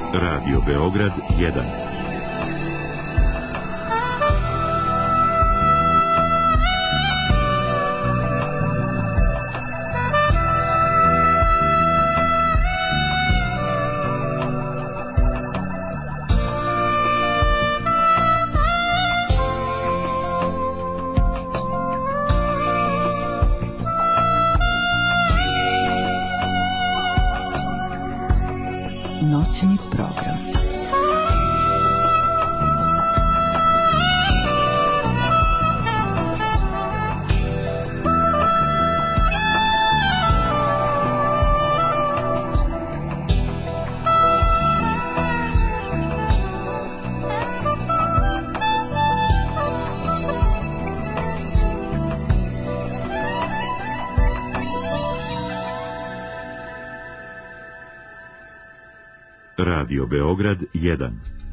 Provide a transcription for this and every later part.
Radio Beograd 1. Noćni program. Radio Beograd 1.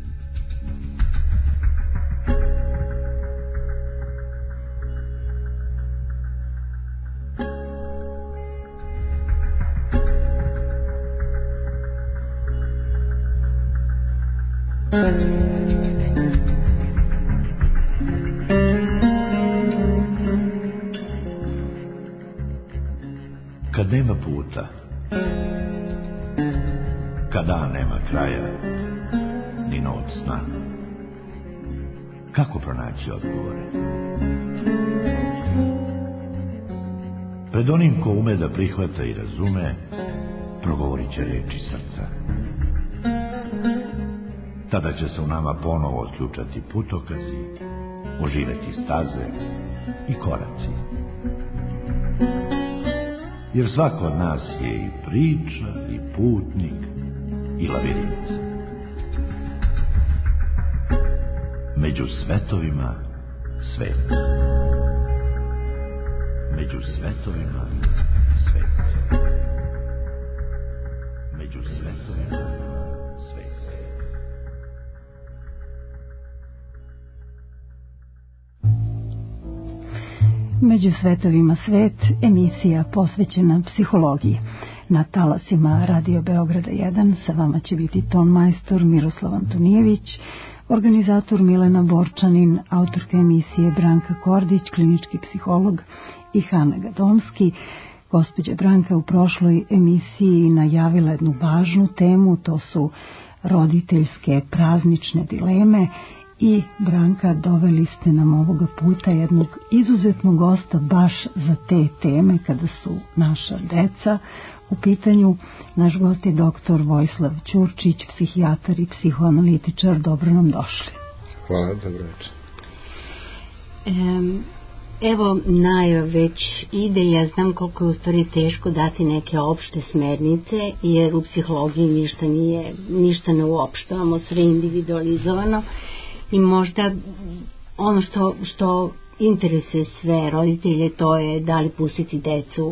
Kad nema puta, kada nema kraja, ni noć sna, kako pronaći odgovore? Pred onim ko ume da prihvata i razume, progovorit će reči srca. Tada će se u nama ponovo otključati putokazi, oživeti staze i koraci. Jer svako od nas je i priča, i putnik, i lavirint. Među svetovima svet. Među svetovima svet. Među svetovima svet. Među svetovima svet, emisija posvećena psihologiji. Na talasima Radio Beograda 1 sa vama će biti ton majstor Miroslav Antonijević, organizator Milena Borčanin, autorka emisije Branka Kordić, klinički psiholog, i Hana Gadomski. Gospođa Branka u prošloj emisiji najavila jednu važnu temu, to su roditeljske praznične dileme. I Branka, doveli ste nam ovoga puta jednog izuzetnog gosta baš za te teme kada su naša deca u pitanju. Naš gost je doktor Vojislav Ćurčić, psihijatar i psihoanalitičar. Dobro nam došli. Hvala, dobro večer. Evo, najava već ide. Ja znam koliko je u stvari teško dati neke opšte smernice, jer u psihologiji ništa ne uopštavamo, sve individualizovano. I možda ono što interesuje sve roditelje, to je da li pustiti decu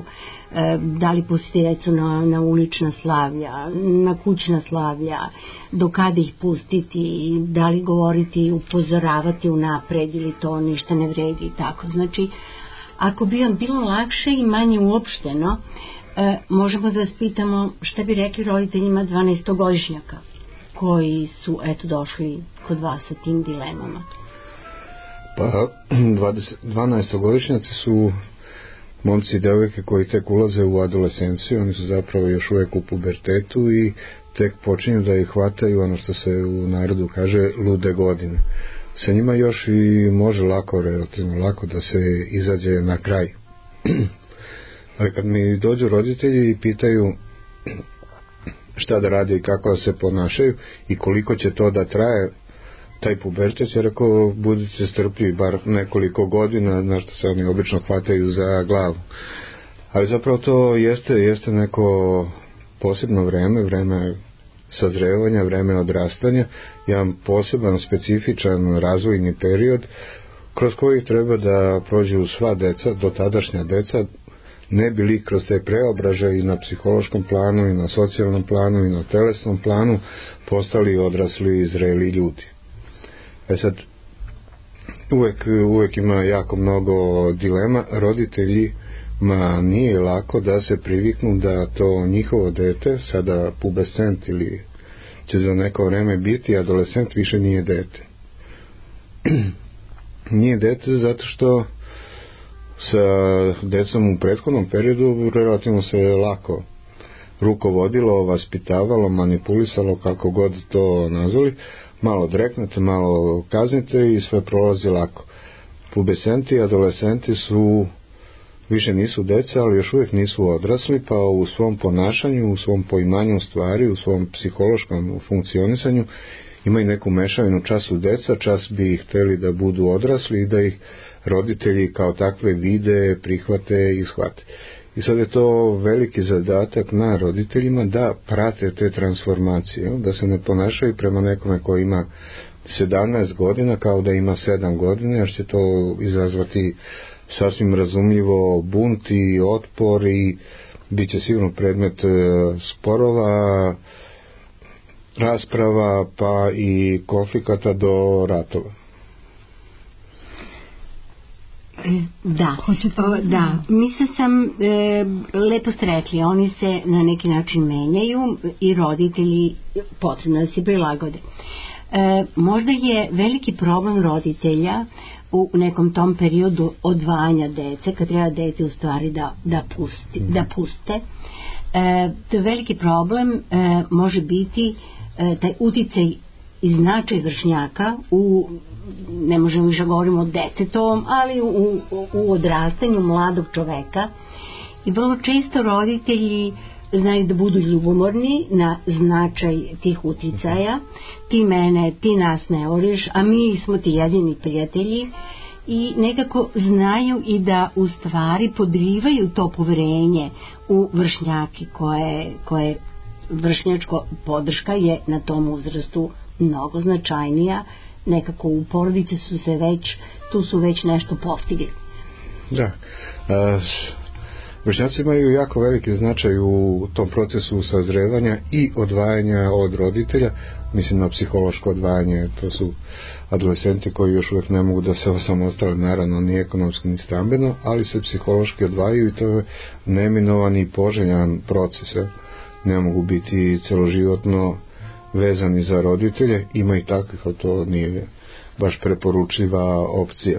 na ulična slavlja, na kućna slavlja, do kada ih pustiti, da li govoriti, upozoravati unapred ili to ništa ne vredi i tako. Znači, ako bi vam bilo lakše i manje uopšteno, možemo da vas pitamo šta bi rekli roditeljima 12-godišnjaka koji su došli kod vas sa tim dilemama. Pa 12-godišnjaci su momci i devojke koji tek ulaze u adolescenciju, oni su zapravo još uvijek u pubertetu i tek počinju da ih hvataju ono što se u narodu kaže lude godine. Sa njima još i može relativno lako da se izađe na kraj. Ali kad mi dođu roditelji i pitaju šta da rade i kako da se ponašaju i koliko će to da traje taj pubertet, je rekao, budite strpljivi bar nekoliko godina, na što se oni obično hvataju za glavu. Ali zapravo to jeste neko posebno vreme sazrevanja, vreme odrastanja, jedan poseban specifičan razvojni period kroz koji treba da prođu sva deca, dotadašnja deca, ne bi li kroz te preobražaje i na psihološkom planu i na socijalnom planu i na telesnom planu postali odrasli i zreli ljudi. Sad, uvek ima jako mnogo dilema. Roditeljima nije lako da se priviknu da to njihovo dete, sada pubescent ili će za neko vreme biti adolescent, više nije dete. Nije dete zato što sa decom u prethodnom periodu relativno se lako rukovodilo, vaspitavalo, manipulisalo, kako god to nazvali, malo dreknete, malo kaznite i sve prolazi lako. Pubescenti i adolescenti su više nisu deca, ali još uvijek nisu odrasli, pa u svom ponašanju, u svom poimanju stvari, u svom psihološkom funkcionisanju imaju neku mešavinu, čas su deca, čas bi ih hteli da budu odrasli i da ih roditelji kao takve vide, prihvate i shvate. I sad je to veliki zadatak na roditeljima da prate te transformacije, da se ne ponašaju prema nekome koji ima 17 godina kao da ima 7 godina, jer će to izazvati sasvim razumljivo bunt i otpor i bit će sigurno predmet sporova, rasprava, pa i konflikata do ratova. Da, mislim sam, lepo ste rekli, oni se na neki način menjaju i roditelji potrebno da se prilagode. Možda je veliki problem roditelja u nekom tom periodu odvajanja dece, kad treba dete u stvari da puste. To je veliki problem, može biti taj uticaj i značaj vršnjaka ne možemo više govorimo o detetovom, ali u odrastanju mladog čoveka, i vrlo često roditelji znaju da budu ljubomorni na značaj tih uticaja. Ti mene, ti nas ne voliš, a mi smo ti jedini prijatelji, i nekako znaju i da u stvari podrivaju to poverenje u vršnjake koje vršnjačko podrška je na tom uzrastu mnogo značajnija. Nekako u porodici tu su već nešto postigli. Da, vršnjaci imaju jako veliki značaj u tom procesu sazrevanja i odvajanja od roditelja. Mislim na psihološko odvajanje. To su adolescenti koji još uvijek ne mogu da se osamostale, naravno ni ekonomski ni stambeno, ali se psihološki odvajaju i to je neminovani i poželjan proces. Ne mogu biti celoživotno vezani za roditelje, ima i takvih, ali to nije baš preporučljiva opcija.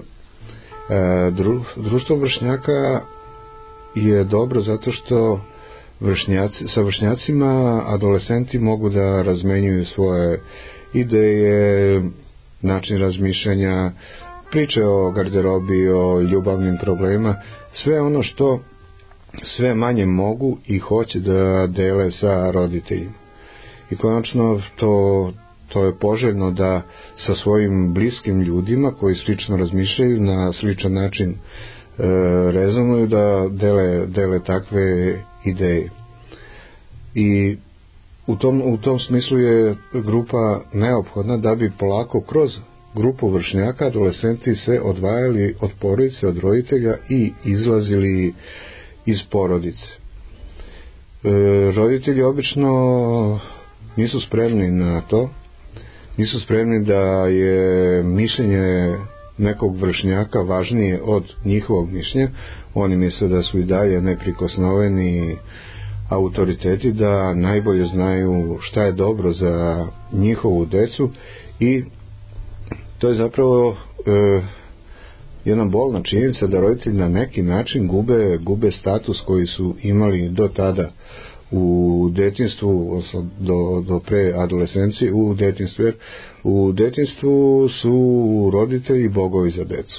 Društvo vršnjaka je dobro zato što sa vršnjacima adolescenti mogu da razmenjuju svoje ideje, način razmišljanja, priče o garderobi, o ljubavnim problemima, sve ono što sve manje mogu i hoće da dele sa roditeljima. I konačno to je poželjno da sa svojim bliskim ljudima koji slično razmišljaju, na sličan način rezonuju, da dele takve ideje. I u tom smislu je grupa neophodna da bi polako kroz grupu vršnjaka adolescenti se odvajali od porodice, od roditelja i izlazili iz porodice. Roditelji obično nisu spremni na to, nisu spremni da je mišljenje nekog vršnjaka važnije od njihovog mišljenja. Oni misle da su i dalje neprikosnoveni autoriteti, da najbolje znaju šta je dobro za njihovu decu, i to je zapravo jedna bolna činjenica da roditelji na neki način gube status koji su imali do tada u detinjstvu, do preadolescencije, u detinjstvu su roditelji bogovi za decu.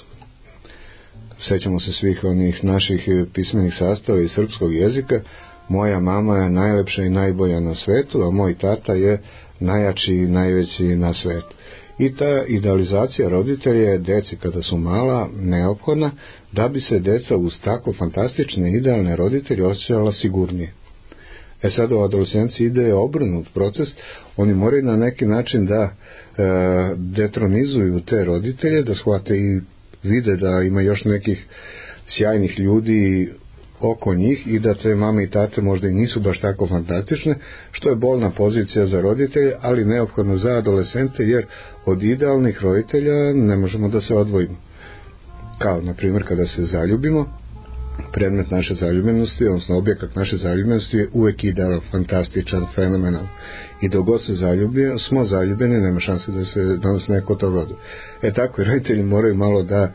Sećamo se svih onih naših pismenih sastava iz srpskog jezika. Moja mama je najlepša i najbolja na svetu, a moj tata je najjači i najveći na svetu. I ta idealizacija roditelja je deci kada su mala neophodna da bi se deca uz tako fantastične idealne roditelje osjećala sigurnije. Sad u adolescenciji ide obrnut proces, oni moraju na neki način da detronizuju te roditelje, da shvate i vide da ima još nekih sjajnih ljudi oko njih i da te mame i tate možda i nisu baš tako fantastične, što je bolna pozicija za roditelje, ali neophodno za adolescente, jer od idealnih roditelja ne možemo da se odvojimo. Kao, na primjer, kada se zaljubimo, predmet naše zaljubljenosti, odnosno objekat naše zaljubljenosti je uvek idealan, fantastičan, fenomenal. I dok god se smo zaljubljeni, nema šanse da nas neko to vodi. Tako i roditelji moraju malo da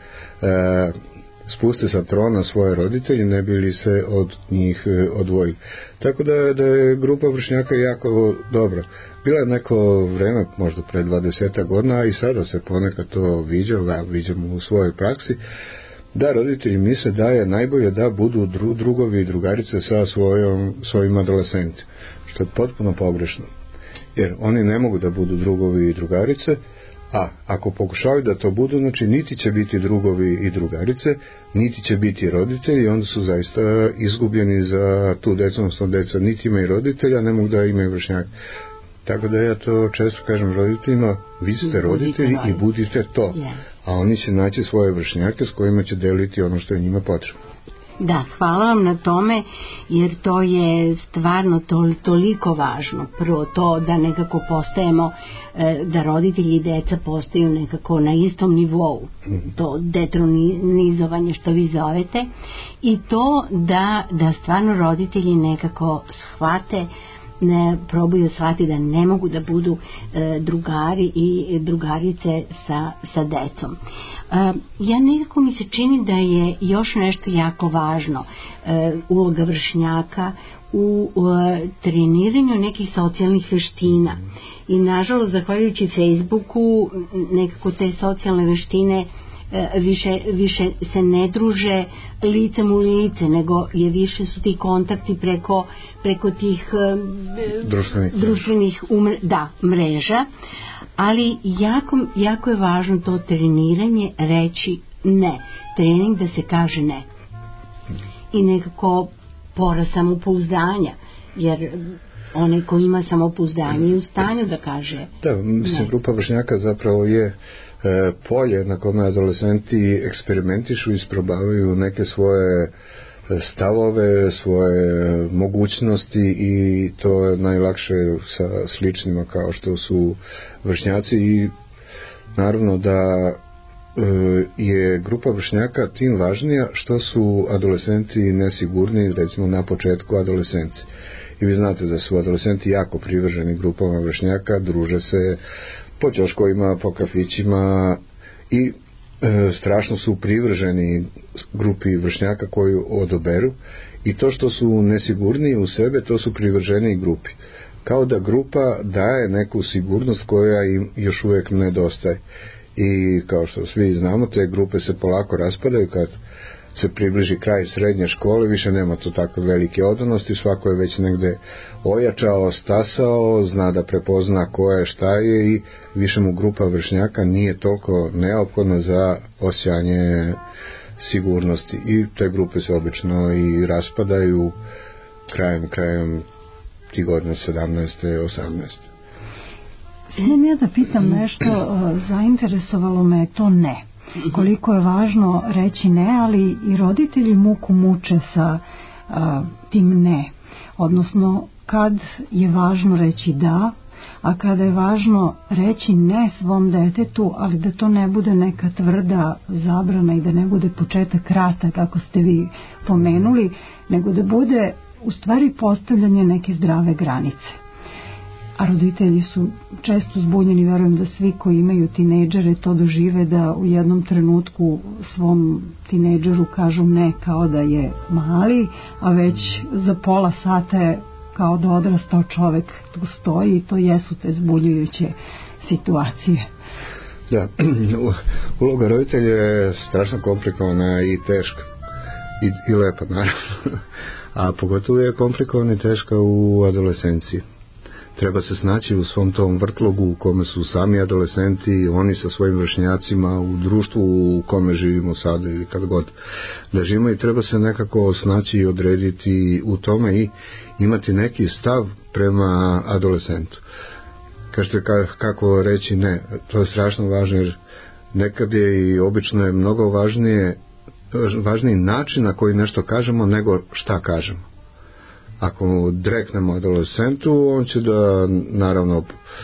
spuste sa trona svoje roditelje, ne bi li se od njih odvojili. Tako da je grupa vršnjaka jako dobra. Bila je neko vreme, možda pre 20 godina, i sada se ponekad to viđamo u svojoj praksi, da roditelji misle da je najbolje da budu drugovi i drugarice sa svojim adolescentima, što je potpuno pogrešno. Jer oni ne mogu da budu drugovi i drugarice, a ako pokušavaju da to budu, znači niti će biti drugovi i drugarice, niti će biti roditelji, onda su zaista izgubljeni za tu decu, odnosno deca niti imaju roditelja, ne mogu da imaju vršnjaka. Tako da ja to često kažem roditeljima, vi ste roditelji i budite to, a oni će naći svoje vršnjake s kojima će deliti ono što je njima potrebno. Da, hvala vam na tome, jer to je stvarno toliko važno. Prvo to da nekako postajemo, da roditelji i deca postaju nekako na istom nivou, to detronizovanje što vi zovete, i to da stvarno roditelji nekako shvate, ne probaju shvatiti da ne mogu da budu drugari i drugarice sa decom. Ja nekako mi se čini da je još nešto jako važno, uloga vršnjaka u treniranju nekih socijalnih veština. I nažalost, zahvaljujući Facebooku, nekako te socijalne veštine više se ne druže licem u lice, nego je više su ti kontakti preko tih društvenih mreža, ali jako je važno to treniranje, reći ne, trening da se kaže ne, i nekako porast samopouzdanja, jer onaj ko ima samopouzdanje je u stanju da kaže mislim, grupa vršnjaka zapravo je polje na kome adolescenti eksperimentišu, isprobavaju neke svoje stavove, svoje mogućnosti, i to je najlakše sa sličnima kao što su vršnjaci. I naravno da je grupa vršnjaka tim važnija što su adolescenti nesigurni, recimo na početku adolescenci. I vi znate da su adolescenti jako privrženi grupama vršnjaka, druže se po ćoškovima, po kafićima i strašno su privrženi grupi vršnjaka koju odaberu, i to što su nesigurniji u sebe, to su privrženi grupi. Kao da grupa daje neku sigurnost koja im još uvijek nedostaje. I kao što svi znamo, te grupe se polako raspadaju kad se približi kraj srednje škole, više nema to takve velike odanosti, svako je već negde ojačao, stasao, zna da prepozna ko je, šta je, i više mu grupa vršnjaka nije toliko neophodna za osjećanje sigurnosti. I te grupe se obično i raspadaju krajem tih godina 17. 18. Smijem ja da pitam nešto, zainteresovalo me to ne. Koliko je važno reći ne, ali i roditelji muku muče sa tim ne. Odnosno, kad je važno reći da, a kada je važno reći ne svom detetu, ali da to ne bude neka tvrda zabrana i da ne bude početak rata, kako ste vi pomenuli, nego da bude u stvari postavljanje neke zdrave granice. A roditelji su često zbunjeni, verujem da svi koji imaju tinejdžere to dožive, da u jednom trenutku svom tinejdžeru kažu ne kao da je mali, a već za pola sata je kao da odrastao čovek tu stoji, i to jesu te zbunjujuće situacije. Da, uloga roditelja je strašno komplikovana i teška i lepa, naravno, a pogotovo je komplikovana i teška u adolescenciji. Treba se snaći u svom tom vrtlogu u kome su sami adolescenti, oni sa svojim vršnjacima, u društvu u kome živimo sada ili kad god da živimo, i treba se nekako snaći i odrediti u tome i imati neki stav prema adolescentu. Kažete kako reći ne, to je strašno važno, jer nekad je i obično je mnogo važniji način na koji nešto kažemo nego šta kažemo. Ako dreknemo adolescentu, on će da naravno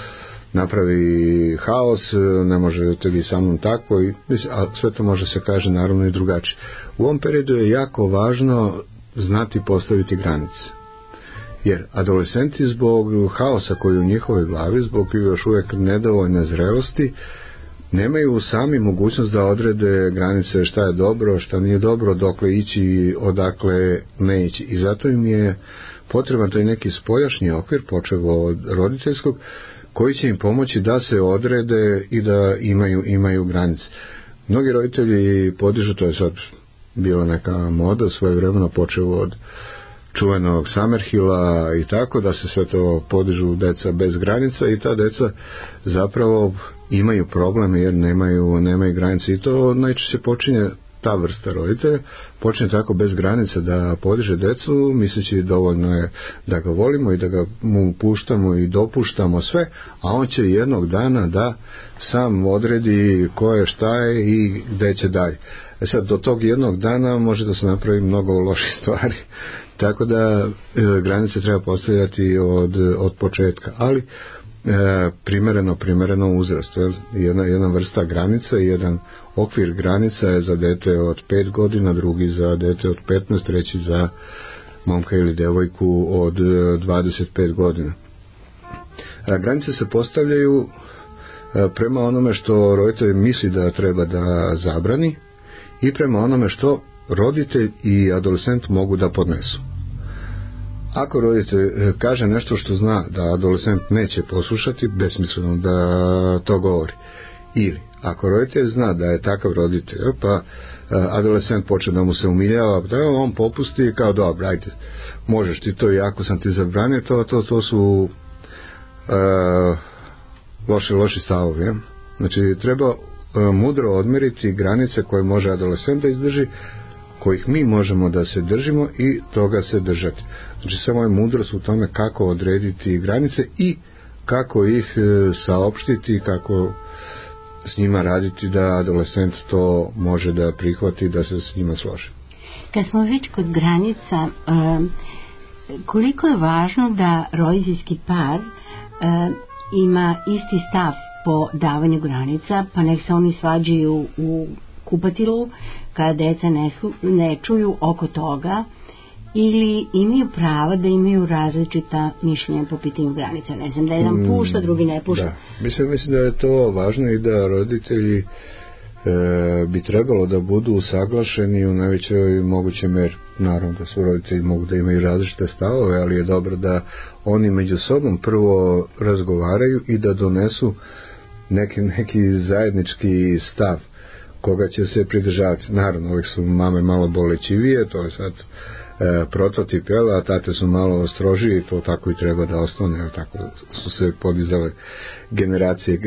napravi haos, ne može tebi sa mnom tako, a sve to može se kaže naravno i drugačije. U ovom periodu je jako važno znati postaviti granice. Jer adolescenti zbog haosa koji je u njihovoj glavi, zbog još uvijek nedovoljne zrelosti, nemaju sami mogućnost da odrede granice šta je dobro, šta nije dobro, dokle ići, odakle ne ići. I zato im je potreban taj neki spoljašnji okvir, počev od roditeljskog, koji će im pomoći da se odrede i da imaju granice. Mnogi roditelji podižu, to je sad bila neka moda, svoje vremena počev od čuvenog Summerhilla i tako, da se sve to podižu deca bez granica i ta deca zapravo imaju probleme jer nemaju granice i to najčešće počinje ta vrsta roditelja, počne tako bez granice da podiže decu, misleći dovoljno je da ga volimo i da ga mu puštamo i dopuštamo sve, a on će jednog dana da sam odredi ko je, šta je i gde će dalje. Sad, do tog jednog dana može da se napravi mnogo loših stvari, tako da granice treba postavljati od početka, ali primereno uzrastu. Jedna vrsta granica, jedan okvir granica je za dete od 5 godina, drugi za dete od 15, treći za momka ili devojku od 25 godina. Granice se postavljaju prema onome što roditelj misli da treba da zabrani i prema onome što roditelj i adolescent mogu da podnesu. Ako roditelj kaže nešto što zna da adolescent neće poslušati, besmisleno da to govori. Ili, ako roditelj zna da je takav roditelj, pa adolescent počne da mu se umiljava, da on popusti kao dobro, ajde, možeš ti to i ako sam ti zabranio, to su loši stavovi. Ja? Znači, treba mudro odmeriti granice koje može adolescent da izdrži, kojih mi možemo da se držimo i toga se držati. Znači, samo je mudrost u tome kako odrediti granice i kako ih saopštiti, kako s njima raditi da adolescent to može da prihvati, da se s njima složi. Kad smo već kod granica, koliko je važno da roditeljski par ima isti stav po davanju granica, pa nek se oni svađaju u kupatilu kada deca ne čuju oko toga, ili imaju prava da imaju različita mišljenja po pitanju granica. Ne znam, da jedan pušta, drugi ne pušta. Da. Mislim da je to važno i da roditelji bi trebalo da budu usaglašeni u najvećoj mogućoj meri. Naravno da su roditelji mogu da imaju različite stavove, ali je dobro da oni među sobom prvo razgovaraju i da donesu neki zajednički stav koga će se pridržavati. Naravno, uvijek su mame malo bolećivije, to je sad prototip, a tate su malo strožije i to tako i treba da ostane, tako su se podizale generacije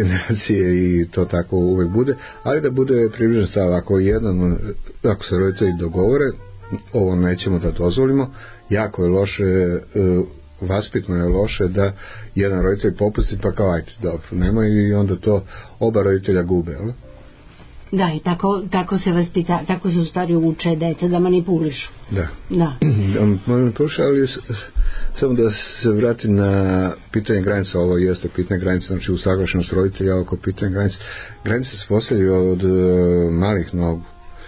i to tako uvijek bude, ali da bude približen stav. Ako se roditelji dogovore, ovo nećemo da dozvolimo, jako je loše, vaspitno je loše da jedan roditelj popusti pa kao ajde, dobro, nema, i onda to oba roditelja gube, ali? Da, i tako se vaspita, tako se u stvari uče deca da manipulišu. Da. Manipulišu, ali samo da se vratim na pitanje granica. Ovo jeste pitanje granica, znači usaglašenost roditelja oko pitanja granica. Granice se postavljaju od malih nogu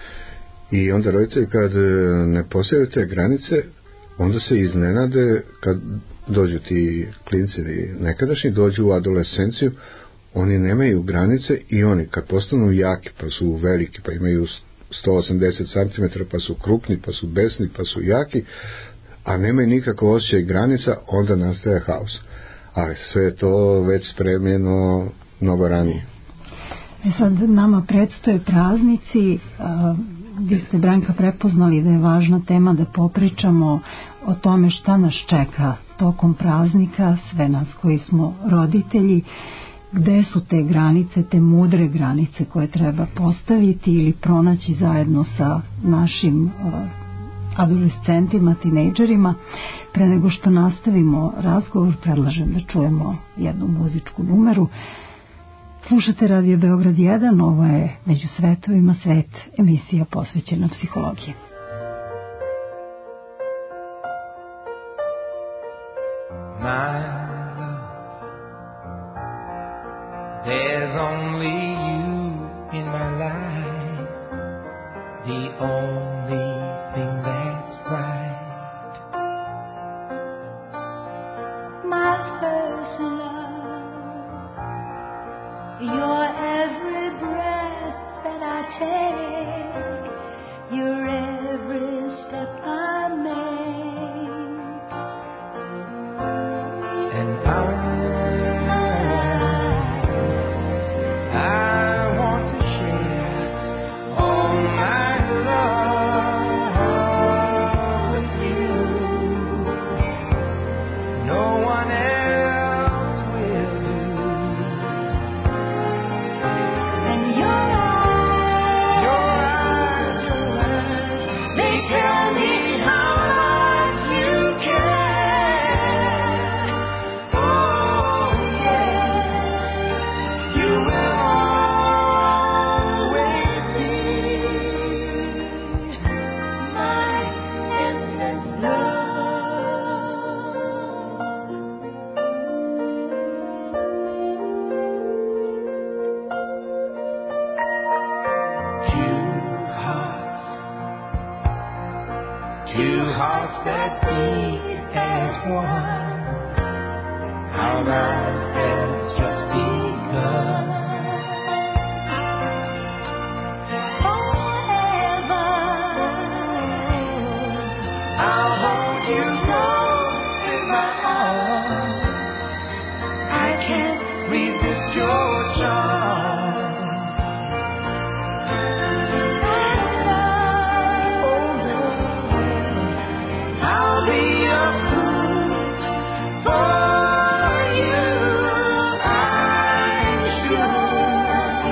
i onda roditelji kad ne postavljaju te granice, onda se iznenade kad dođu ti klinci nekadašnji, dođu u adolescenciju, oni nemaju granice i oni kad postanu jaki, pa su veliki, pa imaju 180 cm, pa su krupni, pa su besni, pa su jaki, a nemaju nikakav osjećaj granica, onda nastaje haos. Ali sve je to već spremljeno mnogo ranije. Sad nama predstoje praznici, vi ste, Branka, prepoznali da je važna tema da popričamo o tome šta nas čeka tokom praznika, sve nas koji smo roditelji, gde su te granice, te mudre granice koje treba postaviti ili pronaći zajedno sa našim adolescentima, tinejdžerima. Pre nego što nastavimo razgovor, predlažem da čujemo jednu muzičku numeru. Slušate Radio Beograd 1, ovo je Među svetovima svet, emisija posvećena psihologiji. There's only you in my life, the only thing that's right. My first love, your every breath that I take, your every step I make, And I want to share all my love with you. No one else will do. and your eyes, they tell me how much you care. Oh yeah, you will always be my endless love. Two hearts that beat as one. Our lives have just begun. Forever, I'll hold you close in my arms. I can't resist your charm. I'll be a fool for you, I'm sure.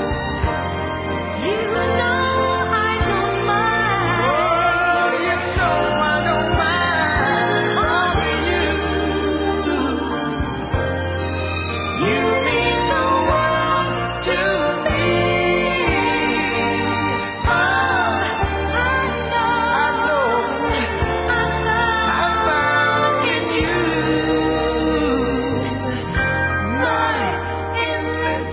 you know I don't mind. Oh, you know I don't mind loving you. You mean the world to me. Oh, I found in you my endless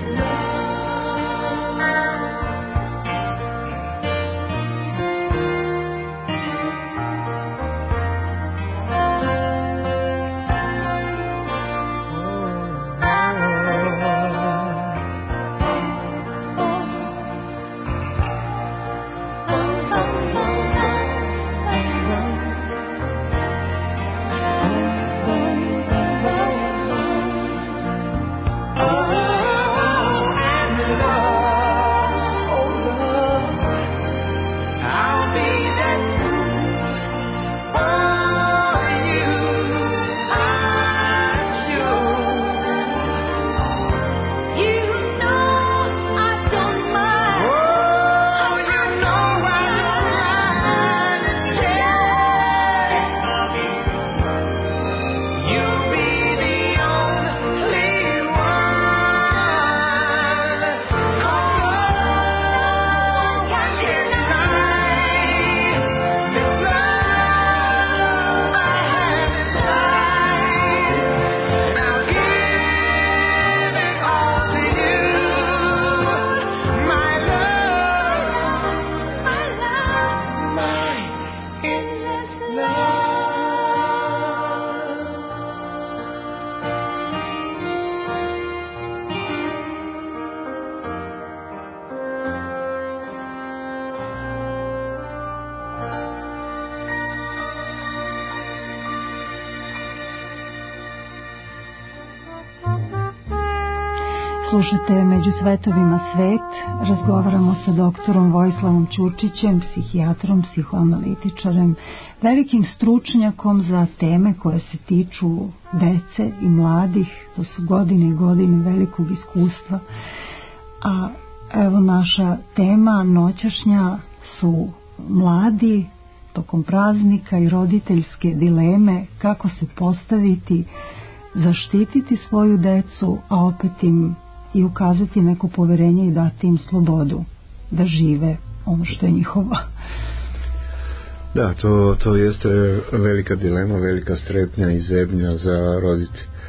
I'll be that fool for you, I'm sure. You know I don't mind. Oh, you know I don't mind, yeah. You'll be the only one. Oh, can't deny this love I have inside. I'll give it all to you, my love, my endless love. Slušate Među svetovima svet, razgovaramo sa doktorom Vojislavom Ćurčićem, psihijatrom, psihoanalitičarem, velikim stručnjakom za teme koje se tiču dece i mladih, to su godine i godine velikog iskustva. A evo naša tema noćašnja su mladi tokom praznika i roditeljske dileme, kako se postaviti, zaštititi svoju decu, a opet im i ukazati neko poverenje i dati im slobodu da žive ono što je njihovo. Da, to jeste velika dilema, velika strepnja i zebnja za roditelje.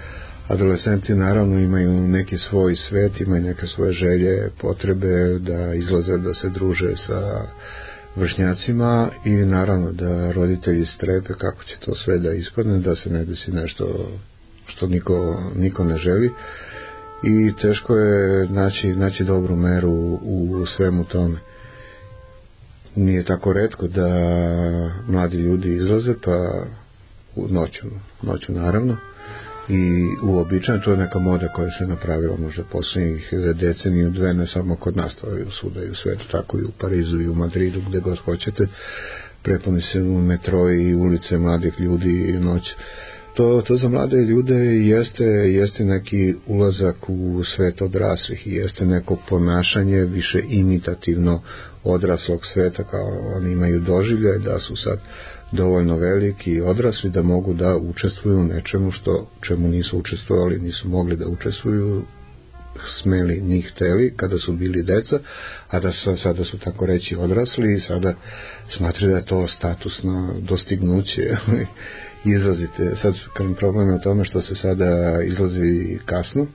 adolescenti naravno imaju neki svoj svet, imaju neke svoje želje, potrebe da izlaze, da se druže sa vršnjacima i naravno da roditelji strepe kako će to sve da ispadne, da se ne desi nešto što niko ne želi i teško je naći dobru meru u svemu tome. Nije tako retko da mladi ljudi izlaze, pa noću naravno, i uobičajeno to je neka moda koja se napravila možda posljednjih deceniju, dve, ne samo kod nas, to je svuda i u svetu, tako i u Parizu i u Madridu, gde god hoćete, prepuni se u metro i ulice mladih ljudi i noć. To za mlade ljude jeste neki ulazak u svet odraslih i jeste neko ponašanje više imitativno odraslog sveta, kao oni imaju doživljaj da su sad dovoljno veliki i odrasli da mogu da učestvuju u nečemu čemu nisu učestvovali, nisu mogli da učestvuju, smeli, ni hteli kada su bili deca, a da sada su tako reći odrasli i sada smatraju da je to statusno dostignuće izlazite. Sad problem je u tome što se sada izlazi kasno,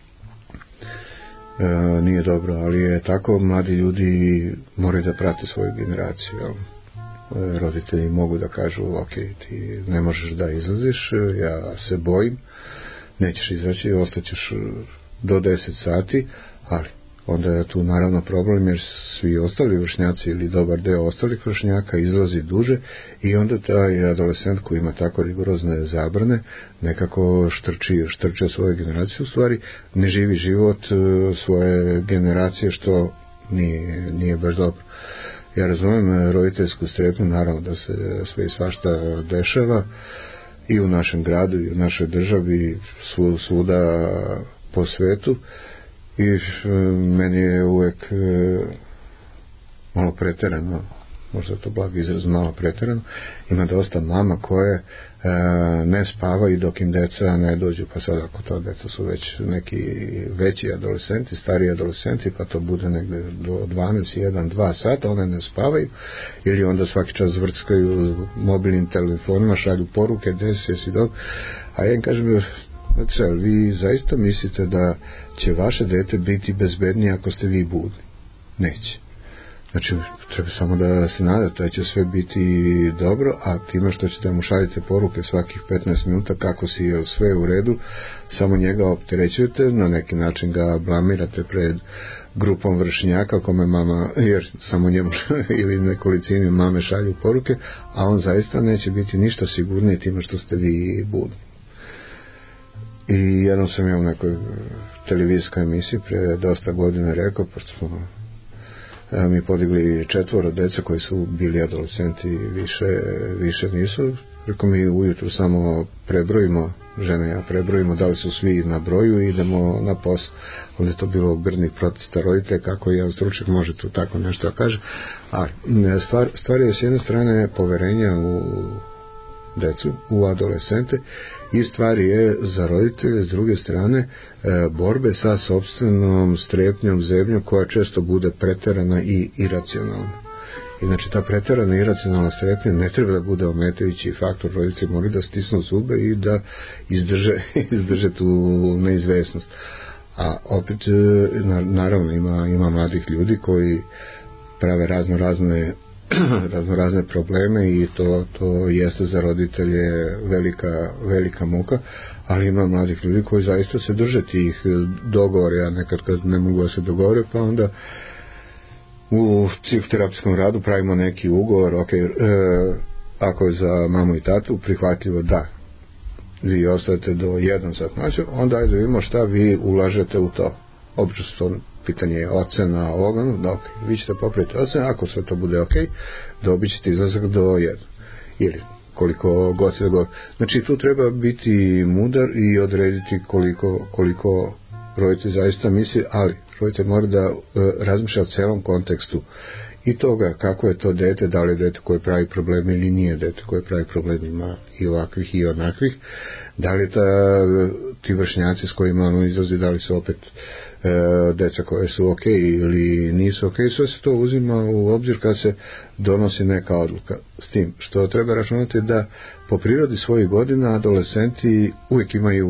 nije dobro, ali je tako, mladi ljudi moraju da prate svoju generaciju, jel? Roditelji mogu da kažu ok, ti ne možeš da izlaziš, ja se bojim, nećeš izaći, ostaćeš do 10 sati, ali onda je tu naravno problem jer svi ostali vršnjaci ili dobar deo ostalih vršnjaka izlazi duže i onda taj adolescent koji ima tako rigorozne zabrane nekako štrči svoje generacije, u stvari ne živi život svoje generacije, što nije baš dobro. Ja razumijem roditeljsku strepnju, naravno da se sve i svašta dešava i u našem gradu i u našoj državi, svuda po svetu, i meni je uvek malo preterano, možda to blag izraz, malo preterano. Ima dosta mama koje ne spavaju dok im deca ne dođu, pa sad ako to deca su već neki veći adolescenti, stariji adolescenti, pa to bude negde do 12, 1, 2 sata, one ne spavaju, ili onda svaki čas vrckaju mobilnim telefonima, šalju poruke, desi, jesi dobro, a ja im kažem, znači, vi zaista mislite da će vaše dete biti bezbednije ako ste vi budni? Neće. Znači, treba samo da se nadate da će sve biti dobro, a time što ćete mu šaljete poruke svakih 15 minuta kako si je sve u redu, samo njega opterećujete, na neki način ga blamirate pred grupom vršnjaka kome mama, jer samo njemu ili nekolicini mame šalju poruke, a on zaista neće biti ništa sigurniji time što ste vi budni. I jednom sam ja u nekoj televizijskoj emisiji pre dosta godina rekao, pošto smo mi podigli 4 deca koji su bili adolescenti, više nisu, rekao mi ujutru samo prebrojimo, žena i ja prebrojimo da li su svi na broju i idemo na posao. Onda je to bilo grdnih protesta roditelja, kako jedan stručnjak može tu tako nešto da kaže, a stvar je s jedne strane poverenja u decu, u adolescente, i stvari je za roditelje s druge strane borbe sa sopstvenom strepnjom, zebnjom koja često bude preterana i iracionalna. I znači ta preterana i iracionalna strepnja ne treba da bude ometajući faktor, roditelji moraju da stisnu zube i da izdrže tu neizvesnost. A opet naravno ima mladih ljudi koji prave razne probleme i to jeste za roditelje velika muka, ali ima mladih ljudi koji zaista se drže tih dogovora. Ja nekad kad ne mogu da se dogovore, pa onda u psihoterapijskom radu pravimo neki ugovor, ako je za mamu i tatu prihvatljivo da vi ostajete do 1 sat noću, onda ajde vidimo šta vi ulažete u to. Obično su to pitanje ocena ovoga, da vi ćete popraviti ocena, ako sve to bude dobit ćete izlazak do 1 ili koliko god se dogovori. Znači tu treba biti mudar i odrediti koliko roditelj zaista misli, ali roditelj mora da razmišlja o celom kontekstu i toga kako je to dete, da li je dete koje pravi probleme ili nije dete koje pravi probleme, ima i ovakvih i onakvih, da li ti vršnjaci s kojima ono izlazi, da li su opet deca koje su ili nisu sve se to uzima u obzir kad se donosi neka odluka. S tim što treba računati da po prirodi svojih godina adolescenti uvijek imaju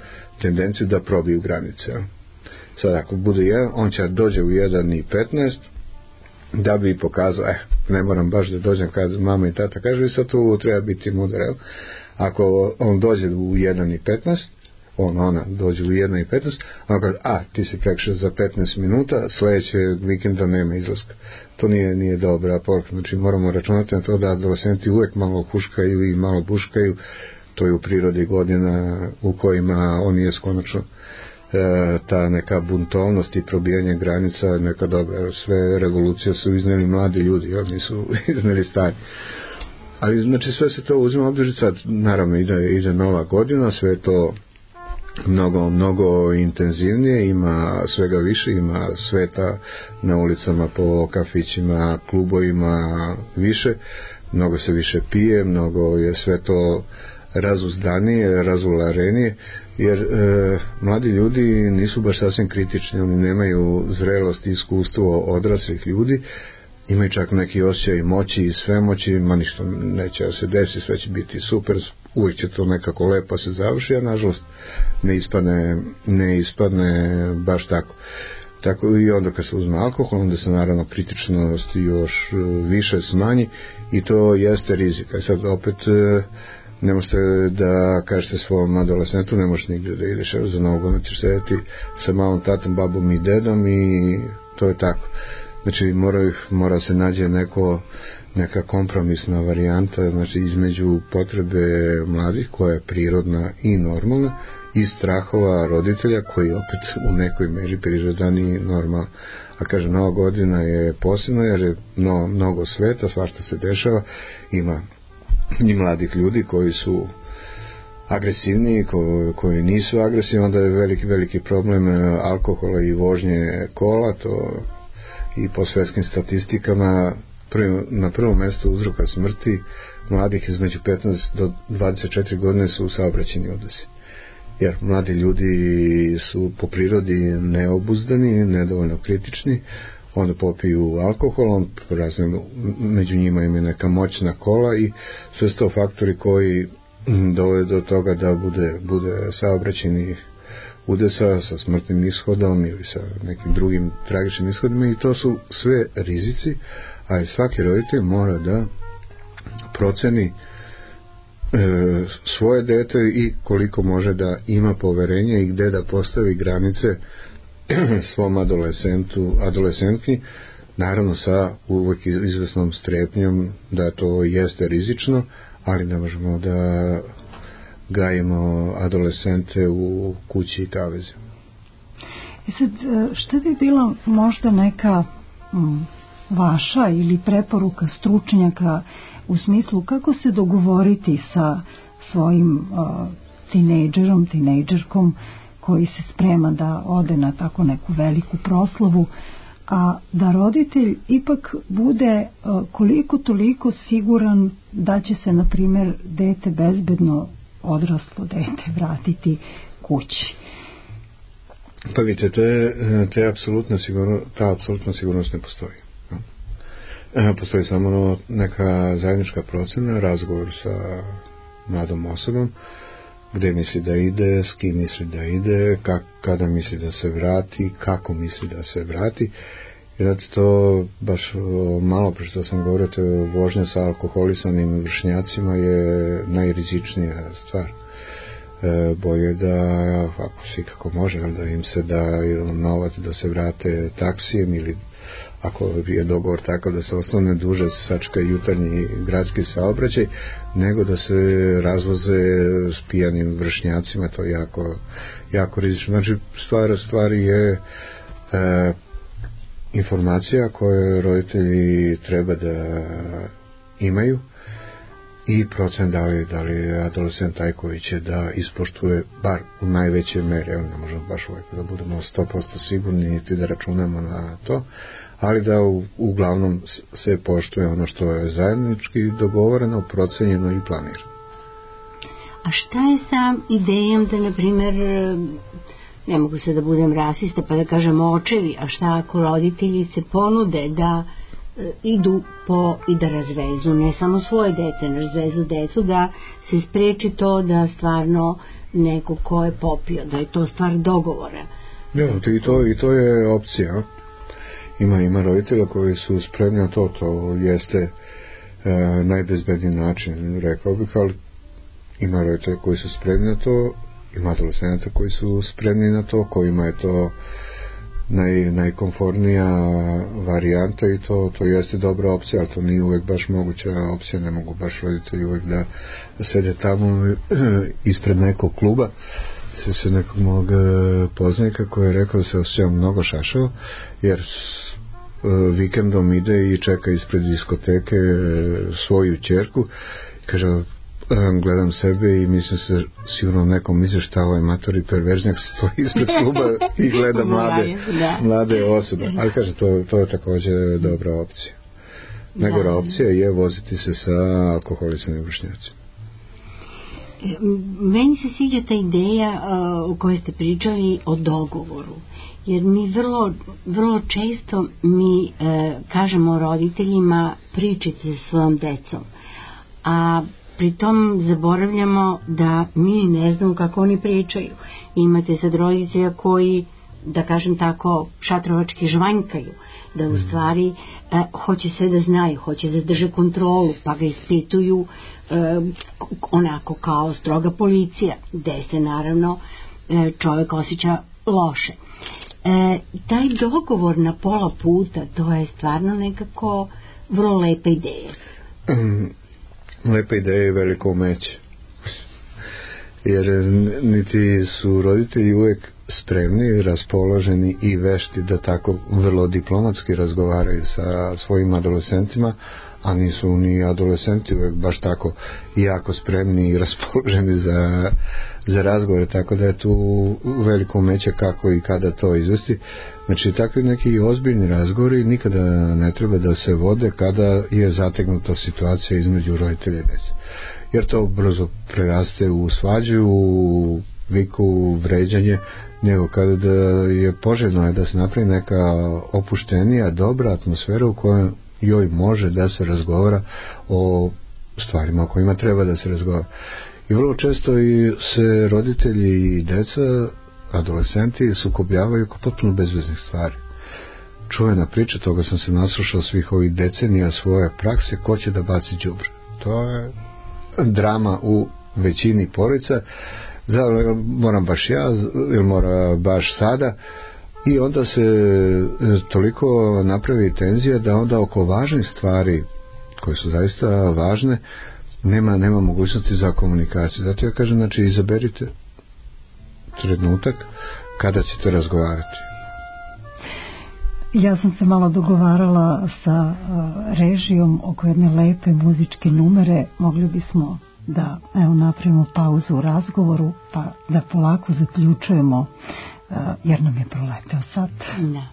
tendenciju da probiju granice. Sad ako bude jedan, on će dođe u 1:15 da bi pokazao, ne moram baš da dođem kad mama i tata kažu i sad tu treba biti mudar. Ako on dođe u 1:15, ona dođe u 1:15, on kaže, ti si prekršio za 15 minuta, sledećeg vikenda nema izlaska. To nije dobra poruka. Znači moramo računati na to da adolescenti uvek malo huškaju i malo buškaju. To je u prirodi godina u kojima on je konačno ta neka buntovnost i probijanje granica neka dobra. Sve revolucije su izneli mladi ljudi, oni su izneli stari. Ali znači sve se to uzima obdrži, sad naravno ide nova godina, sve to mnogo intenzivnije, ima svega više, ima sveta na ulicama, po kafićima, klubovima više, mnogo se više pije, mnogo je sve to razuzdanije, razularenije, jer mladi ljudi nisu baš sasvim kritični, oni nemaju zrelost i iskustvo odraslih ljudi, imaju čak neki osjećaj moći i svemoći, ma ništa neće da se desi, sve će biti super, uvijek će to nekako lepo se završi, a nažalost ne ispadne baš tako. Tako i onda kad se uzme alkohol, onda se naravno kritičnost još više smanji i to jeste rizika. I sad opet ne možete da kažete svom adolescentu, ne možeš nigde da ideš za novu, ćeš sedeti sa malom tatom, babom i dedom i to je tako. Znači mora se nađe neka kompromisna varijanta, znači između potrebe mladih koja je prirodna i normalna i strahova roditelja koji opet u nekoj meri prirodan i normalan. A kaže, nova godina je posebna jer je mnogo sveta, svašta se dešava, ima i mladih ljudi koji su agresivniji, koji nisu agresivni, onda je veliki problem alkohola i vožnje kola, to i po svetskim statistikama na prvom mjestu uzroka smrti mladih između 15 do 24 godine su saobraćajni udesi. Jer mladi ljudi su po prirodi neobuzdani, nedovoljno kritični, onda popiju alkohol, među njima im je neka moćna kola i sve su to faktori koji dovode do toga da bude saobraćajni udesa sa smrtnim ishodom ili sa nekim drugim tragičnim ishodima i to su sve rizici, a i svaki roditelj mora da proceni svoje dete i koliko može da ima poverenja i gde da postavi granice svom adolescentki, naravno sa uvijek izvesnom strepnjom da to jeste rizično, ali ne možemo da gajimo adolescente u kući i kavezi. I sad, što bi bila možda neka vaša ili preporuka stručnjaka u smislu kako se dogovoriti sa svojim tinejdžerkom koji se sprema da ode na tako neku veliku proslavu, a da roditelj ipak bude koliko toliko siguran da će se, na primjer, dete bezbedno, odraslo dete, vratiti kući. Pa vidite, ta apsolutna sigurnost ne postoji. Postoji samo neka zajednička procena, razgovor sa mladom osobom, gde misli da ide, s kim misli da ide, kada misli da se vrati, kako misli da se vrati. I zato to baš malo pre što sam govorio, vožnja sa alkoholisanim vršnjacima je najrizičnija stvar. Bolje da, ako se kako može, da im se da novac da se vrate taksijem ili ako je dogovor takav da se ostane duže sačka jutarnji gradski saobraćaj, nego da se razvoze s pijanim vršnjacima, to je jako rizično. Znači stvari je informacija koje roditelji treba da imaju i procen da li je adolescent taj koji će da ispoštuje bar u najvećoj meri, ne možemo baš uvijek da budemo 100% sigurni niti da računamo na to, ali da uglavnom se poštuje ono što je zajednički dogovoreno, procenjeno i planirano. A šta je sa idejom da, na primjer, ne mogu se da budem rasista pa da kažem očevi, a šta ako roditelji se ponude da idu i da razvezu ne samo svoje dete, razvezu decu, da se spreči to da stvarno neko ko je popio, da je to stvar dogovora. Ja, i to je opcija. Ima roditelja koji su spremni na to jeste najbezbedniji način, rekao bih, ali ima roditelja koji su spremni na to, ima adolescenata koji su spremni na to, kojima je to najkomfortnija varijanta i to jeste dobra opcija, ali to nije uvek baš moguća opcija, ne mogu baš roditelji uvek da sede tamo ispred nekog kluba. Se nekog mog poznanika koji je rekao da se osjeća mnogo šašao, jer vikendom ide i čeka ispred diskoteke svoju ćerku, kaže, gledam sebe i mislim se sigurno nekom misli šta ovaj matori perverznjak stoji ispred kluba i gleda mlade osobe, ali kaže to je također dobra opcija. Najgora opcija je voziti se sa alkoholisanim vršnjacima. Meni se sviđa ta ideja o kojoj ste pričali o dogovoru, jer mi vrlo često kažemo roditeljima pričajte sa svojom decom, a pritom zaboravljamo da mi ne znamo kako oni pričaju. Imate sad roditelja koji, da kažem tako, šatrovački žvanjkaju, da u stvari hoće sve da znaju, hoće da drže kontrolu, pa ga ispituju onako kao stroga policija, gde se naravno čovjek osjeća loše. Taj dogovor na pola puta, to je stvarno nekako vrlo lepa ideja. Lepa ideja je veliko umeće. Jer niti su roditelji uvek spremni, raspoloženi i vešti da tako vrlo diplomatski razgovaraju sa svojim adolescentima, a nisu ni adolescenti uvek baš tako jako spremni i raspoloženi za razgovore, tako da je tu veliko umeće kako i kada to izvesti. Znači, takvi neki ozbiljni razgovori nikada ne treba da se vode kada je zategnuta situacija između roditelja i dece. Jer to brzo preraste u svađu, u viku, vređanje, nego kada je poželjno da se napravi neka opuštenija, dobra atmosfera u kojoj joj može da se razgovara o stvarima o kojima treba da se razgovara. I vrlo često i se roditelji i deca, adolescenti sukobljavaju oko potpuno bezveznih stvari. Čuvena priča, toga sam se naslušao svih ovih decenija svoje prakse, ko će da baci đubre. To je drama u većini porodica. Moram baš ja, ili mora baš sada, i onda se toliko napravi tenzija da onda oko važnih stvari koje su zaista važne nema mogućnosti za komunikaciju. Zato ja kažem, znači, izaberite trenutak kada ćete razgovarati. Ja sam se malo dogovarala sa režijom oko jedne lepe muzičke numere. Mogli bismo da napravimo pauzu u razgovoru, pa da polako zaključujemo, jer nam je proleteo sat. Da.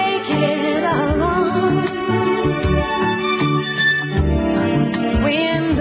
When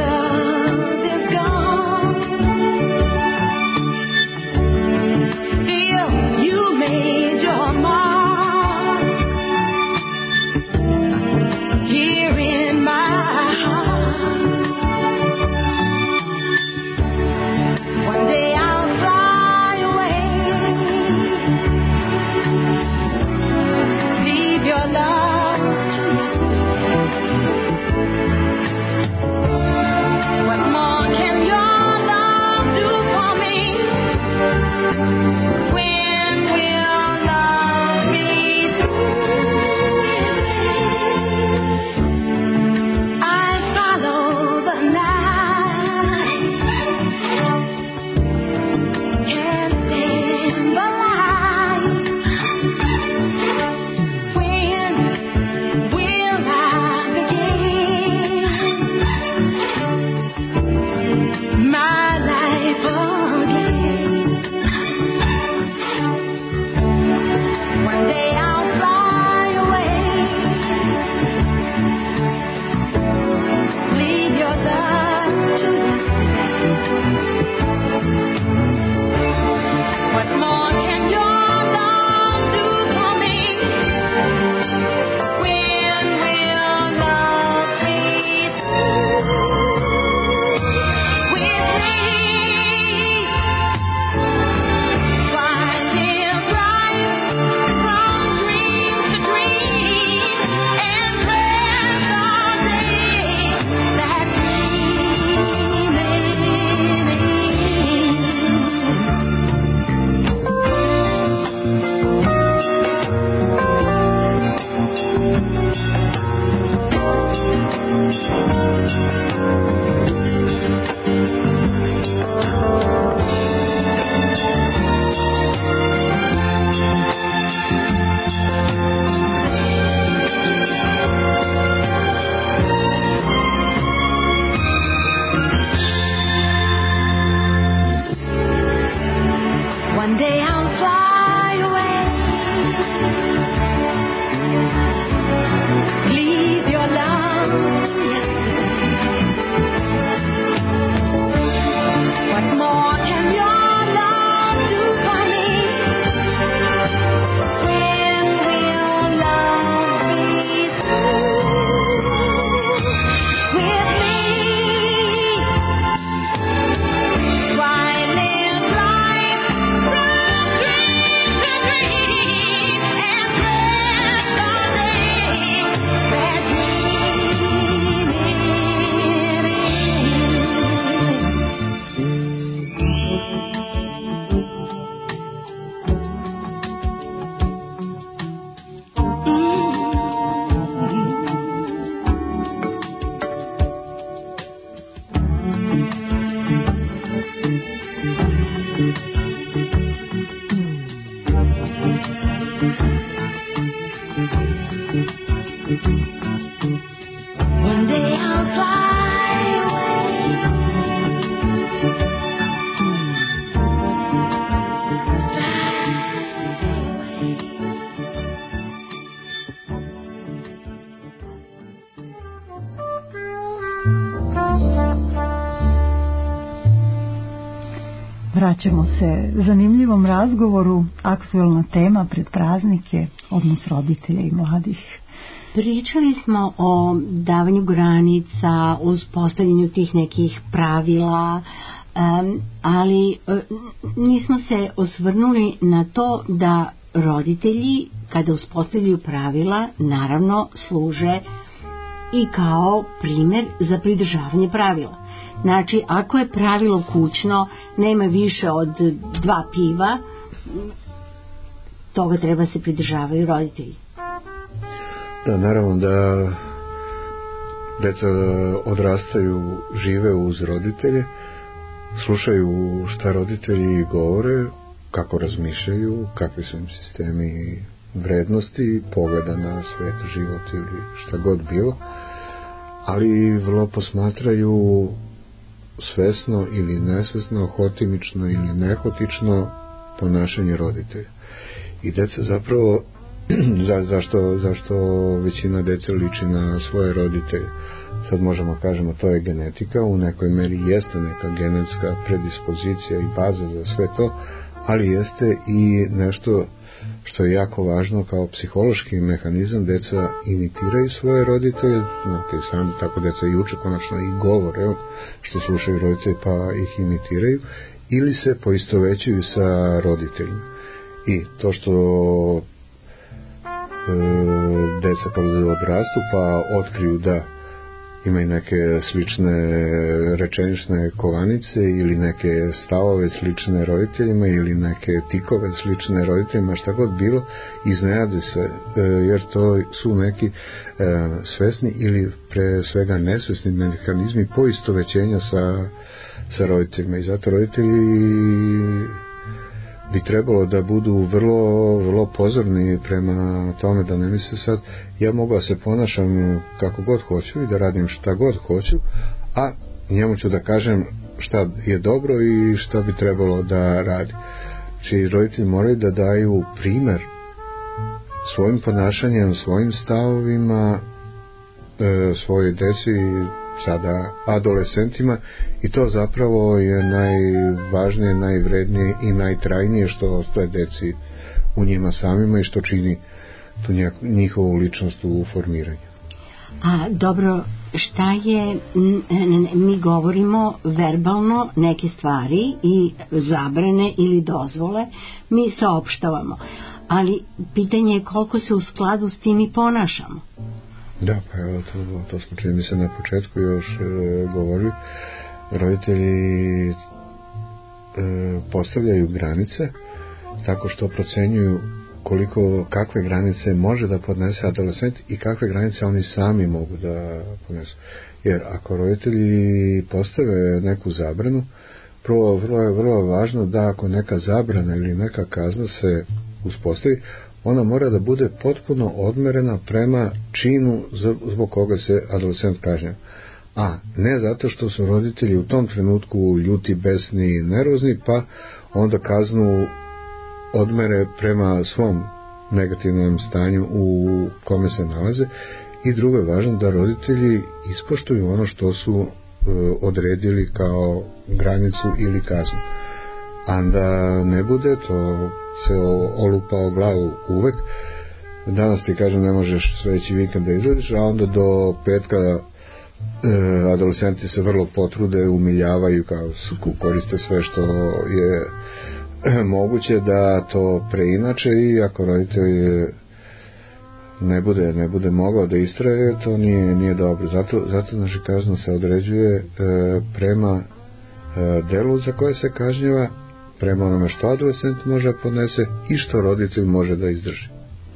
One day I'll fly away. Vraćamo se zanimljivom razgovoru, aktuelna tema pred praznike, odnos roditelja i mladih. Pričali smo o davanju granica, uspostavljanju tih nekih pravila, ali nismo se osvrnuli na to da roditelji, kada uspostavljaju pravila, naravno služe i kao primjer za pridržavanje pravila. Znači, ako je pravilo kućno, nema više od 2 piva, toga treba se pridržavaju roditelji. Da, naravno da deca odrastaju, žive uz roditelje, slušaju šta roditelji govore, kako razmišljaju, kakvi su im sistemi vrednosti, pogleda na svet, život ili šta god bilo, ali vrlo posmatraju svesno ili nesvesno, hotimično ili nehotično ponašanje roditelja. I deca zapravo zašto većina dece liči na svoje roditelje. Sad možemo kažemo to je genetika, u nekoj meri jeste neka genetska predispozicija i baza za sve to, ali jeste i nešto što je jako važno kao psihološki mehanizam. Deca imitiraju svoje roditelje, sami tako deca i uče konačno i govore što slušaju roditelje pa ih imitiraju, ili se poistovećuju sa roditeljima. I to što deca kada odrastu pa otkriju da imaju neke slične rečenične kovanice ili neke stavove slične roditeljima ili neke tikove slične roditeljima, šta god bilo, iznenade se, jer to su neki svesni ili pre svega nesvesni mehanizmi poistovećenja sa roditeljima. I zato roditelji bi trebalo da budu vrlo pozorni prema tome, da ne misle sad ja mogu da se ponašam kako god hoću i da radim šta god hoću, a njemu ću da kažem šta je dobro i šta bi trebalo da radi. Znači roditelji moraju da daju primer svojim ponašanjem, svojim stavovima svojoj deci, sada adolescentima, i to zapravo je najvažnije, najvrednije i najtrajnije što ostaje deci u njima samima i što čini tu njihovu ličnost u formiranju. A dobro, šta je, mi govorimo verbalno neke stvari i zabrane ili dozvole, mi saopštavamo, ali pitanje je koliko se u skladu s tim i ponašamo. Da, pa evo to smo čini mi se na početku još govorili. Roditelji postavljaju granice tako što procenjuju kakve granice može da podnese adolescent i kakve granice oni sami mogu da podnesu. Jer ako roditelji postave neku zabranu, prvo vrlo je važno da ako neka zabrana ili neka kazna se uspostavi, ona mora da bude potpuno odmerena prema činu zbog koga se adolescent kažnjava. A ne zato što su roditelji u tom trenutku ljuti, besni, nervozni, pa onda kaznu odmere prema svom negativnom stanju u kome se nalaze. I drugo je važno da roditelji ispoštuju ono što su odredili kao granicu ili kaznu. A da ne bude to se olupa o glavu uvek. Danas ti kažem ne možeš sledeći vikend da izlediš, a onda do petka adolescenti se vrlo potrude, umiljavaju, kao koriste sve što je moguće da to preinače, i ako roditelj ne bude mogao da istraje, to nije dobro. Zato znači kazna se određuje prema delu za koje se kažnjava, prema onome što adolescent može podnese i što roditelj može da izdrži.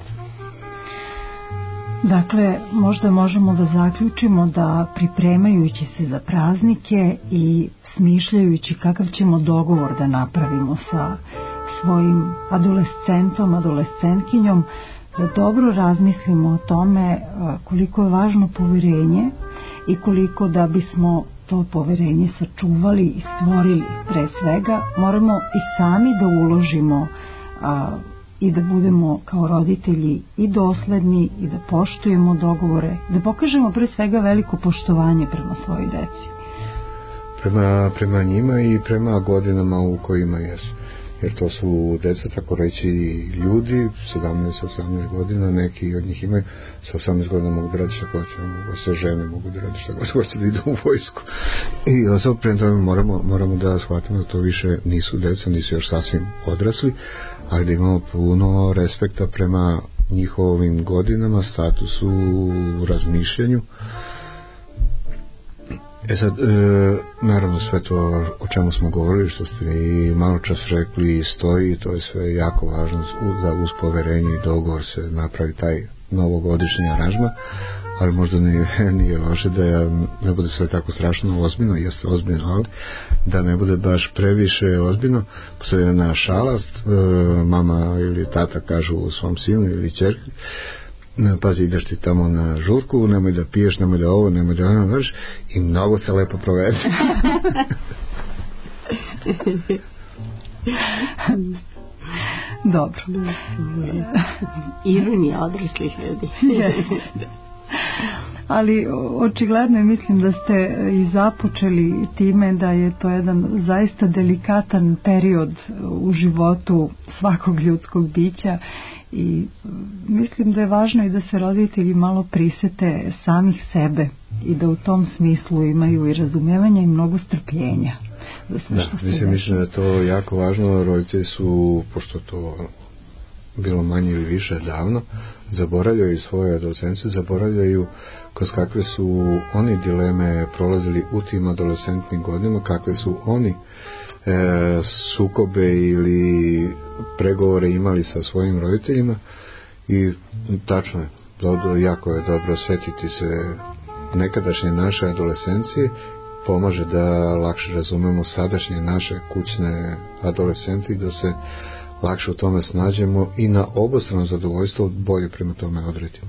Dakle, možda možemo da zaključimo da pripremajući se za praznike i smišljajući kakav ćemo dogovor da napravimo sa svojim adolescentom, adolescentkinjom, da dobro razmislimo o tome koliko je važno poverenje i koliko da bismo to poverenje sačuvali i stvorili pre svega, moramo i sami da uložimo i da budemo kao roditelji i dosledni i da poštujemo dogovore, da pokažemo pre svega veliko poštovanje prema svojoj deci. Prema njima i prema godinama u kojima jesu. Jer to su deca, tako reći, ljudi, 17-18 godina, neki od njih imaju, sa 18 godina mogu da radi šta hoće, sve žene mogu da radi šta hoće, da idu u vojsku. I osob prema tome moramo da shvatimo da to više nisu deca, nisu još sasvim odrasli, ali da imamo puno respekta prema njihovim godinama, statusu, razmišljanju. Sad, naravno sve to o čemu smo govorili, što ste i malo čas rekli, stoji, to je sve jako važno da uz poverenje i dogovor se napravi taj novogodišnji aranžman, ali možda nije loše da ne bude sve tako strašno ozbiljno, jeste ozbiljno, ali da ne bude baš previše ozbiljno. Postoji jedna šala, mama ili tata kažu u svom sinu ili ćerki, pazi, ideš ti tamo na žurku, nemoj da piješ, nemoj da ovo, nemoj da ono, znaš, i mnogo se lepo provede. Dobro. Ironija odraslih ljudi. Ali očigledno mislim da ste i započeli time da je to jedan zaista delikatan period u životu svakog ljudskog bića i mislim da je važno i da se roditelji malo prisete samih sebe i da u tom smislu imaju i razumevanja i mnogo strpljenja. Mislim da je to jako važno. Roditelji su, pošto to bilo manje ili više davno, zaboravljaju svoje adolescencije, zaboravljaju kroz kakve su oni dileme prolazili u tim adolescentnim godinama, kakve su oni sukobe ili pregovore imali sa svojim roditeljima. I tačno je, jako je dobro setiti se nekadašnje naše adolescencije, pomaže da lakše razumemo sadašnje naše kućne adolescente i da se lakše u tome snađemo i na obostrano zadovoljstvo bolje prema tome odredimo.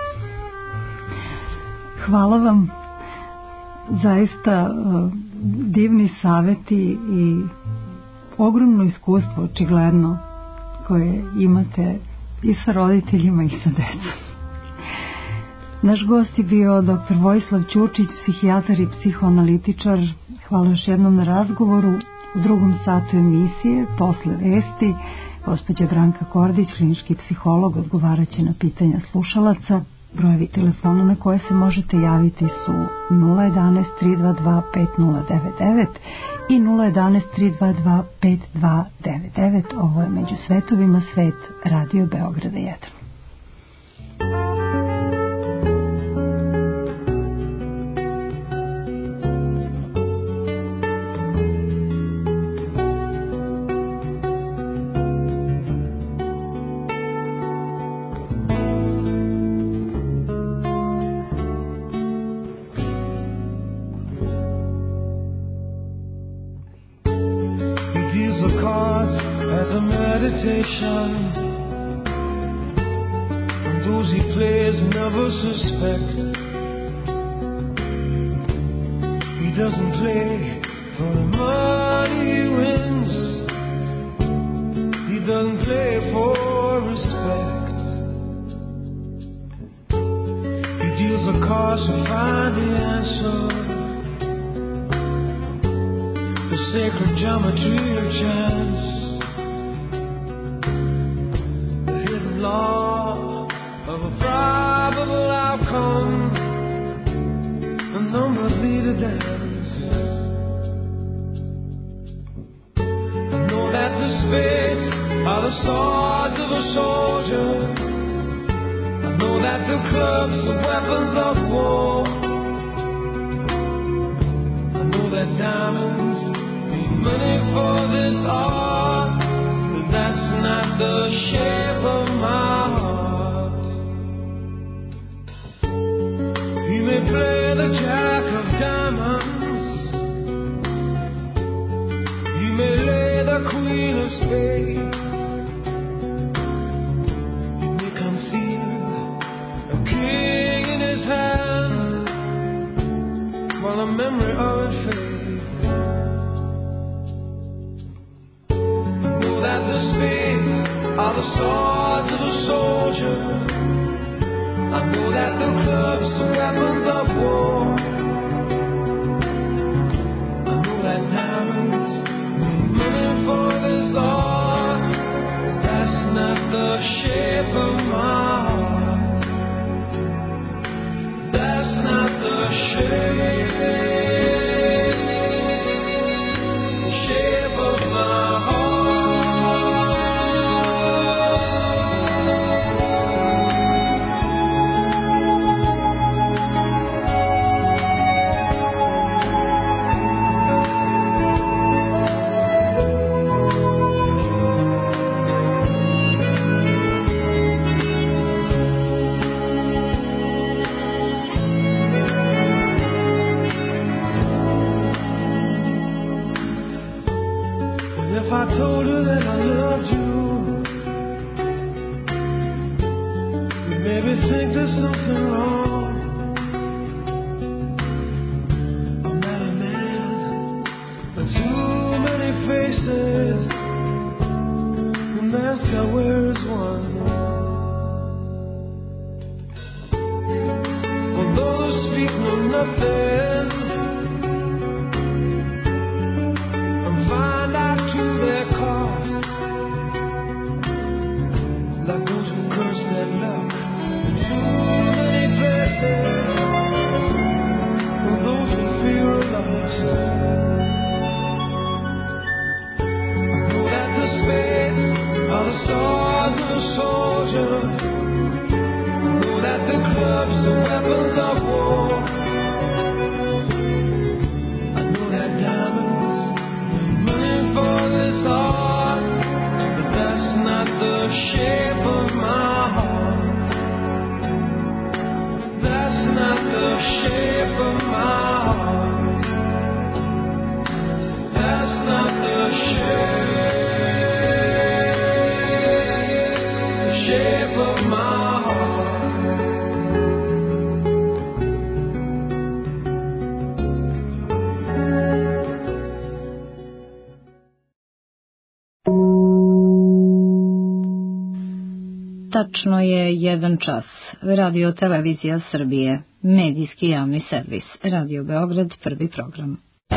Hvala vam, zaista divni saveti i ogromno iskustvo očigledno koje imate i sa roditeljima i sa decom. Naš gost je bio dr. Vojislav Ćurčić, psihijatar i psihoanalitičar. Hvala još jednom na razgovoru. U drugom satu emisije, posle vesti, gospođa Branka Kordić, klinički psiholog, odgovaraće na pitanja slušalaca. Brojevi telefona na koje se možete javiti su 011 322 5099 i 011 322 5299. Ovo je Među svetovima svet, Radio Beograda 1. And those he plays never suspect. He doesn't play for the money he wins. He doesn't play for respect. He deals the cards to find the answer. The sacred geometry of chance. Law of a probable outcome. The numbers lead a dance. I know that the spades are the swords of a soldier. I know that the clubs are weapons of war. I know that diamonds need money for this art. That's not the shape of my heart. He may play the jack of diamonds. He may lay the queen of spades. clubs and weapons of war. I know that diamonds mean money for this art, but that's not the shape of my heart. That's not the shape of my heart. If I told you that I loved you, you'd maybe think there's something wrong. I'm not a man with too many faces. The mask I wear is one. For those who speak know nothing, find out to their cost, like those who curse their luck in too many places, or those who feel lost. I know that the spades are the swords of a soldier. I know that the clubs are weapons of war. I know that diamonds for this heart, but that's not the shape of my heart. That's not the shape of my heart. That's not the shape of my heart. Tačno je 1 čas. Radio Televizija Srbije. Medijski javni servis. Radio Beograd, prvi program.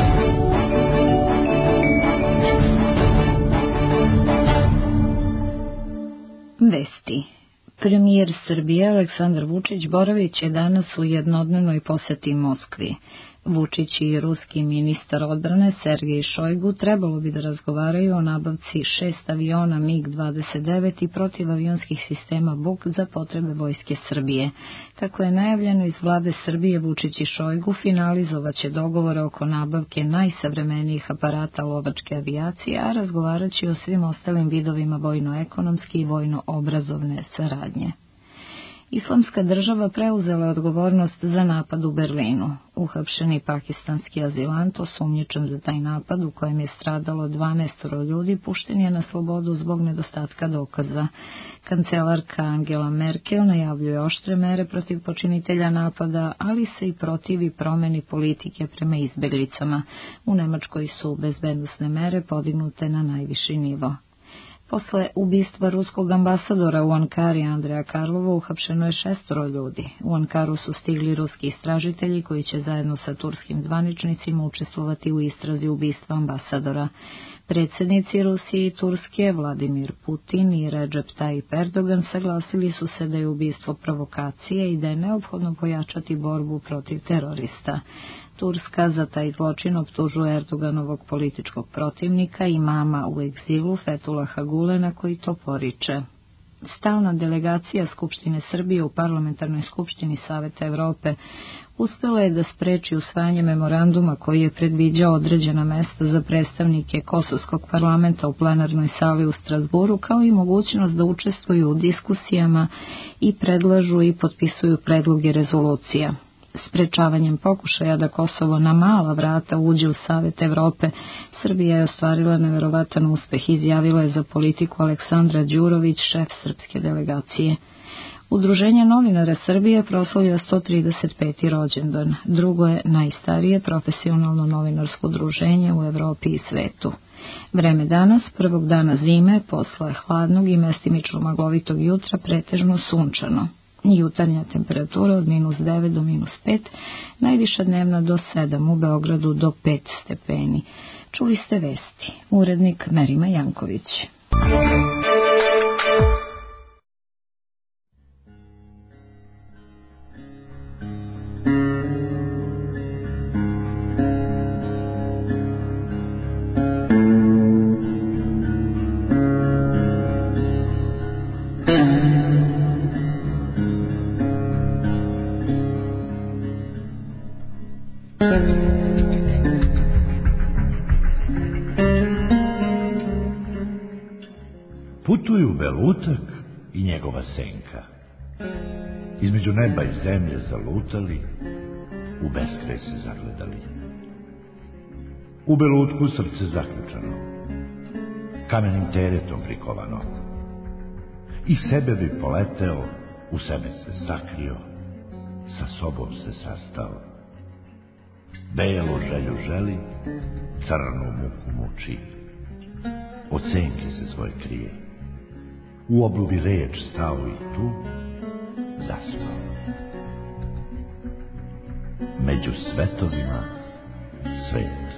Vesti. Premijer Srbije Aleksandar Vučić boravit će danas u jednodnevnoj poseti Moskvi. Vučić i ruski ministar odbrane Sergej Šojgu trebalo bi da razgovaraju o nabavci 6 aviona MiG-29 i protivavionskih sistema Buk za potrebe Vojske Srbije. Kako je najavljeno iz vlade Srbije, Vučić i Šojgu finalizovaće dogovore oko nabavke najsavremenijih aparata lovačke avijacije, a razgovarat će o svim ostalim vidovima vojno-ekonomske i vojno-obrazovne saradnje. Islamska država preuzela odgovornost za napad u Berlinu. Uhapšeni pakistanski azilant, osumnjičen za taj napad u kojem je stradalo 12 ljudi, pušten je na slobodu zbog nedostatka dokaza. Kancelarka Angela Merkel najavljuje oštre mere protiv počinitelja napada, ali se i protivi promeni politike prema izbeglicama. U Nemačkoj su bezbednosne mere podignute na najviši nivo. Posle ubistva ruskog ambasadora u Ankari Andreja Karlova uhapšeno je 6 ljudi. U Ankaru su stigli ruski istražitelji koji će zajedno sa turskim zvaničnicima učestvovati u istrazi ubistva ambasadora. Predsjednici Rusije i Turske Vladimir Putin i Recep Tayyip Erdogan saglasili su se da je ubistvo provokacije i da je neophodno pojačati borbu protiv terorista. Turska za taj zločin optužuje Erdoganovog političkog protivnika, imama u egzilu Fetulaha Gulena, koji to poriče. Stalna delegacija Skupštine Srbije u Parlamentarnoj skupštini Saveta Evrope uspela je da spreči usvajanje memoranduma koji je predviđao određena mesta za predstavnike Kosovskog parlamenta u plenarnoj sali u Strazburu, kao i mogućnost da učestvuju u diskusijama i predlažu i potpisuju predloge rezolucija. Sprečavanjem pokušaja da Kosovo na mala vrata uđe u Savet Evrope, Srbija je ostvarila neverovatan uspeh, izjavila je za Politiku Aleksandra Đurović, šef srpske delegacije. Udruženje novinara Srbije proslavlja 135. rođendan. Drugo je najstarije profesionalno novinarsko udruženje u Evropi i svetu. Vreme danas, prvog dana zime, posle hladnog i mestimično maglovitog jutra, pretežno sunčano. Jutarnja temperatura od -9 do -5, najviša dnevna do 7, u Beogradu do 5 stepeni. Čuli ste vesti. Urednik Merima Janković. Putuju Belutak i njegova senka. Između neba i zemlje zalutali, u beskraj se zagledali. U Belutku srce zaključano, kamenim teretom prikovano. I sebe bi poleteo, u sebe se sakrio, sa sobom se sastao. Belu želju želi, crnu muku muči, od senke se svoj krije. U oblubi reč stao i tu zaspao. Među svetovima svet.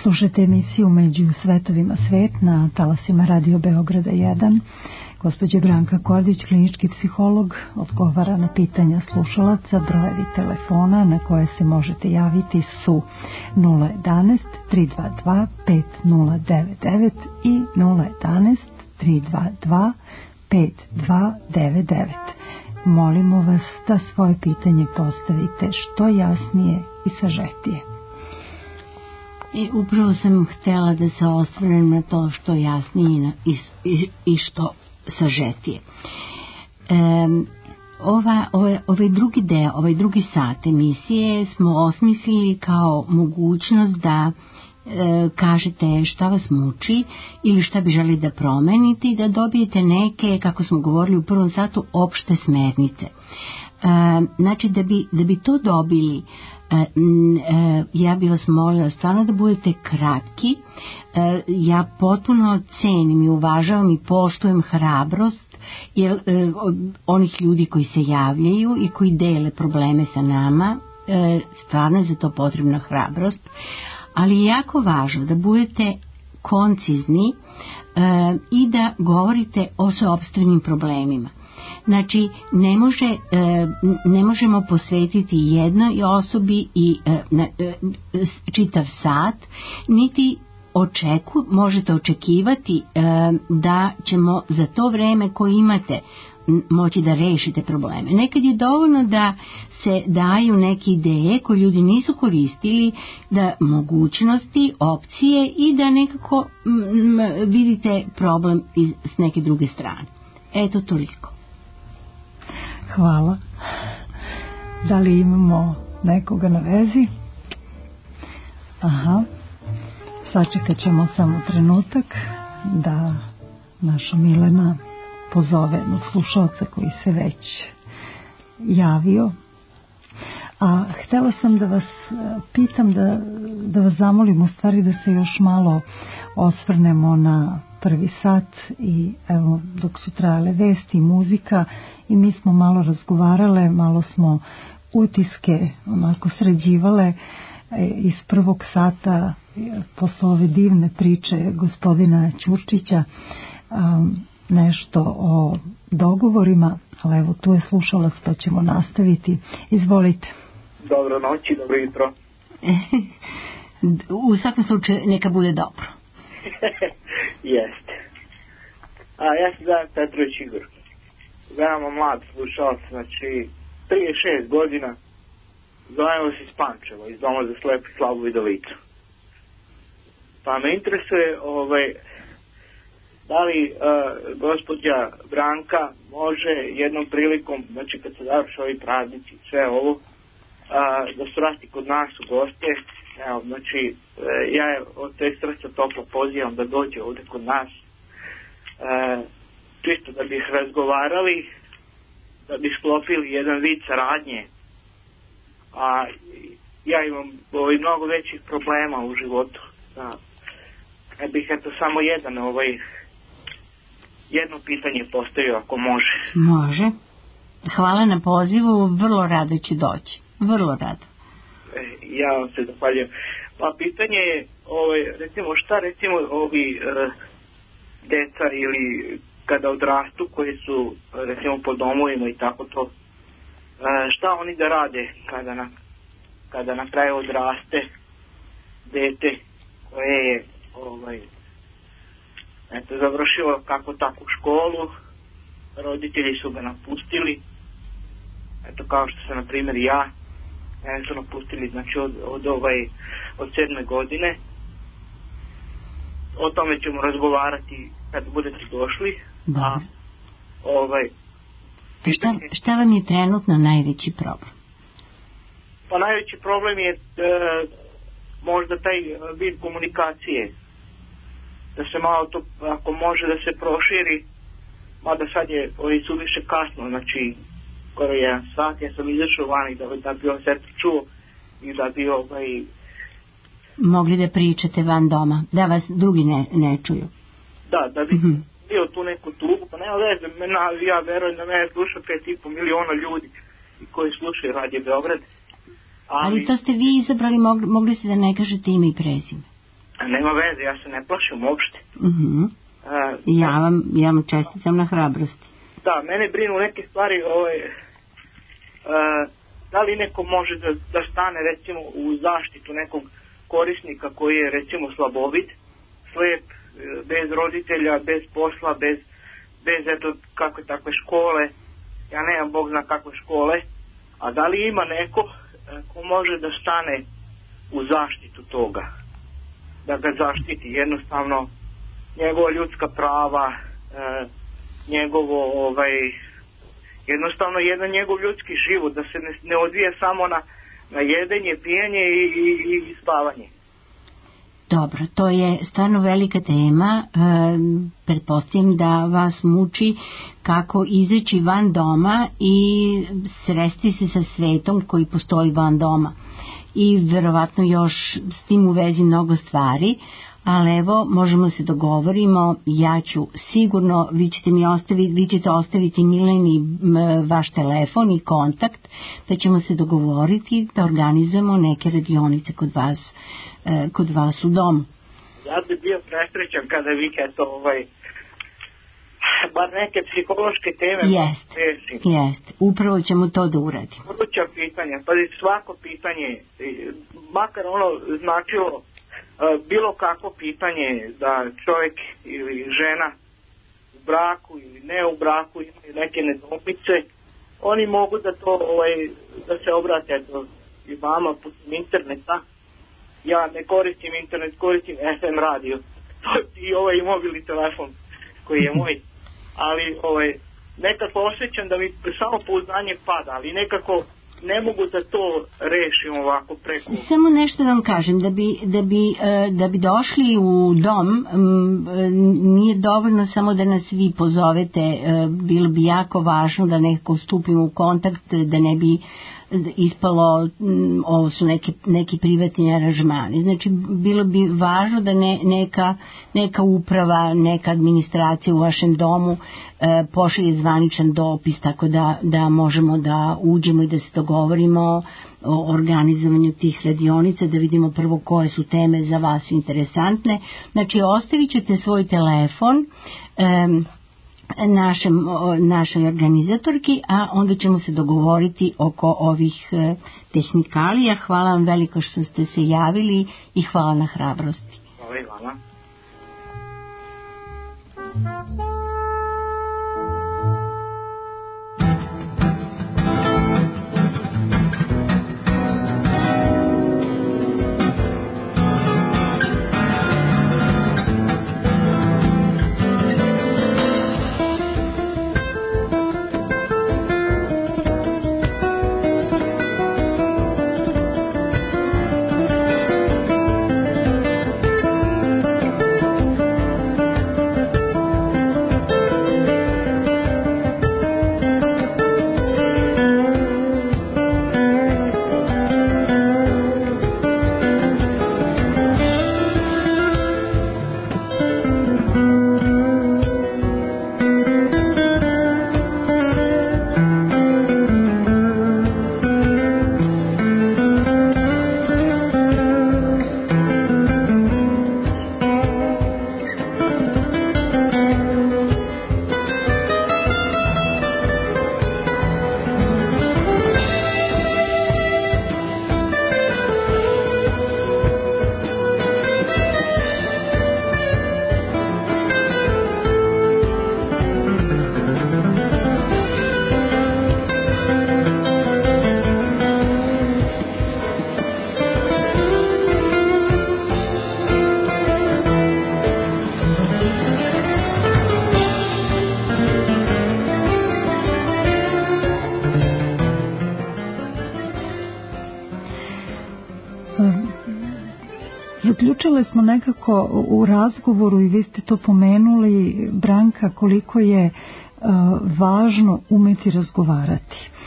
Slušajte emisiju Među svetovima svet na talasima Radio Beograda 1. Gospođa Branka Kordić, klinički psiholog, odgovara na pitanja slušalaca. Brojevi telefona na koje se možete javiti su 011 322 5099 i 011 322 5299. Molimo vas da svoje pitanje postavite što jasnije i sažetije. Upravo sam htjela da se osvrnem na to što jasnije i što sažetije. Ovaj drugi deo, ovaj drugi sat emisije smo osmislili kao mogućnost da kažete šta vas muči ili šta bi želi da promenite i da dobijete neke, kako smo govorili u prvom satu, opšte smernice. Znači da bi to dobili, ja bih vas molila stvarno da budete kratki. Ja potpuno cenim i uvažavam i poštujem hrabrost onih ljudi koji se javljaju i koji dele probleme sa nama. Stvarno je za to potrebna hrabrost, ali je jako važno da budete koncizni i da govorite o sopstvenim problemima. Znači, ne možemo posvetiti jednoj osobi i čitav sat, niti možete očekivati da ćemo za to vreme koje imate moći da rešite probleme. Nekad je dovoljno da se daju neke ideje koje ljudi nisu koristili, da mogućnosti, opcije i da nekako vidite problem s neke druge strane. Eto, toliko. Hvala. Da li imamo nekoga na vezi? Aha. Sačekat ćemo samo trenutak da naša Milena pozove jednog slušalca koji se već javio. A htjela sam da vas pitam, da vas zamolim u stvari da se još malo osvrnemo na prvi sat i evo dok su trajale vesti i muzika i mi smo malo razgovarale, malo smo utiske onako sređivale iz prvog sata posle ove divne priče gospodina Ćurčića, nešto o dogovorima, ali evo tu je slušalac pa ćemo nastaviti. Izvolite. Dobro noći, dobro jutro. U svakom slučaju neka bude dobro. Jeste. Ja se zovem Petrović Igor. Veoma mlad slušalac, znači 36 godina, zovemo se iz Pančeva, iz Doma za slepu i slabu vidovicu. Pa me interesuje da li gospođa Branka može jednom prilikom, znači kad se završi ovi praznici i sve ovo, da svrati kod nas u goste. Evo, znači ja od te srca toplo pozivam da dođe ovdje kod nas, čisto da bih razgovarali, da bi sklopili jedan vid saradnje, a ja imam mnogo većih problema u životu. Ja bih samo jedno pitanje postavio ako može. Može. Hvala na pozivu, vrlo rado će doći. Vrlo rado. Ja vam se zahvaljujem. Pa pitanje je, šta ovi deca ili kada odrastu koji su recimo po domovima i tako to, šta oni da rade kada na kraju odraste dete koje je završilo kako takvu školu, roditelji su ga napustili, kao što se na primjer ja, mene su napustili znači od 7. godine. O tome ćemo razgovarati kad budete došli. Šta vam je trenutno najveći problem? Pa najveći problem je možda taj vid komunikacije, da se malo to, ako može da se proširi, mada sad je suviše kasno, znači skoro 1 sat, ja sam izašao vani da bi on sve čuo i da bi mogli da pričate van doma, da vas drugi ne čuju. Da bi bio tu neku tugu, pa nema veze, ja verujem da mene sluša 5,5 miliona ljudi koji slušaju Radio Beograd. Ali to ste vi izabrali, mogli ste da ne kažete ime i prezime. nema veze, ja se ne plašim uopšte. Ja vam čestitam na hrabrosti. Da, mene brinu neke stvari, da li neko može da stane recimo u zaštitu nekog korisnika koji je recimo slabovid, slep, bez roditelja, bez posla, bez eto kakve takve škole, ja nemam Bog zna kakve škole, a da li ima neko ko može da stane u zaštitu toga, da ga zaštiti jednostavno njegova ljudska prava, njegovo jednostavno jedan njegov ljudski život, da se ne odvije samo na jedenje, pijenje i spavanje. Dobro, to je stvarno velika tema. Pretpostavljam da vas muči kako izaći van doma i sresti se sa svetom koji postoji van doma. I verovatno još s tim u vezi mnogo stvari, ali evo, možemo se dogovorimo, ja ću sigurno, vi ćete ostaviti Mileni vaš telefon i kontakt, da ćemo se dogovoriti da organizujemo neke radionice kod vas u domu. Ja bi bio presrećan kada vi bar neke psihološke teme. Jest, upravo ćemo to da uradimo. Vruća pitanja, pa svako pitanje, makar ono značilo bilo kakvo pitanje da čovjek ili žena u braku ili ne u braku imaju neke nedoumice, oni mogu da to da se obrate i vama putem interneta. Ja ne koristim internet, koristim FM radio i mobilni telefon koji je moj, ali nekako osjećam da mi samo pouzdanje pada, ali nekako ne mogu da to rešim ovako preko. Samo nešto da vam kažem, da bi došli u dom, nije dovoljno samo da nas vi pozovete, bilo bi jako važno da nekako stupimo u kontakt, da ne bi ispalo ovo su neki privatni aranžmani. Znači bilo bi važno da neka uprava, neka administracija u vašem domu pošalje zvaničan dopis, tako da možemo da uđemo i da se dogovorimo o organizovanju tih radionica, da vidimo prvo koje su teme za vas interesantne. Znači ostavit ćete svoj telefon našoj organizatorki, a onda ćemo se dogovoriti oko ovih tehnikalija. Hvala vam veliko što ste se javili i hvala na hrabrosti. Hvala i vama. Zaključile smo nekako u razgovoru i vi ste to pomenuli, Branka, koliko je važno umeti razgovarati.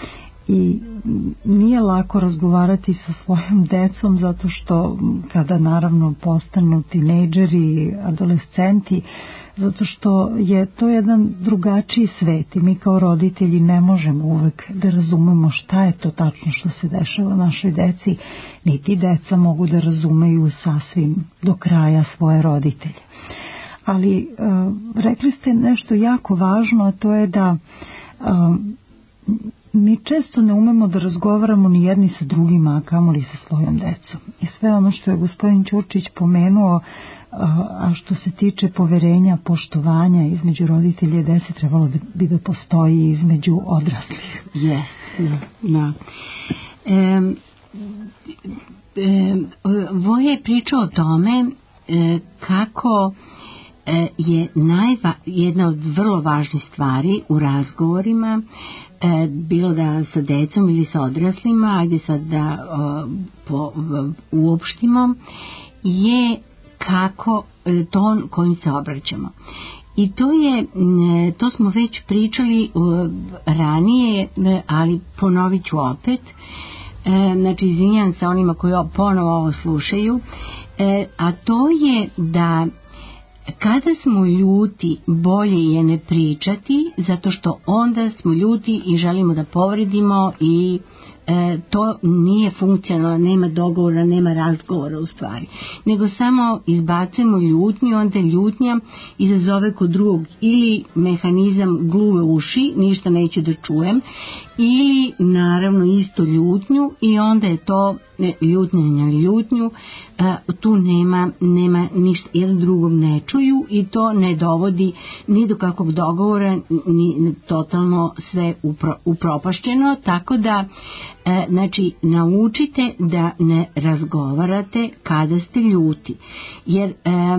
i nije lako razgovarati sa svojom decom zato što kada naravno postanu tinejdžeri, adolescenti, zato što je to jedan drugačiji svet i mi kao roditelji ne možemo uvek da razumemo šta je to tačno što se dešava našoj deci, niti deca mogu da razumeju sasvim do kraja svoje roditelje. Ali rekli ste nešto jako važno, a to je da mi često ne umemo da razgovaramo ni jedni sa drugima, a kamoli sa svojom decom. I sve ono što je gospodin Ćurčić pomenuo, a što se tiče poverenja, poštovanja između roditelja i dece, trebalo bi da postoji između odraslih. Da. Voja je pričao o tome kako je jedna od vrlo važnih stvari u razgovorima, bilo da sa decom ili sa odraslima, ajde sad da uopštimo, je kako ton kojim se obraćamo. I to smo već pričali ranije, ali ponovit ću opet. Znači, izvinjam se onima koji ponovo ovo slušaju, a to je da kada smo ljuti, bolje je ne pričati, zato što onda smo ljuti i želimo da povredimo i to nije funkcionalno, nema dogovora, nema razgovora u stvari, nego samo izbacujemo ljutnju, onda ljutnja izazove kod drugog ili mehanizam gluve uši, ništa neću da čujem, ili naravno isto ljutnju i onda je to ljutnja na ljutnju, tu nema ništa, jedan drugog ne čuju i to ne dovodi ni do kakvog dogovora, ni totalno sve upropašćeno, tako da znači naučite da ne razgovarate kada ste ljuti, jer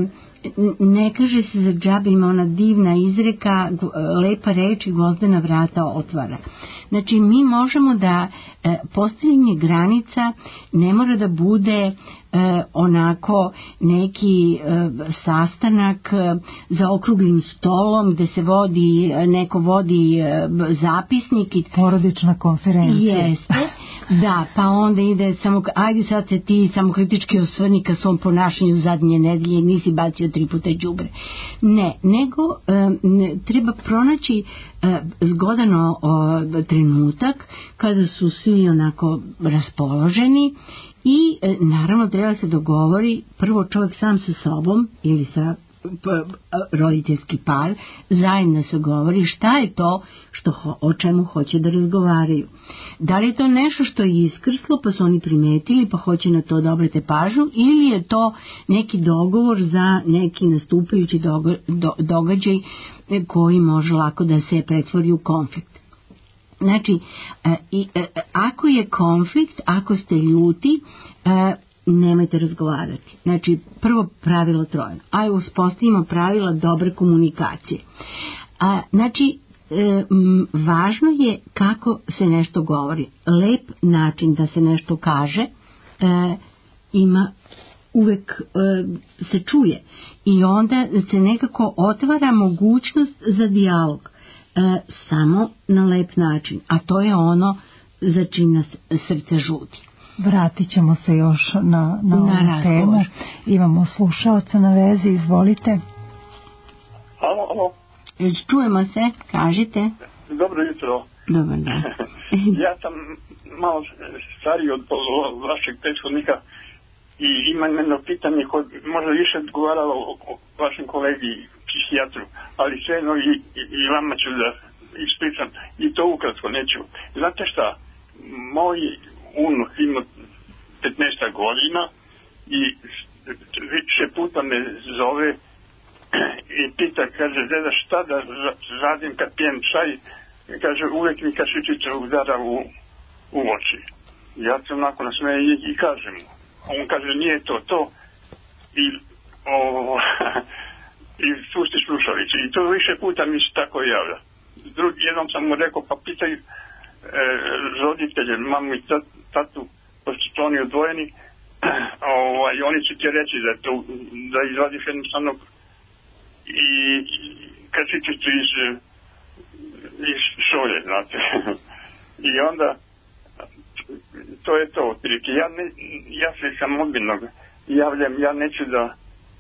ne kaže se za džabe, ima ona divna izreka, lepa reč i gvozdena vrata otvara. Znači mi možemo da postavljanje granica ne mora da bude onako neki sastanak za okruglim stolom gde se neko vodi zapisnik i porodična konferencija. Jeste, da, pa onda ide samo, ajde sad se ti samo kritički osvrni ka svom ponašanju zadnje nedelje, nisi bacio 3 puta đubre. Ne, nego treba pronaći zgodan trenutak kada su svi onako raspoloženi i naravno treba se dogovori prvo čovjek sam sa sobom ili sa roditeljski par zajedno se govori šta je to o čemu hoće da razgovaraju. Da li je to nešto što je iskrslo pa su oni primetili pa hoće na to da obrate pažnju, ili je to neki dogovor za neki nastupajući događaj koji može lako da se pretvori u konflikt. Znači, ako je konflikt, ako ste ljuti, nemojte razgovarati. Znači, prvo pravilo trojno. Ajde, uspostavimo pravila dobre komunikacije. Znači, važno je kako se nešto govori. Lep način da se nešto kaže ima uvek se čuje i onda se nekako otvara mogućnost za dijalog. Samo na lep način, a to je ono za čim nas srce žudi. Vratit ćemo se još na ovu temu. Imamo slušaoca na vezi, izvolite. Alo. Čujemo se, kažite. Dobro jutro. Dobar dan. Ja sam malo stariji od vašeg prethodnika i imam jedno pitanje koje možda više odgovaralo o vašem kolegi psihijatru, ali svejedno i vama ću da ispričam i to ukratko neću. Znate šta, moj unuk ima 15 godina i više puta me zove i pita, kaže, deda, šta da radim kad pijem čaj? Kaže, uvek mi kašičica udara u oči. Ja se onako nasmejem i kažem mu. On kaže, nije to i pusti slušalice. I to više puta mi se tako javlja. Jednom sam mu rekao, pa pitaj roditelje, mamu i tatu, pošto su oni odvojeni, oni će ti reći da izvadiš jednostavno i kašičicu iz šolje, znate. I onda to je to otprilike. Ja se sam ozbiljno javljam, ja neću da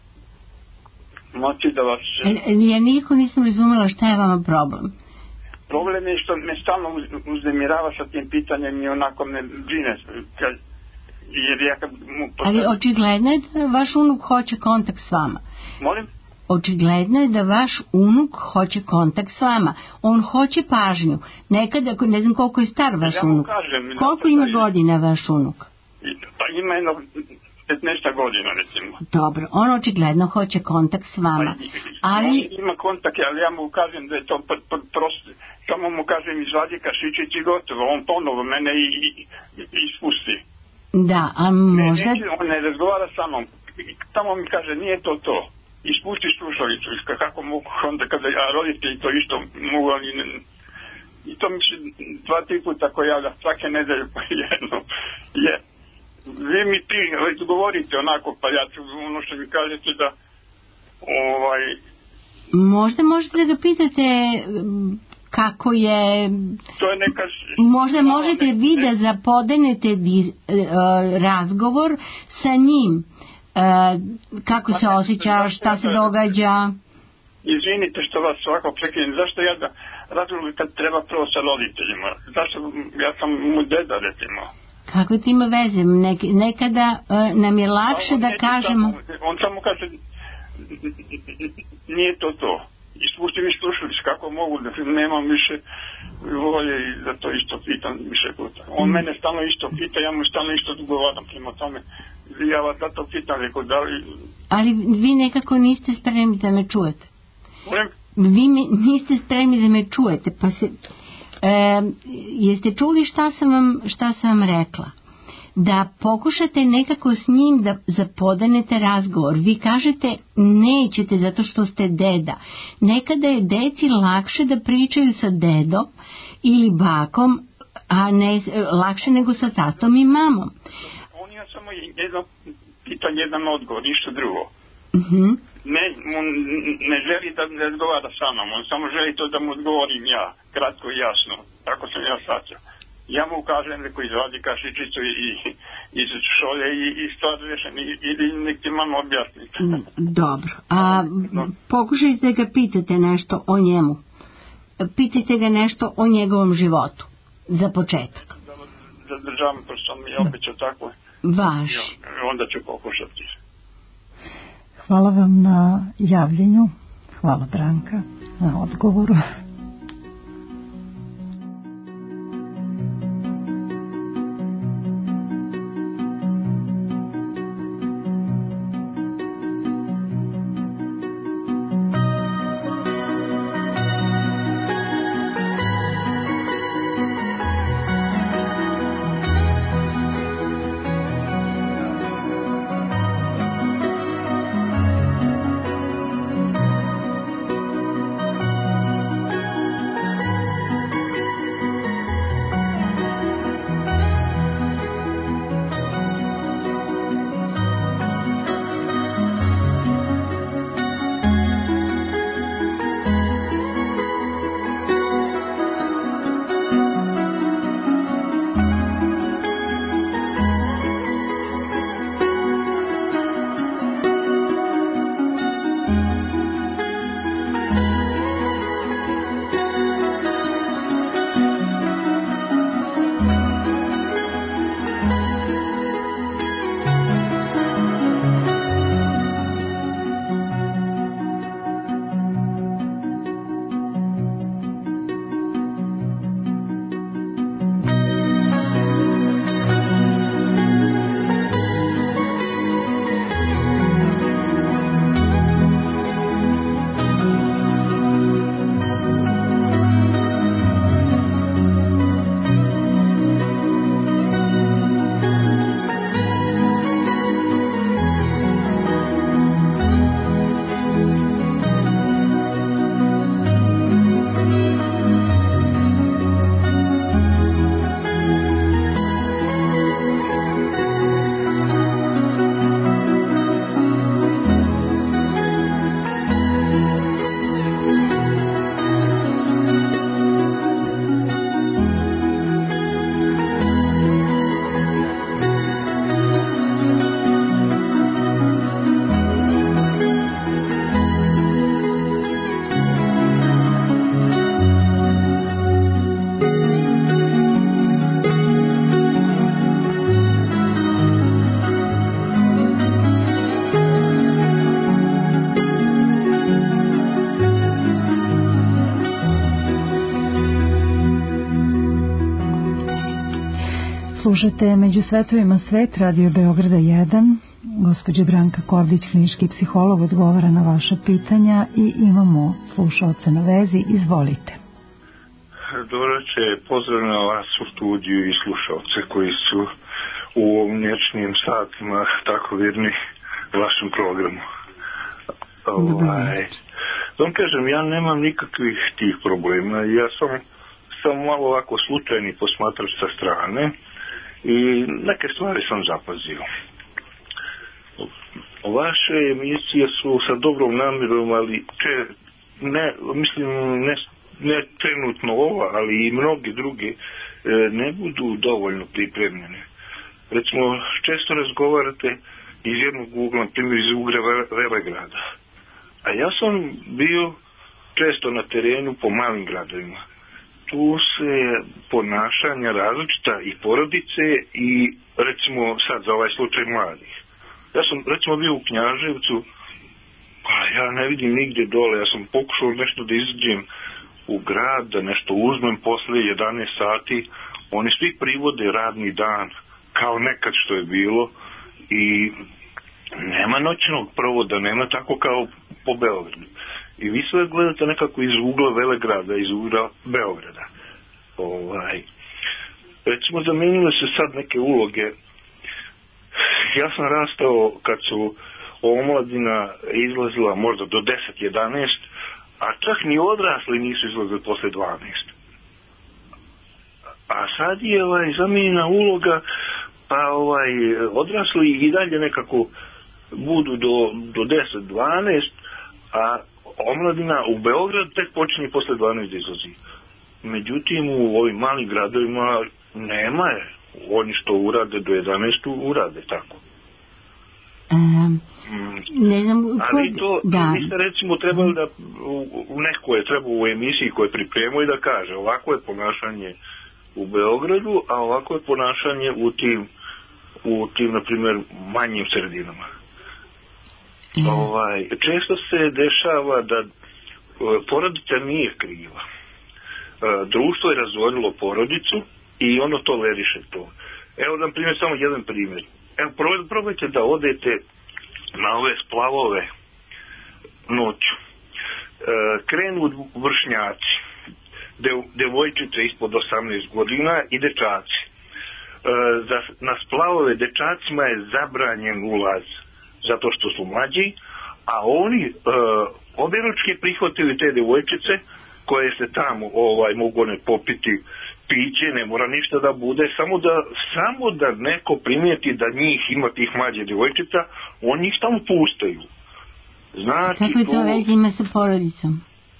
moći da vas... Ja nikako nisam razumela šta je vama problem. Problem je što me stalno uznemirava sa tim pitanjem i onako me brine. Jer ja kad mu Ali očigledno je da vaš unuk hoće kontakt s vama. Molim? Očigledno je da vaš unuk hoće kontakt s vama. On hoće pažnju. Nekada, ne znam koliko je star vaš unuk. Koliko ima godina vaš unuk? Pa ima jedno 15 godina, recimo. Dobro, on očigledno hoće kontakt s vama. Ali... Ima kontakt, ali ja mu kažem da je to prosto. Samo mu kažem izvadi kašičić i gotovo. On ponovo mene ispusti. Da, a možda... On ne razgovara sa mnom. Tamo mi kaže, nije to. Ispusti slušalicu. Kako mogu onda kada ja roditelji to isto mogu, ali ne... I to mi se 2-3 puta ko javlja, svake nedelje po jedno. Vi mi govorite onako, pa ja ću ono što mi kažete da Možda možete da ga pitate kako je... To je neka... Možda možete vi da zapodenete razgovor sa njim. Kako se osjeća, šta se događa. Izvinite što vas ovako prekinem. Zašto ja da razgovorim kad treba prvo sa roditeljima? Zašto ja sam mu deda, recimo. Kako ti ima veze? Nekada nam je lakše da kažemo... On samo kaže, nije to. Ispusti mi slušalicu, kako mogu, da nemam više volje i da to isto pitam više puta. On mene stalno isto pita, ja mu stalno isto odgovaram prema tome. Ja vas zato pitam, rekao, da li... Ali vi nekako niste spremni da me čujete. Vi niste spremni da me čujete, pa se... jeste čuli šta sam vam rekla? Da pokušate nekako s njim da zapodanete razgovor. Vi kažete nećete zato što ste deda. Nekada je deci lakše da pričaju sa dedom ili bakom, a ne lakše nego sa tatom i mamom. On je samo jedno pitanje, jedan odgovor, ništa drugo. On ne želi da razgovara sa mnom, on samo želi to da mu odgovorim ja, kratko i jasno. Tako sam ja shvatio. Ja mu kažem neko izvadi kašičicu iz šolje i stvar rešen, ili nek ti mama objasni. Dobro, a pokušajte da ga pitate nešto o njemu. Pitajte ga nešto o njegovom životu, za početak. Zadržavam, pošto sam mi obećao tako. Vaš. Onda ću pokušati. Hvala vam na javljenju. Hvala Branka na odgovoru. Slušate Među svetovima svet, Radio Beograda 1. Gospođa Branka Kordić, klinički psiholog, odgovara na vaša pitanja i imamo slušaoca na vezi. Izvolite. Dobro će, pozdravljam vas u studiju i slušaoce koji su u ovim nječnim satima tako virni vašem programu. Da vam kažem, ja nemam nikakvih tih problema. Ja sam malo ovako slučajni posmatrač sa strane i neke stvari sam zapazio. Vaše emisije su sa dobrom namjerom, ali ne trenutno ova, ali i mnogi drugi ne budu dovoljno pripremljene. Recimo, često razgovarate iz jednog ugla, na primjer iz ugla Velegrada. A ja sam bio često na terenu po malim gradovima. Tu se ponašanja različita i porodice i recimo sad za ovaj slučaj mladih. Ja sam recimo bio u Knjaževcu, pa ja ne vidim nigdje dole, ja sam pokušao nešto da izađem u grad, da nešto uzmem posle 11 sati, oni svi privode radni dan, kao nekad što je bilo i nema noćnog provoda, nema tako kao po Beogradu. I vi sve gledate nekako iz ugla Velegrada, iz ugla Beograda. Recimo, zamenile se sad neke uloge. Ja sam rastao kad su omladina izlazila možda do 10-11, a čak ni odrasli nisu izlazili posle 12. A sad je zamijenjena uloga, pa odrasli i dalje nekako budu do 10-12, a omladina u Beogradu tek počinje posle 12 da izlazi. Međutim, u ovim malim gradovima nema je. Oni što urade do 11 urade tako. Ne znam, ali to vi ste recimo trebali da neko je trebao u emisiji koje pripremuje da kaže ovako je ponašanje u Beogradu, a ovako je ponašanje u tim na primjer manjim sredinama. Često se dešava da porodica nije kriva. Društvo je razvodilo porodicu i ono toleriše to. Evo na primjer samo jedan primjer. Evo probajte da odete na ove splavove noću. Krenu vršnjaci, devojčice ispod 18 godina i dečaci. Na splavove dečacima je zabranjen ulaz zato što su mlađi, a oni objeručki prihvatili te devojčice koje se tamo mogu ne popiti piće, ne mora ništa da bude, samo da neko primijeti da njih ima tih mlađe devojčica, oni ih tamo pustaju. Znači, kako je to veze ima sa porodicom?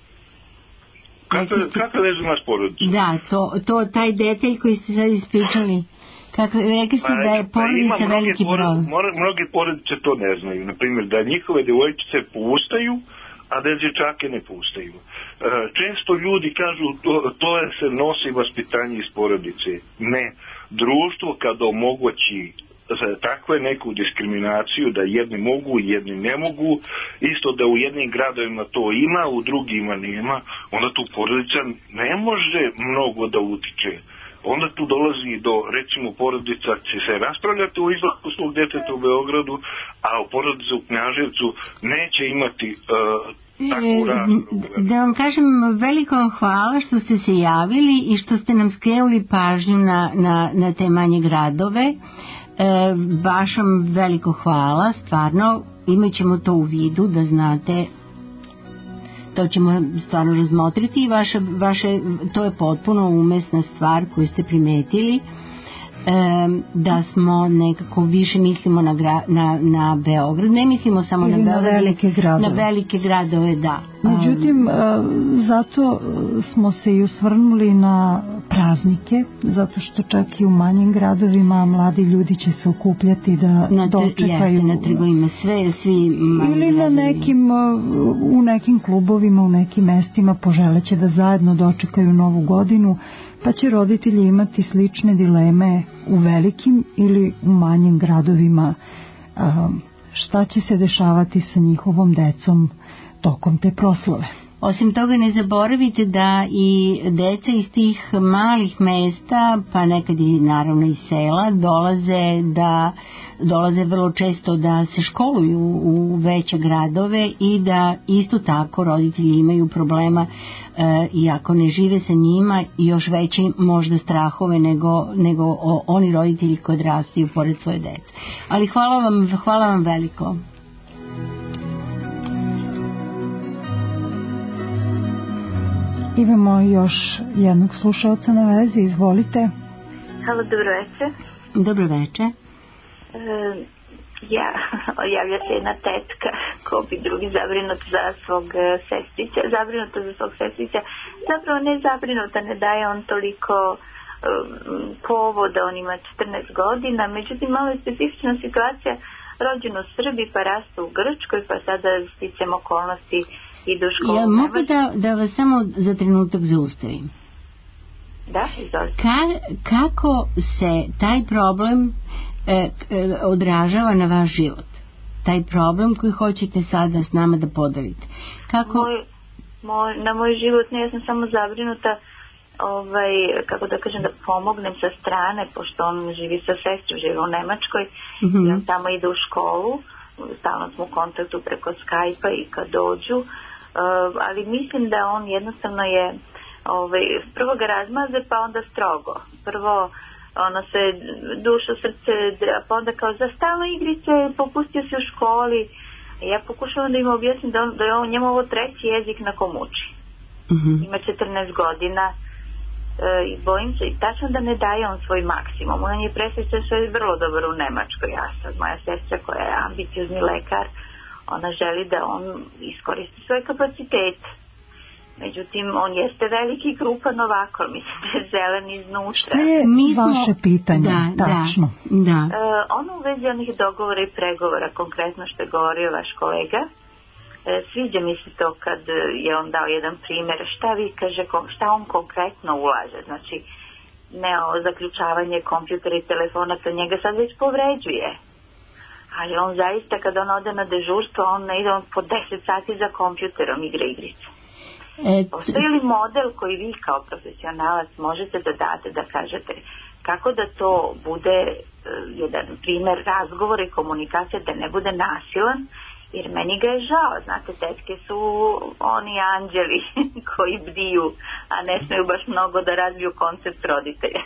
Kakve veze ima s porodicom? Da, taj detalj koji ste sad ispričali. Rekli ste da je porodica veliki broj. Mnogi porodice to ne znaju. Naprimjer, da njihove devojčice pustaju, a da dječake ne pustaju. Često ljudi kažu to se nosi vaspitanje iz porodice. Ne. Društvo kada omogući takve neku diskriminaciju da jedni mogu, jedni ne mogu, isto da u jednim gradovima to ima, u drugima nema, onda tu porodica ne može mnogo da utiče. Onda tu dolazi do, recimo, porodica će se raspravljati o izlasku svog deteta u Beogradu, a u porodica u Knjaževcu neće imati takvu raspravu. Da vam kažem, veliko vam hvala što ste se javili i što ste nam skrenuli pažnju na te manje gradove. Baš vam veliko hvala, stvarno, imat ćemo to u vidu, da znate, to ćemo stvarno razmotriti i to je potpuno umesna stvar koju ste primetili, da smo nekako više mislimo na Beograd, ne mislimo samo na Beograd, na velike gradove, da. Međutim, zato smo se i osvrnuli na praznike, zato što čak i u manjim gradovima mladi ljudi će se okupljati da dočekaju na trgovima svi ili u nekim klubovima, u nekim mestima poželeće da zajedno dočekaju Novu godinu, pa će roditelji imati slične dileme u velikim ili u manjim gradovima. Šta će se dešavati sa njihovom decom tokom te proslave? Osim toga ne zaboravite da i deca iz tih malih mesta, pa nekad i naravno iz sela, dolaze vrlo često da se školuju u veće gradove i da isto tako roditelji imaju problema i ako ne žive sa njima još veće možda strahove nego oni roditelji koji odrastaju pored svoje dece. Ali hvala vam veliko. Imamo još jednog slušalca na vezi, izvolite. Halo, dobro večer. Dobro večer. Javlja se jedna tetka, ko bi drugi zabrinuta za svog sestrića, zapravo ne zabrinuta, ne daje on toliko povoda, on ima 14 godina, međutim malo je specifična situacija, rođen u Srbiji pa raste u Grčkoj, pa sada sticam okolnosti idu u školu. Ja mogu da vas samo za trenutak zaustavim? Da, izvolite. Kako se taj problem odražava na vaš život? Taj problem koji hoćete sada s nama da podelite. Kako... Na moj život ne, ja sam samo zabrinuta kako da kažem, da pomognem sa strane, pošto on živi sa sestrom, živi u Nemačkoj, i on tamo ide u školu, stalno smo u kontaktu preko Skype-a i kad dođu, ali mislim da on jednostavno je prvo ga razmaze pa onda strogo. Prvo ono se dušo, srce, pa onda kao za stalno igrice, popustio se u školi. Ja pokušavam da im objasnim da je njemu ovo treći jezik na kom uči. Ima 14 godina i bojim se i tačno da ne daje on svoj maksimum. On je presrećan što je vrlo dobar u Nemačkoj. Ja sad, moja sestra koja je ambiciozni lekar, ona želi da on iskoristi svoje kapacitete. Međutim, on jeste veliki krupan ovako, mislim da je zelen iznutra. Šta je vaše pitanje? Tačno. Da. Ono u vezi onih dogovora i pregovora, konkretno što je govorio vaš kolega, sviđa mi se to kad je on dao jedan primjer, šta vi kaže, šta on konkretno ulaže, znači ne o zaključavanje kompjutera i telefona, to njega sad već povređuje. Ali on zaista, kad on ode na dežurstvo, on ne ide po 10 sati za kompjuterom igra igrice. Postoji li model koji vi kao profesionalac možete da date, da kažete kako da to bude jedan primjer razgovora i komunikacije, da ne bude nasilan, jer meni ga je žao, znate, tetke su oni anđeli koji bdiju, a ne smeju baš mnogo da razviju koncept roditelja.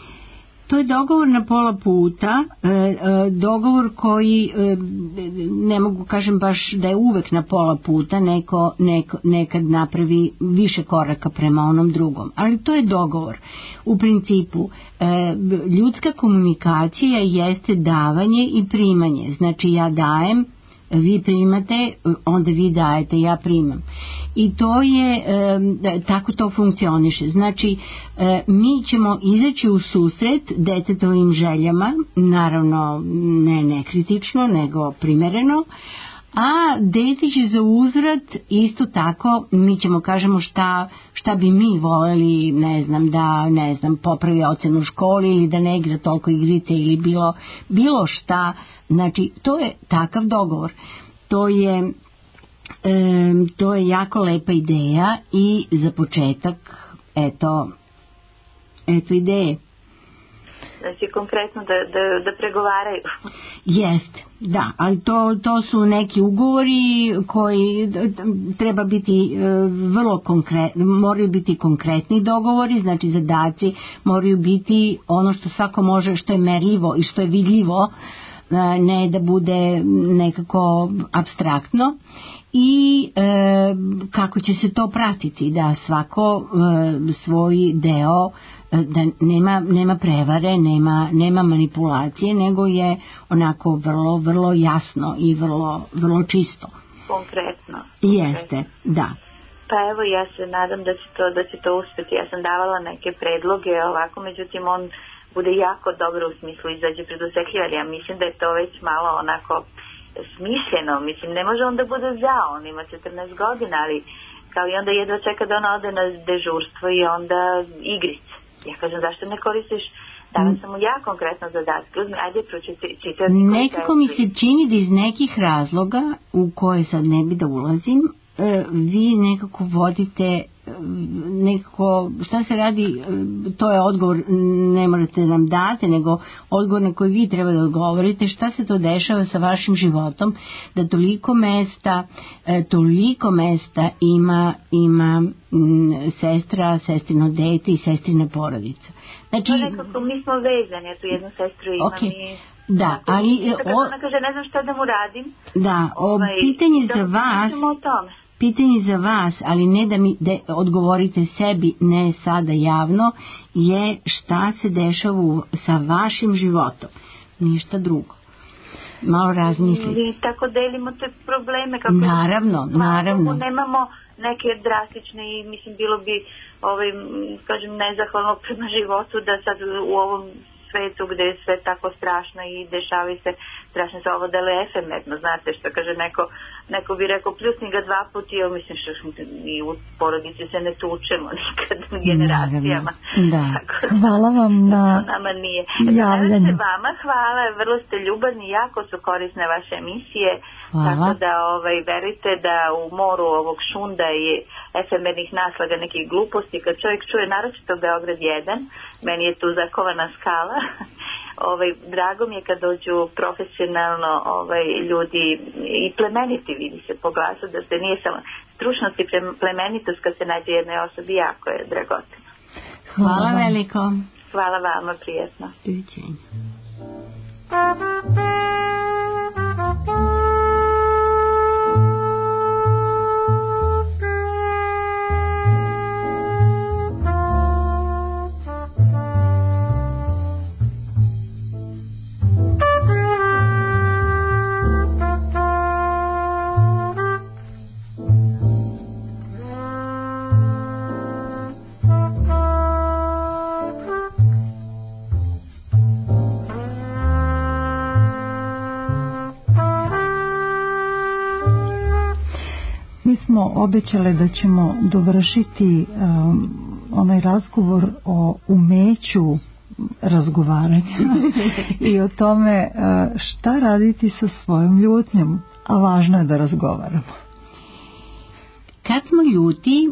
To je dogovor na pola puta, dogovor koji ne mogu kažem baš da je uvek na pola puta, nekad napravi više koraka prema onom drugom, ali to je dogovor. U principu, ljudska komunikacija jeste davanje i primanje, znači ja dajem, vi primate, onda vi dajete, ja primam. I to je, tako to funkcioniše. Znači, mi ćemo izaći u susret detetovim željama, naravno ne nekritično, nego primereno, a dete će za uzvrat isto tako, mi ćemo kažemo šta bi mi voleli, ne znam, popravi ocenu u školi ili da ne igra toliko igrice ili bilo šta. Znači, to je takav dogovor. To je jako lepa ideja i za početak, eto ideje. Znači, konkretno da pregovaraju. Jeste, da, ali to su neki ugovori koji treba biti vrlo konkretni, moraju biti konkretni dogovori, znači zadaci moraju biti ono što svako može, što je merljivo i što je vidljivo, ne da bude nekako apstraktno i kako će se to pratiti, da svako svoj deo, da nema prevare, nema manipulacije, nego je onako vrlo, vrlo jasno i vrlo, vrlo čisto. Konkretno. Jeste, da. Pa evo, ja se nadam da će to uspjeti. Ja sam davala neke predloge ovako, međutim on bude jako dobro u smislu izađe pred osetljivar. Ja mislim da je to već malo onako smišljeno. Mislim, ne može on da bude zao, on ima 14 godina, ali kao i onda jedva čeka da ona ode na dežurstvo i onda igrice. Ja kažem, zašto ne koristiš? Dala sam mu ja konkretno zadatke. Uzmi, ajde pročitati. Nekako mi se čini da iz nekih razloga, u koje sad ne bi da ulazim, vi nekako vodite nekako, šta se radi, to je odgovor, ne morate nam dati, nego odgovor na koji vi treba da odgovorite, šta se to dešava sa vašim životom, da toliko mesta ima sestra, sestrino dete i sestrine porodice. Znači, nekako mi smo vezani, ja tu jednu sestru imam i... Da, ali... Ona kaže, ne znam šta da mu radim. Da, pitanje za vas, ali ne da odgovorite sebi, ne sada javno, je šta se dešava sa vašim životom. Ništa drugo. Malo razmislite. Mi tako delimo te probleme. Kako naravno. Nemamo neke drastične i mislim bilo bi kažem nezahvalno prema životu da sad u ovom svetu gde je sve tako strašno i dešavaju se strašno za ovo da je efemerno, znate što kaže neko bi rekao pljusni ga 2 puta i mislim što i u porodici se ne tučemo nikad generacijama. Da. Hvala vam na nama nije. javljanju. Vama hvala, vrlo ste ljubazni, jako su korisne vaše emisije. Hvala. Tako da verujte da u moru ovog šunda i efemernih naslaga nekih gluposti, kad čovjek čuje naročito Beograd 1, meni je tu zakovana skala. Drago mi je kad dođu profesionalno ljudi i plemeniti, vidi se po glasu da se nije samo stručnost i plemenitost kad se nađe jednoj osobi, jako je dragoceno. Hvala veliko. Hvala vama, prijetno. Doviđenja. Mi smo obećale da ćemo dovršiti onaj razgovor o umeću razgovaranja i o tome šta raditi sa svojom ljutnjom, a važno je da razgovaramo. Kad smo ljuti,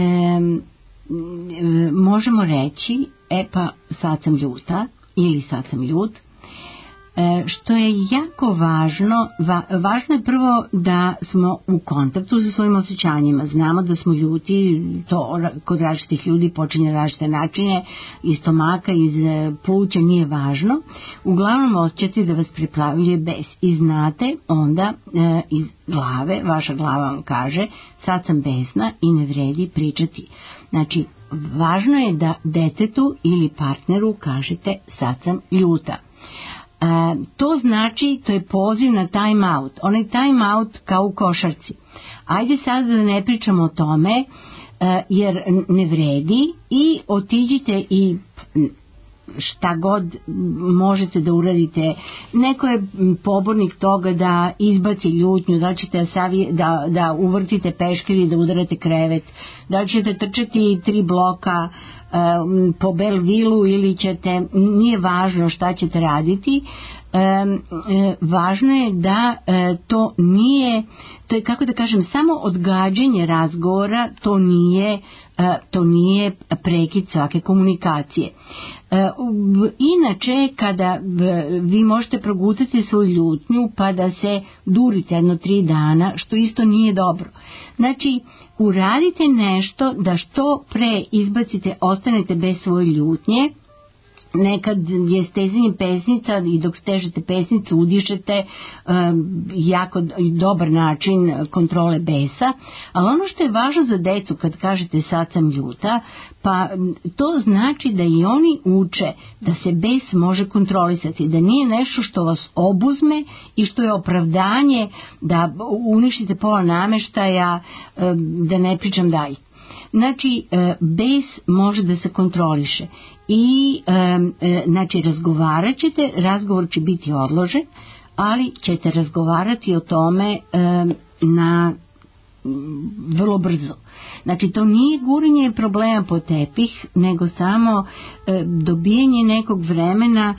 možemo reći, pa sad sam ljuta ili sad sam ljut. Što je jako važno, važno je prvo da smo u kontaktu sa svojim osjećanjima. Znamo da smo ljuti, to kod različitih ljudi počinje različite načine, iz stomaka, iz pluća, nije važno. Uglavnom osjećate da vas preplavljuje bes i znate onda iz glave, vaša glava vam kaže sad sam besna i ne vredi pričati. Znači, važno je da detetu ili partneru kažete sad sam ljuta. To znači, to je poziv na time out. Onaj time out kao u košarci. Ajde sad da ne pričamo o tome, jer ne vredi, i otiđite i šta god možete da uradite. Neko je pobornik toga da izbaci ljutnju, da ćete da uvrtite peškir i da udarate krevet, da ćete trčati 3 bloka po Belvilu ili ćete, nije važno šta ćete raditi. Važno je da to nije, to je, kako da kažem, samo odgađanje razgovora, to nije prekid svake komunikacije. Inače, kada vi možete progutati svoju ljutnju pa da se durite 1-3 dana, što isto nije dobro. Znači, uradite nešto da što pre izbacite, ostanete bez svoje ljutnje. Nekad je stezanje pesnica i dok stežete pesnicu udišete, jako dobar način kontrole besa, ali ono što je važno za decu kad kažete sad sam ljuta, pa to znači da i oni uče da se bes može kontrolisati, da nije nešto što vas obuzme i što je opravdanje da uništite pola nameštaja, da ne pričam dalje. Znači, bes može da se kontroliše i znači razgovarat ćete, razgovor će biti odložen, ali ćete razgovarati o tome vrlo brzo. Znači to nije guranje problema po tepih, nego samo dobijanje nekog vremena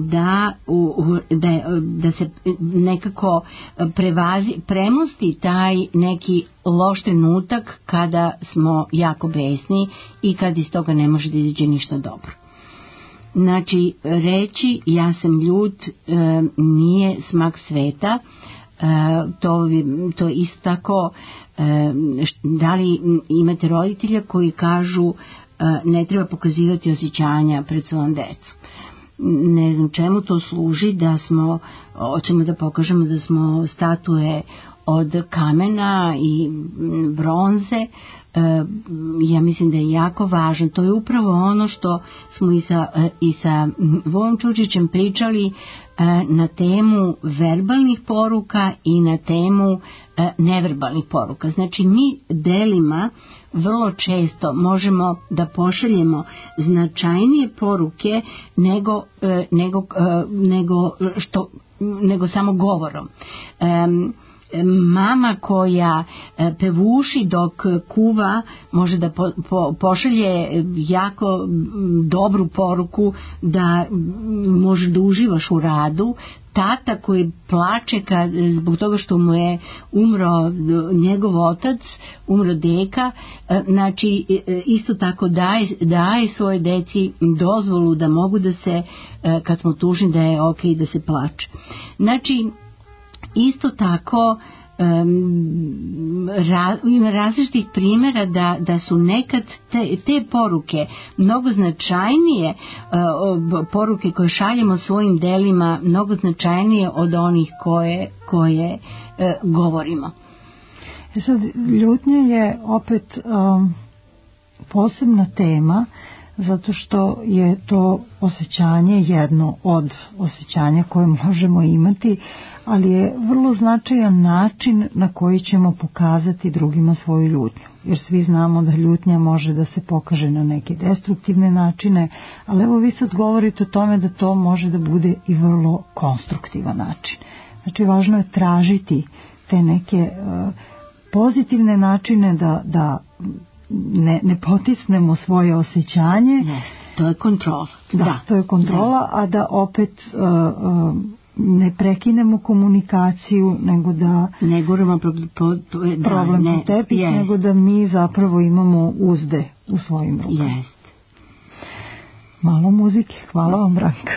da se nekako premosti taj neki loš trenutak kada smo jako besni i kad iz toga ne može da izađe ništa dobro. Znači, reći ja sam ljut nije smak sveta, to isto tako, da li imate roditelja koji kažu ne treba pokazivati osjećanja pred svojom decom. Ne znam čemu to služi, da smo, hoćemo da pokažemo da smo statue od kamena i bronze. Ja mislim da je jako važno. To je upravo ono što smo i sa Vojom Čučićem pričali na temu verbalnih poruka i na temu neverbalnih poruka. Znači mi delima vrlo često možemo da pošaljemo značajnije poruke nego samo govorom. Mama koja pevuši dok kuva može da pošalje jako dobru poruku da možeš da uživaš u radu. Tata koji plače zbog toga što mu je umro njegov otac, umro deka, znači isto tako daje svoje deci dozvolu da mogu da se, kad smo tužni, da je ok da se plače. Znači isto tako ima različitih primjera da su nekad te poruke mnogo značajnije, poruke koje šaljemo svojim delima mnogo značajnije od onih koje govorimo. Sad, ljutnja je opet posebna tema, zato što je to osjećanje jedno od osjećanja koje možemo imati, ali je vrlo značajan način na koji ćemo pokazati drugima svoju ljutnju. Jer svi znamo da ljutnja može da se pokaže na neke destruktivne načine, ali evo vi sad govorite o tome da to može da bude i vrlo konstruktivan način. Znači važno je tražiti te neke pozitivne načine da ne potisnemo svoje osjećanje. Yes, to je kontrola. Da, to je kontrola, a da opet ne prekinemo komunikaciju, nego da ne guramo problem po tepih, nego da mi zapravo imamo uzde u svojim rukama. Yes. Malo muzike. Hvala vam, Branka.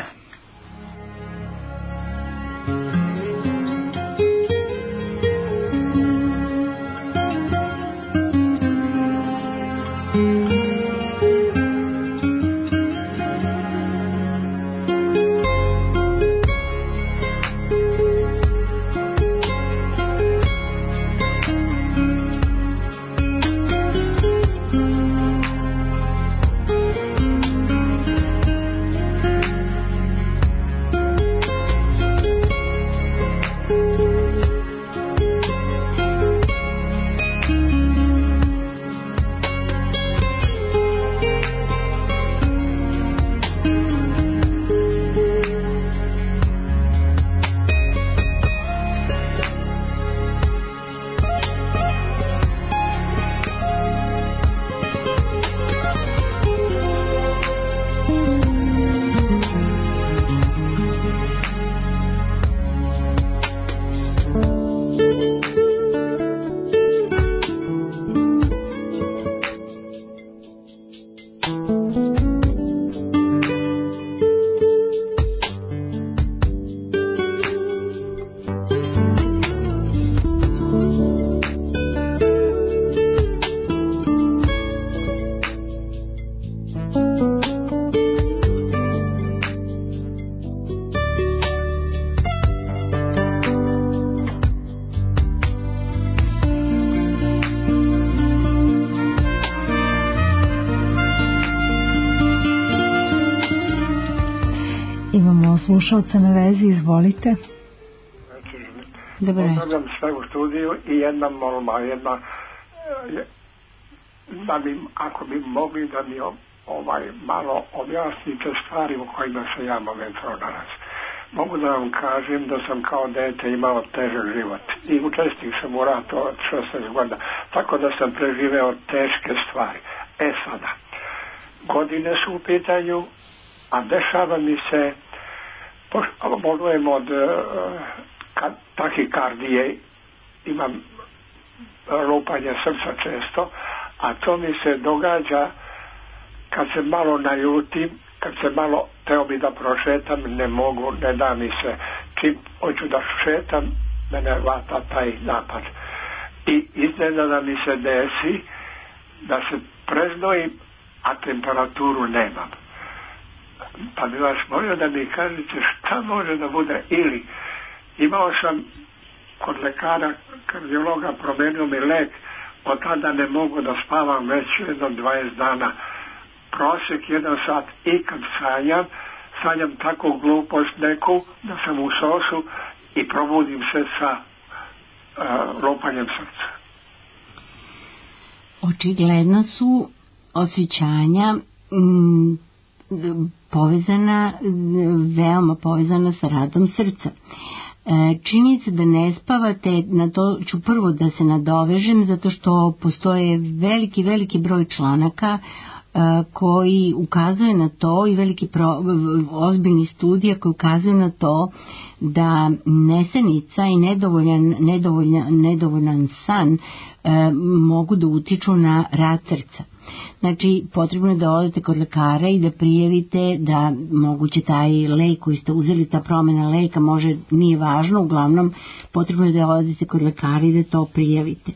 Slušalca na vezi, izvolite. Dobar večer. Pozdravljam sve u studiju i jedna molba, da bi, ako bi mogli da mi malo objasnite stvari u kojima se ja momentalno nalazim. mogu da vam kažem da sam kao dete imao težak život i učesnik sam u ratu od 16 godina, tako da sam preživeo teške stvari. Sada, godine su u pitanju, a dešava mi se, bolujem od tahikardije, imam lupanje srca često, a to mi se događa kad se malo naljutim, kad se malo teo bi da prošetam, ne mogu, ne da mi se. Čim hoću da šetam, mene vata taj napad. I iznenada mi se desi da se preznojim, a temperaturu nemam. Pa bi vas molio da mi kažete šta može da bude. Ili imao sam kod lekara, kardiologa, promenio mi lek, od tada ne mogu da spavam već jedno 20 dana. Prosek 1 sat i kad sanjam tako glupost neku da sam u sosu i probudim se sa lupanjem srca. Očigledno su osjećanja povezana, veoma povezana sa radom srca. Čini se da ne spavate, na to ću prvo da se nadovežem, zato što postoje veliki broj članaka koji ukazuje na to i ozbiljni studija koji ukazuju na to da nesanica i nedovoljan san mogu da utiču na rad srca. Znači, potrebno je da odete kod lekara i da prijavite da moguće taj lek koji ste uzeli, ta promjena leka nije važno, uglavnom potrebno je da odete kod lekara i da to prijavite.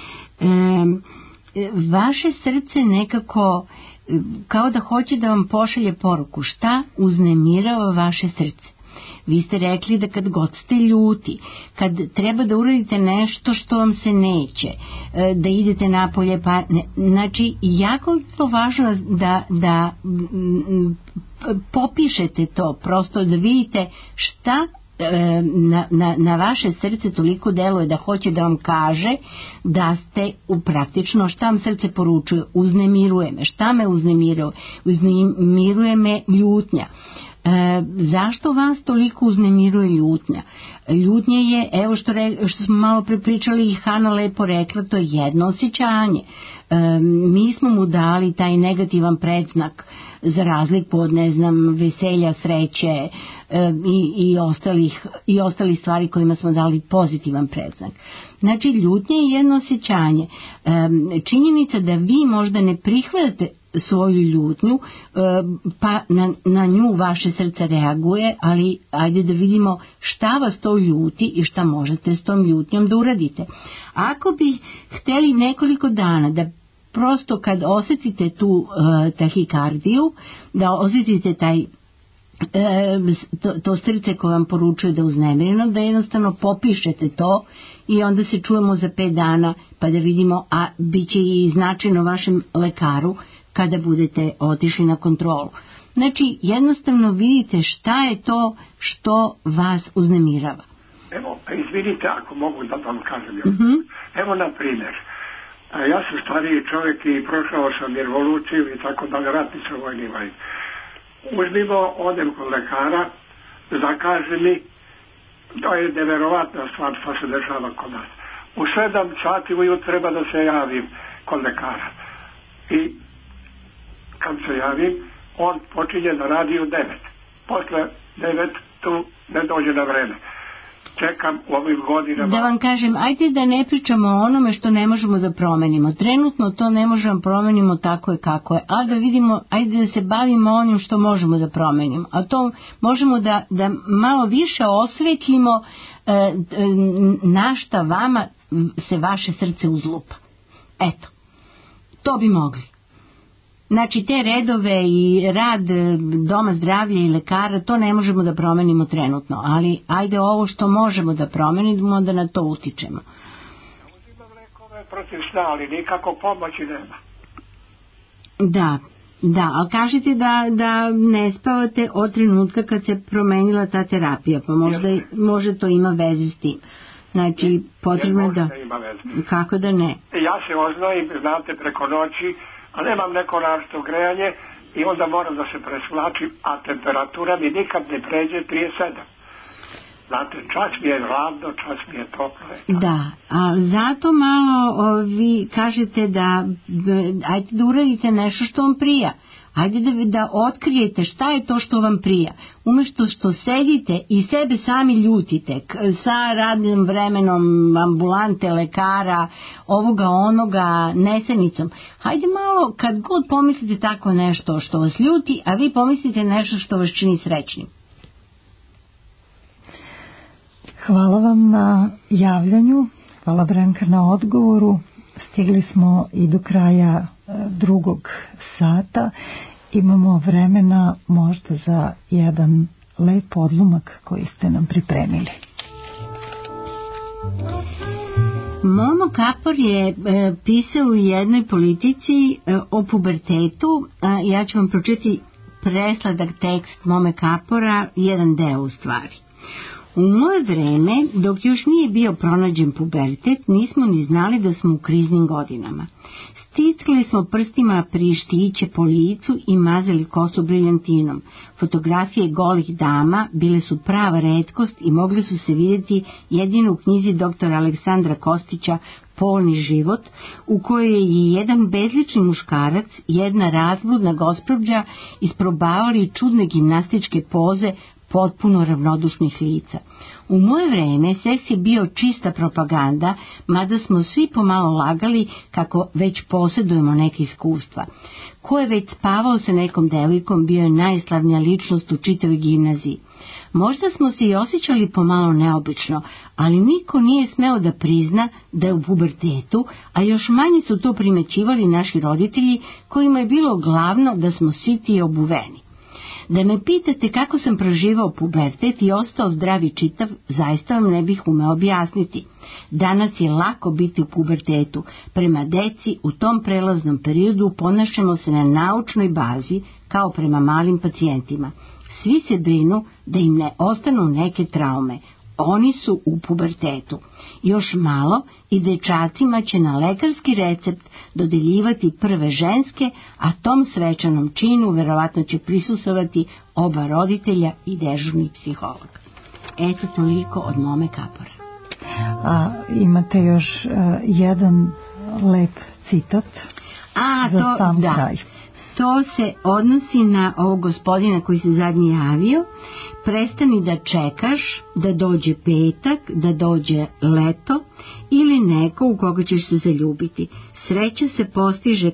Vaše srce nekako kao da hoće da vam pošalje poruku. Šta uznemirava vaše srce? Vi ste rekli da kad god ste ljuti, kad treba da uradite nešto što vam se neće, da idete napolje, znači jako je to važno da popišete to, prosto da vidite šta na vaše srce toliko deluje da hoće da vam kaže da ste praktično, šta vam srce poručuje, uznemiruje me. Šta me uznemiruje? Uznemiruje me ljutnja. Zašto vas toliko uznemiruje ljutnja? Ljutnja je, evo što smo malo prepričali i Hana lepo rekla, to je jedno osjećanje. Mi smo mu dali taj negativan predznak za razliku od, veselja, sreće i ostalih stvari kojima smo dali pozitivan predznak. Znači, ljutnja je jedno osjećanje. Činjenica da vi možda ne prihvatate svoju ljutnju, pa na nju vaše srce reaguje, ali ajde da vidimo šta vas to ljuti i šta možete s tom ljutnjom da uradite. Ako bi hteli nekoliko dana da prosto kad osjetite tu tahikardiju, da osjetite to srce koje vam poručuje da je uznemireno, da jednostavno popišete to i onda se čujemo za 5 dana pa da vidimo, a bit će i značajno vašem lekaru kada budete otišli na kontrolu. Znači, jednostavno vidite šta je to što vas uznemirava. Evo, izvinite ako mogu da vam kažem. Evo, na primjer, ja sam stariji čovjek i prošao sam revoluciju i tako da ratni sam vojni invalid. Uzmimo, odem kod lekara, zakaže mi, to je neverovatna stvar što se dešava kod nas. U 7 sati ujutro treba da se javim kod lekara. I kad se javim, on počinje da radi u 9. Posle 9 tu ne dođe na vreme. Čekam u ovim godinama. Da vam kažem, ajde da ne pričamo o onome što ne možemo da promenimo. Trenutno to ne možemo da promenimo, tako je kako je. A da vidimo, ajde da se bavimo onim što možemo da promenimo. A to možemo da malo više osvetlimo na šta vama se vaše srce uzlupa. Eto, to bi mogli. Znači, te redove i rad doma zdravlja i lekara, to ne možemo da promenimo trenutno, ali ajde ovo što možemo da promenimo, da na to utičemo. Uzimam lekove protiv sna, ali nikako pomoći nema. Da, ali kažete da ne spavate od trenutka kad se promenila ta terapija, pa možda to ima veze s tim. Znači, potrebno je da... Kako da ne? Ja se oznojim, znate, preko noći, a nemam neko našto grejanje i onda moram da se presvlačim, a temperatura mi nikad ne pređe 37. Znate, čas mi je hladno, čas mi je toplo. Da, a zato malo vi kažete ajde da uradite nešto što vam prija. Ajde da otkrijete šta je to što vam prija. Umešto što sedite i sebe sami ljutite sa radnim vremenom, ambulante, lekara, ovoga, onoga, nesenicom. Hajde malo, kad god pomislite tako nešto što vas ljuti, a vi pomislite nešto što vas čini srećnim. Hvala vam na javljanju, hvala Branka na odgovoru. Stigli smo i do kraja drugog sata. Imamo vremena možda za jedan lep odlomak koji ste nam pripremili. Momo Kapor je pisao u jednoj politici o pubertetu. Ja ću vam pročitati presladak tekst Mome Kapora, jedan deo u stvari. U moje vreme, dok još nije bio pronađen pubertet, nismo ni znali da smo u kriznim godinama. Stiskali smo prstima prištiće po licu i mazali kosu briljantinom. Fotografije golih dama bile su prava retkost i mogli su se vidjeti jedino u knjizi doktora Aleksandra Kostića Polni život, u kojoj je jedan bezlični muškarac, jedna razbludna gospođa isprobavali čudne gimnastičke poze potpuno ravnodušnih lica. U moje vreme seks je bio čista propaganda, mada smo svi pomalo lagali kako već posjedujemo neke iskustva. Ko je već spavao sa nekom devojkom bio je najslavnija ličnost u čitavoj gimnaziji. Možda smo se i osjećali pomalo neobično, ali niko nije smeo da prizna da je u pubertetu, a još manje su to primećivali naši roditelji kojima je bilo glavno da smo siti i obuveni. Da me pitate kako sam proživao pubertet i ostao zdrav i čitav, zaista vam ne bih umeo objasniti. Danas je lako biti u pubertetu. Prema deci u tom prelaznom periodu ponašamo se na naučnoj bazi kao prema malim pacijentima. Svi se brinu da im ne ostanu neke traume. Oni su u pubertetu. Još malo i dečacima će na lekarski recept dodeljivati prve ženske, a tom svečanom činu verovatno će prisustvovati oba roditelja i dežurni psiholog. Eto toliko od Mome Kapora. A imate još jedan lep citat za sam kraj. To se odnosi na ovog gospodina koji se zadnji javio. Prestani da čekaš da dođe petak, da dođe leto ili neko u koga ćeš se zaljubiti. Sreća se postiže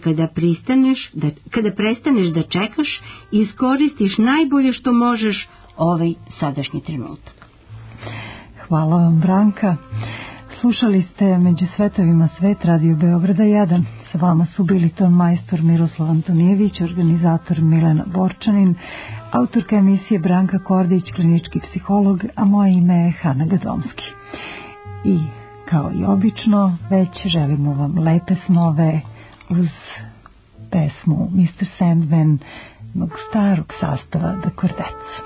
kada prestaneš da čekaš i iskoristiš najbolje što možeš ovaj sadašnji trenutak. Hvala vam, Branka. Slušali ste Među svetovima svet, Radio Beograda 1. Sa vama su bili ton majstor Miroslav Antonijević, organizator Milena Borčanin, autorka emisije Branka Kordić, klinički psiholog, a moje ime je Hana Gadomski. I kao i obično, već želimo vam lepe snove uz pesmu Mr. Sandman, jednog starog sastava The Chordettes.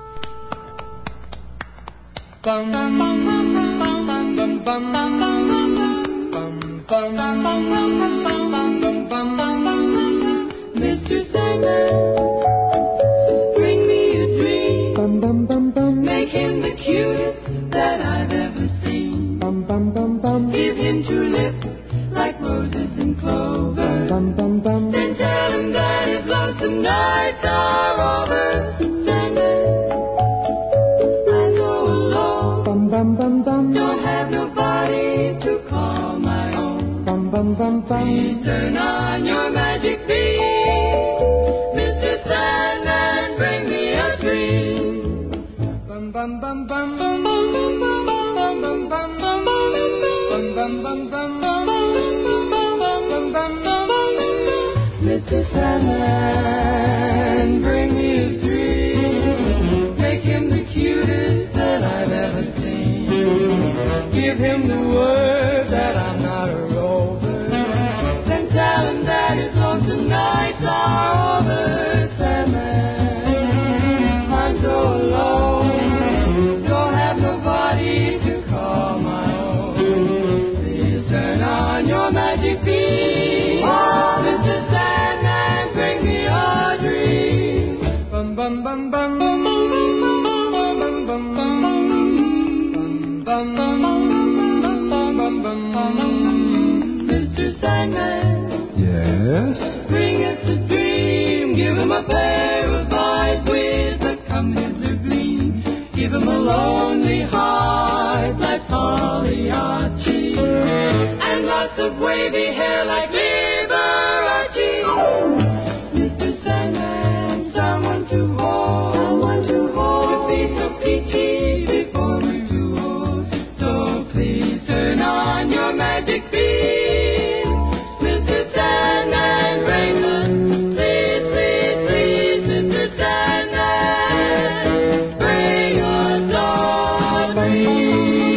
Mr. Sandman, bring me a dream. Make him the cutest that I've ever seen. Give him two lips like roses and clover. Then tell him that his lonesome nights are over. Sandman, I go alone. Don't have nobody to call my own. Please turn on your magic beam. Mr. Sandman, bring me a dream. Bum bum bum bum bum bum bum bum bum bum bum bum bum bum bum. Mr. Sandman, bring me a dream. Make him the cutest that I've ever seen. Give him the word that I'm not a rover. Then tell him that his lonesome nights are over. Sandman, I'm so alone. Don't have nobody to call my own. Please turn on your magic beam. Oh, Mr. Sandman, bring me a dream. Bum bum bum bum bum bum bum bum bum bum. Mr. Sandman. Yes? Bring us a dream. Give him a pair of eyes with a come-hither gleam. Give him a lonely heart like Pagliacci. And lots of wavy hair like Liberace. Mr. Sandman, someone to hold. Someone to hold. To be so peachy before we're too old. So please turn on your magic beam. Mr. Sandman, bring us. Please, please, please, Mr. Sandman, bring us our dreams.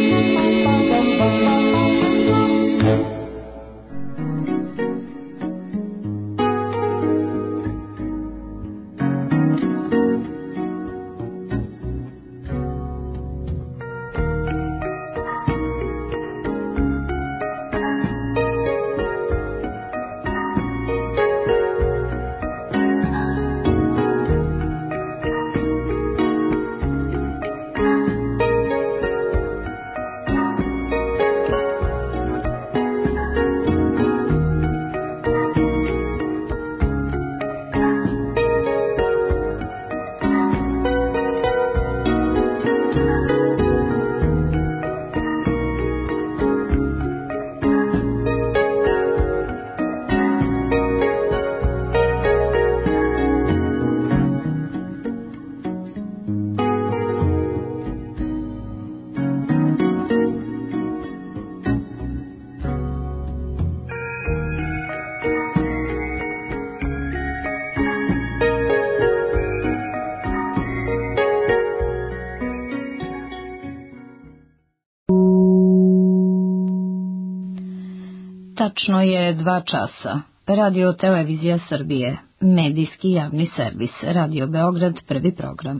Tačno je 2 časa. Radio Televizija Srbije, medijski javni servis, Radio Beograd, prvi program.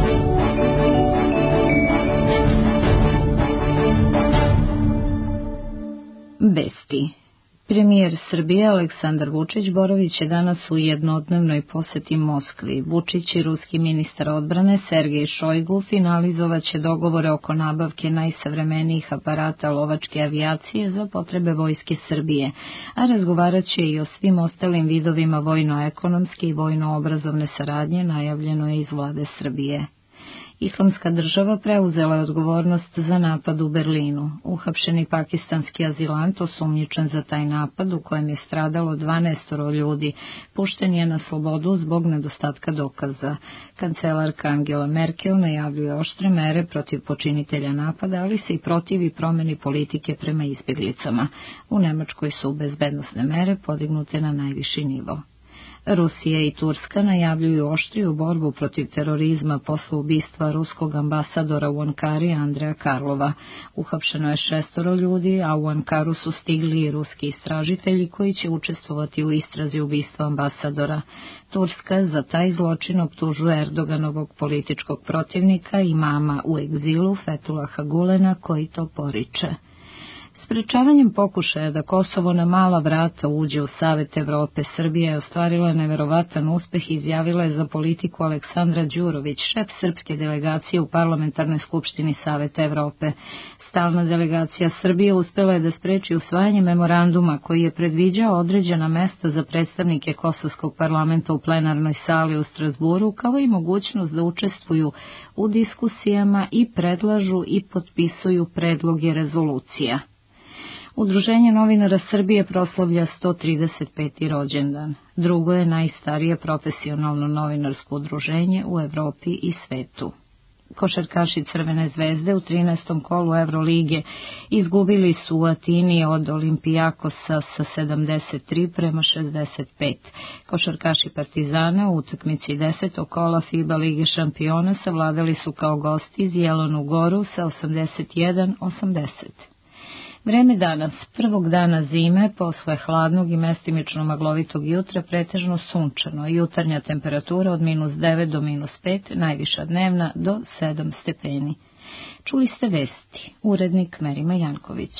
Vesti. Premijer Srbije Aleksandar Vučić boravit je danas u jednodnevnoj poseti Moskvi. Vučić i ruski ministar odbrane Sergej Šojgu finalizovat će dogovore oko nabavke najsavremenijih aparata lovačke avijacije za potrebe Vojske Srbije, a razgovarat će i o svim ostalim vidovima vojno-ekonomske i vojno-obrazovne saradnje, najavljeno je iz vlade Srbije. Islamska država preuzela je odgovornost za napad u Berlinu. Uhapšeni pakistanski azilant osumnjičen za taj napad u kojem je stradalo 12 ljudi, pušten je na slobodu zbog nedostatka dokaza. Kancelarka Angela Merkel najavljuje oštre mere protiv počinitelja napada, ali se i protivi promeni politike prema izbjeglicama. U Nemačkoj su bezbednosne mere podignute na najviši nivo. Rusija i Turska najavljuju oštriju borbu protiv terorizma posle ubistva ruskog ambasadora u Ankari Andreja Karlova. Uhapšeno je 6 ljudi, a u Ankaru su stigli i ruski istražitelji koji će učestvovati u istrazi ubistva ambasadora. Turska za taj zločin optužuje Erdoganovog političkog protivnika, imama u egzilu Fethullaha Gulena, koji to poriče. Sprečavanjem pokušaja da Kosovo na mala vrata uđe u Savet Evrope, Srbija je ostvarila neverovatan uspeh i izjavila je za politiku Aleksandra Đurović, šef srpske delegacije u Parlamentarnoj skupštini Saveta Evrope. Stalna delegacija Srbije uspela je da spreči usvajanje memoranduma koji je predviđao određena mesta za predstavnike Kosovskog parlamenta u plenarnoj sali u Strasburu, kao i mogućnost da učestvuju u diskusijama i predlažu i potpisuju predloge rezolucija. Udruženje novinara Srbije proslavlja 135. rođendan. Drugo je najstarije profesionalno novinarsko udruženje u Evropi i svetu. Košarkaši Crvene zvezde u 13. kolu Evrolige izgubili su u Atini od Olimpijakosa sa 73-65. Košarkaši Partizana u utakmici 10. kola FIBA Lige šampiona savladali su kao gosti iz Jelenu Goru sa 81-80. Vreme danas, prvog dana zime, posle hladnog i mestimično maglovitog jutra, pretežno sunčano, jutarnja temperatura od -9 do -5, najviša dnevna do 7 stepeni. Čuli ste vesti, urednik Merima Janković.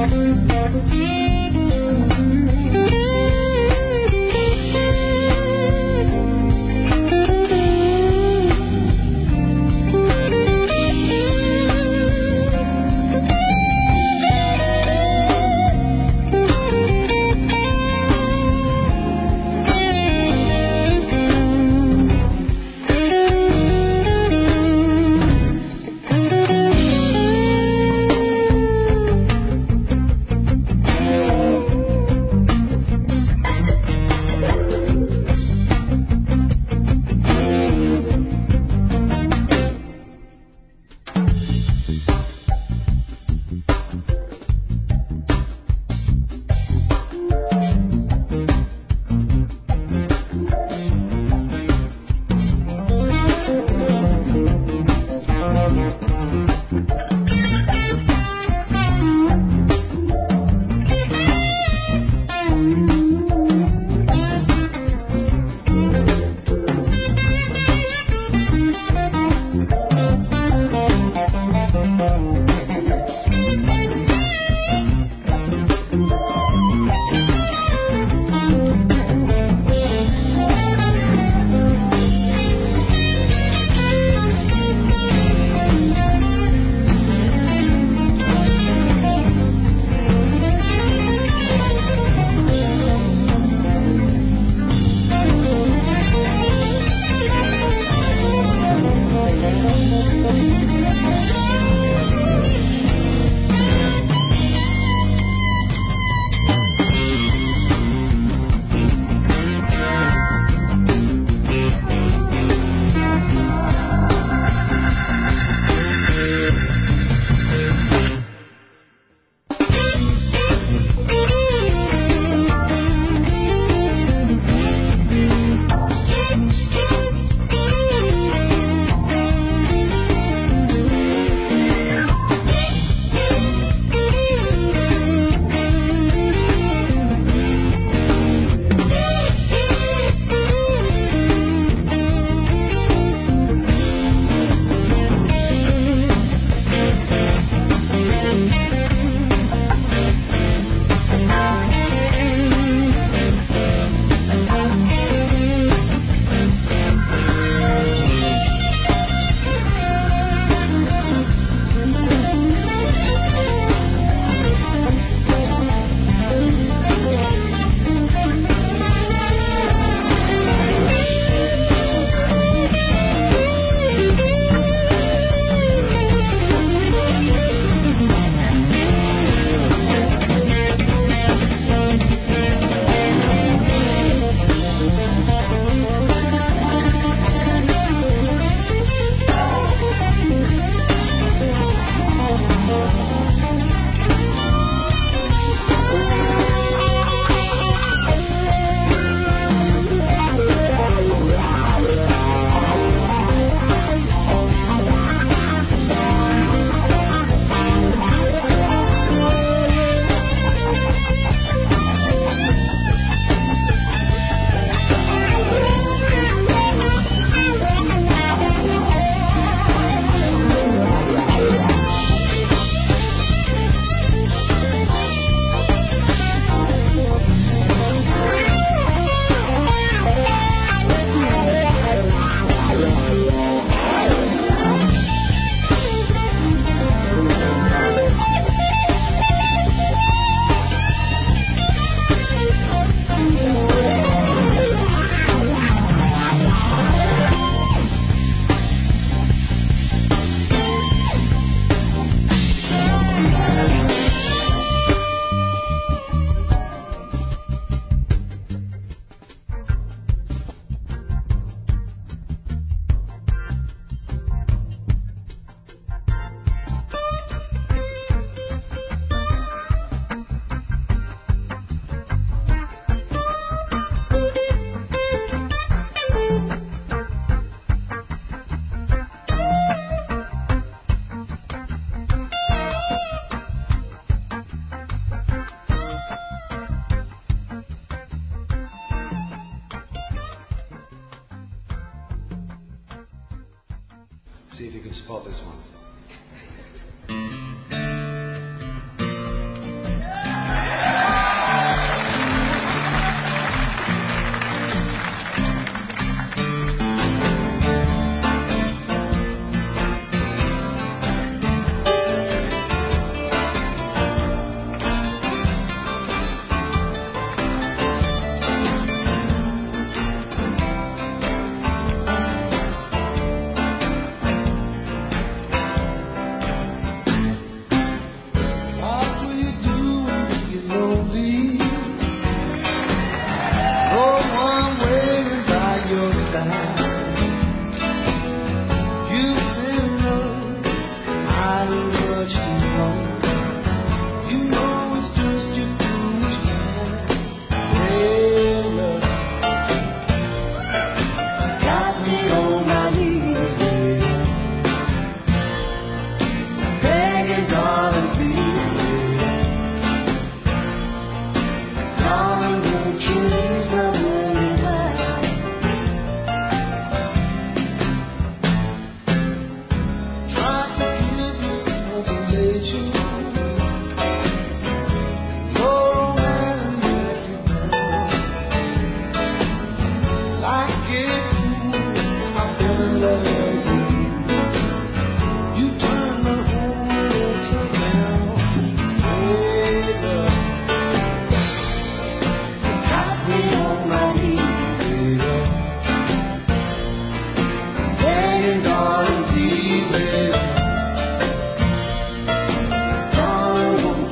See if you can spot this one.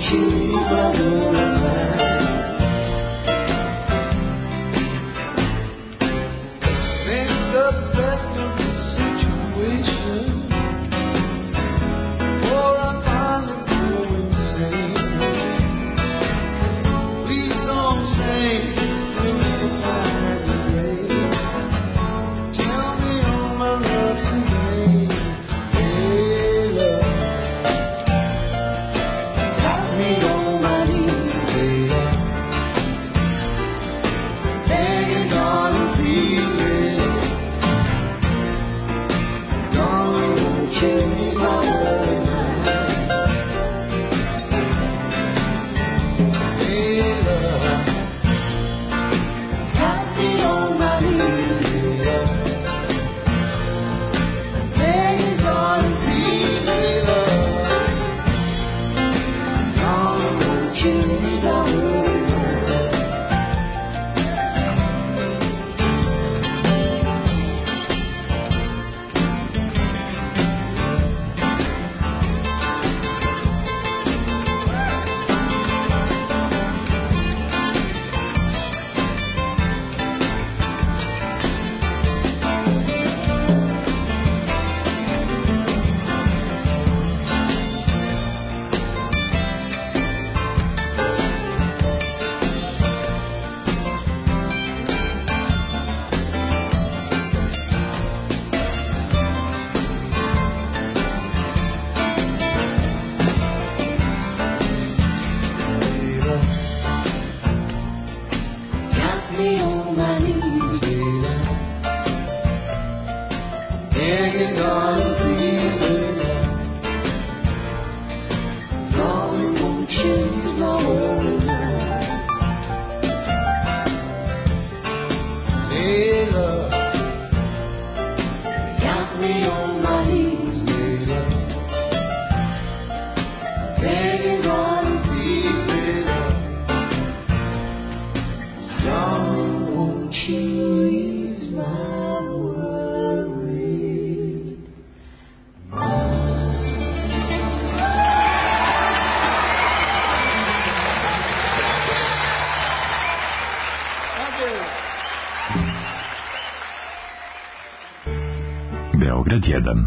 Beograd 1.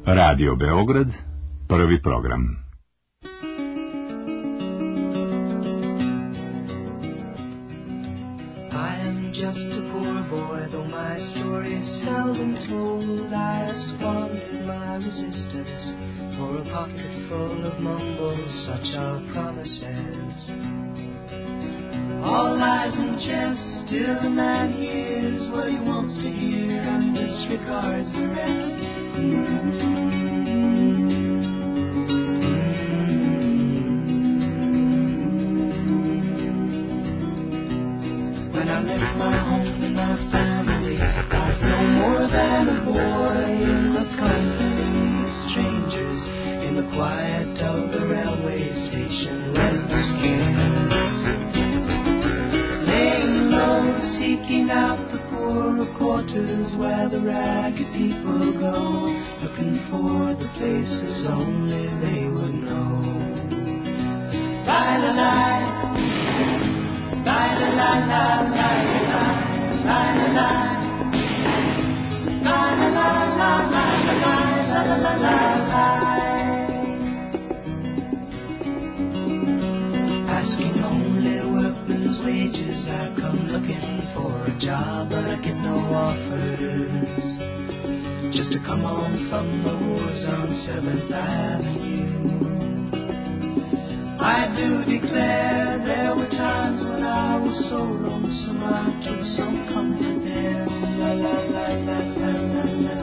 Radio Beograd, prvi program. I am just a poor boy, though my story is seldom told. I squandered my resistance for a pocket full of mumbles, such are promises. All lies and jest, till a man hears what he wants to hear and disregards the rest. When I left my home and my family, I was no more than a boy in the company of strangers, in the quiet of the railway station when the skin. Laying low, seeking out the poorer quarters where the ragged people go, looking for the places only they would know. Bye la la. La la la la la la la la la la la la la la la la la. Asking only workman's wages, I come looking for a job, but I get no offers. Just to come home from the wars on 7th Avenue. I do declare there were times when I was so lonesome I took some comfort there. La la la la la la la.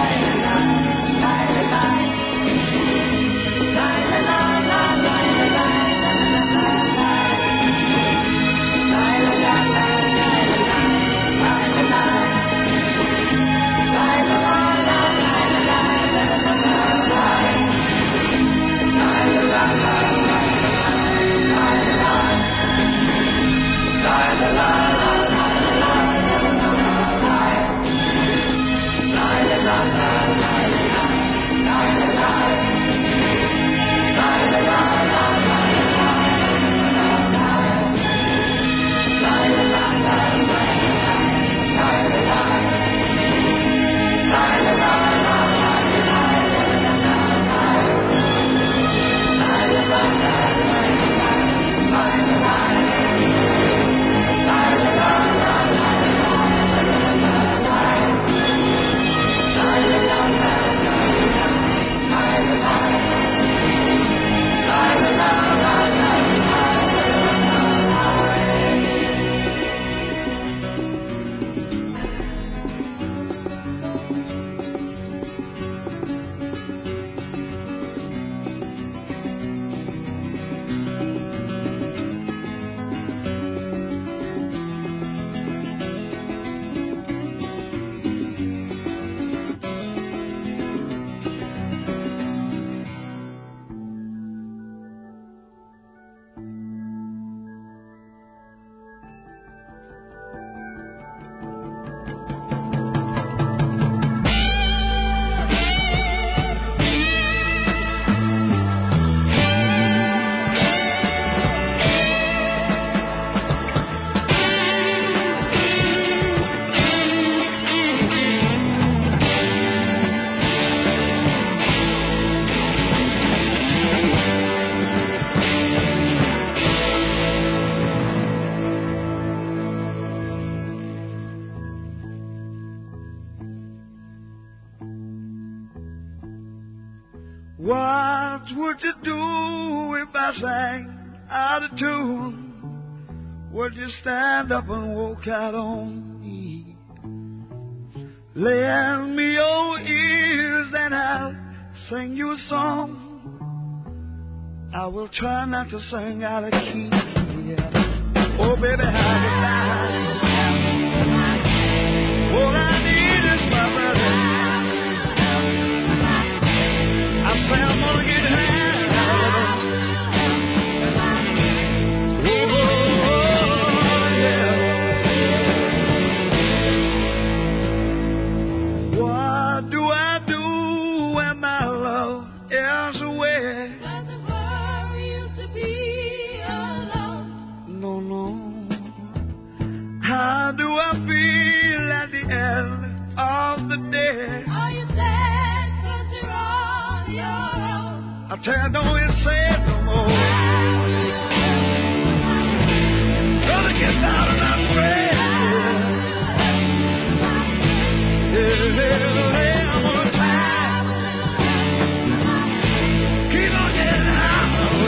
La la la la la la la. What would you do if I sang out of tune? Would you stand up and walk out on me? Lend me your ears and I'll sing you a song. I will try not to sing out of key. Yeah. Oh, baby, how you like? All I need is my brother. I say I'm gonna get high. Oh, yeah. What do I do when my love is away? Doesn't worry you to be alone. No, no. How do I feel at the end of the day? Are you sad 'cause you're on your own? I tell you, don't you say it no more. Gonna get out of my bed. Yeah, I'm gonna try. Keep on getting high.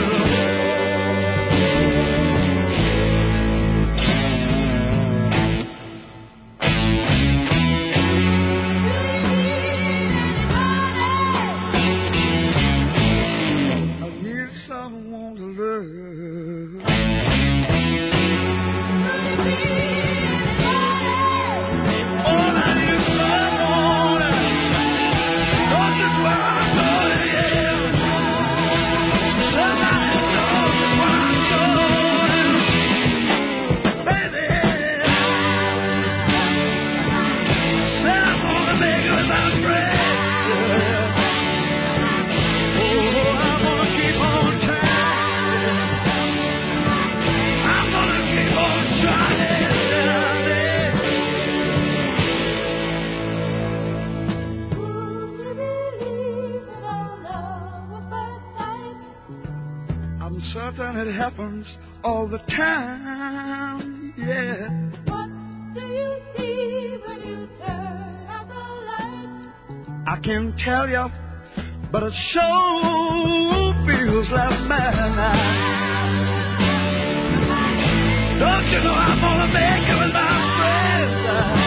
I need someone to love. All I need is someone. Don't you cry, yeah. Somebody knows what I'm doing. Baby, said I'm gonna make it with my friends. Oh, I'm gonna keep on trying. I'm gonna keep on trying. I'm certain it happens all the time, yeah. What do you see when you turn out the light? I can't tell you, but it sure feels like midnight. Don't you know I'm gonna make it with my friends?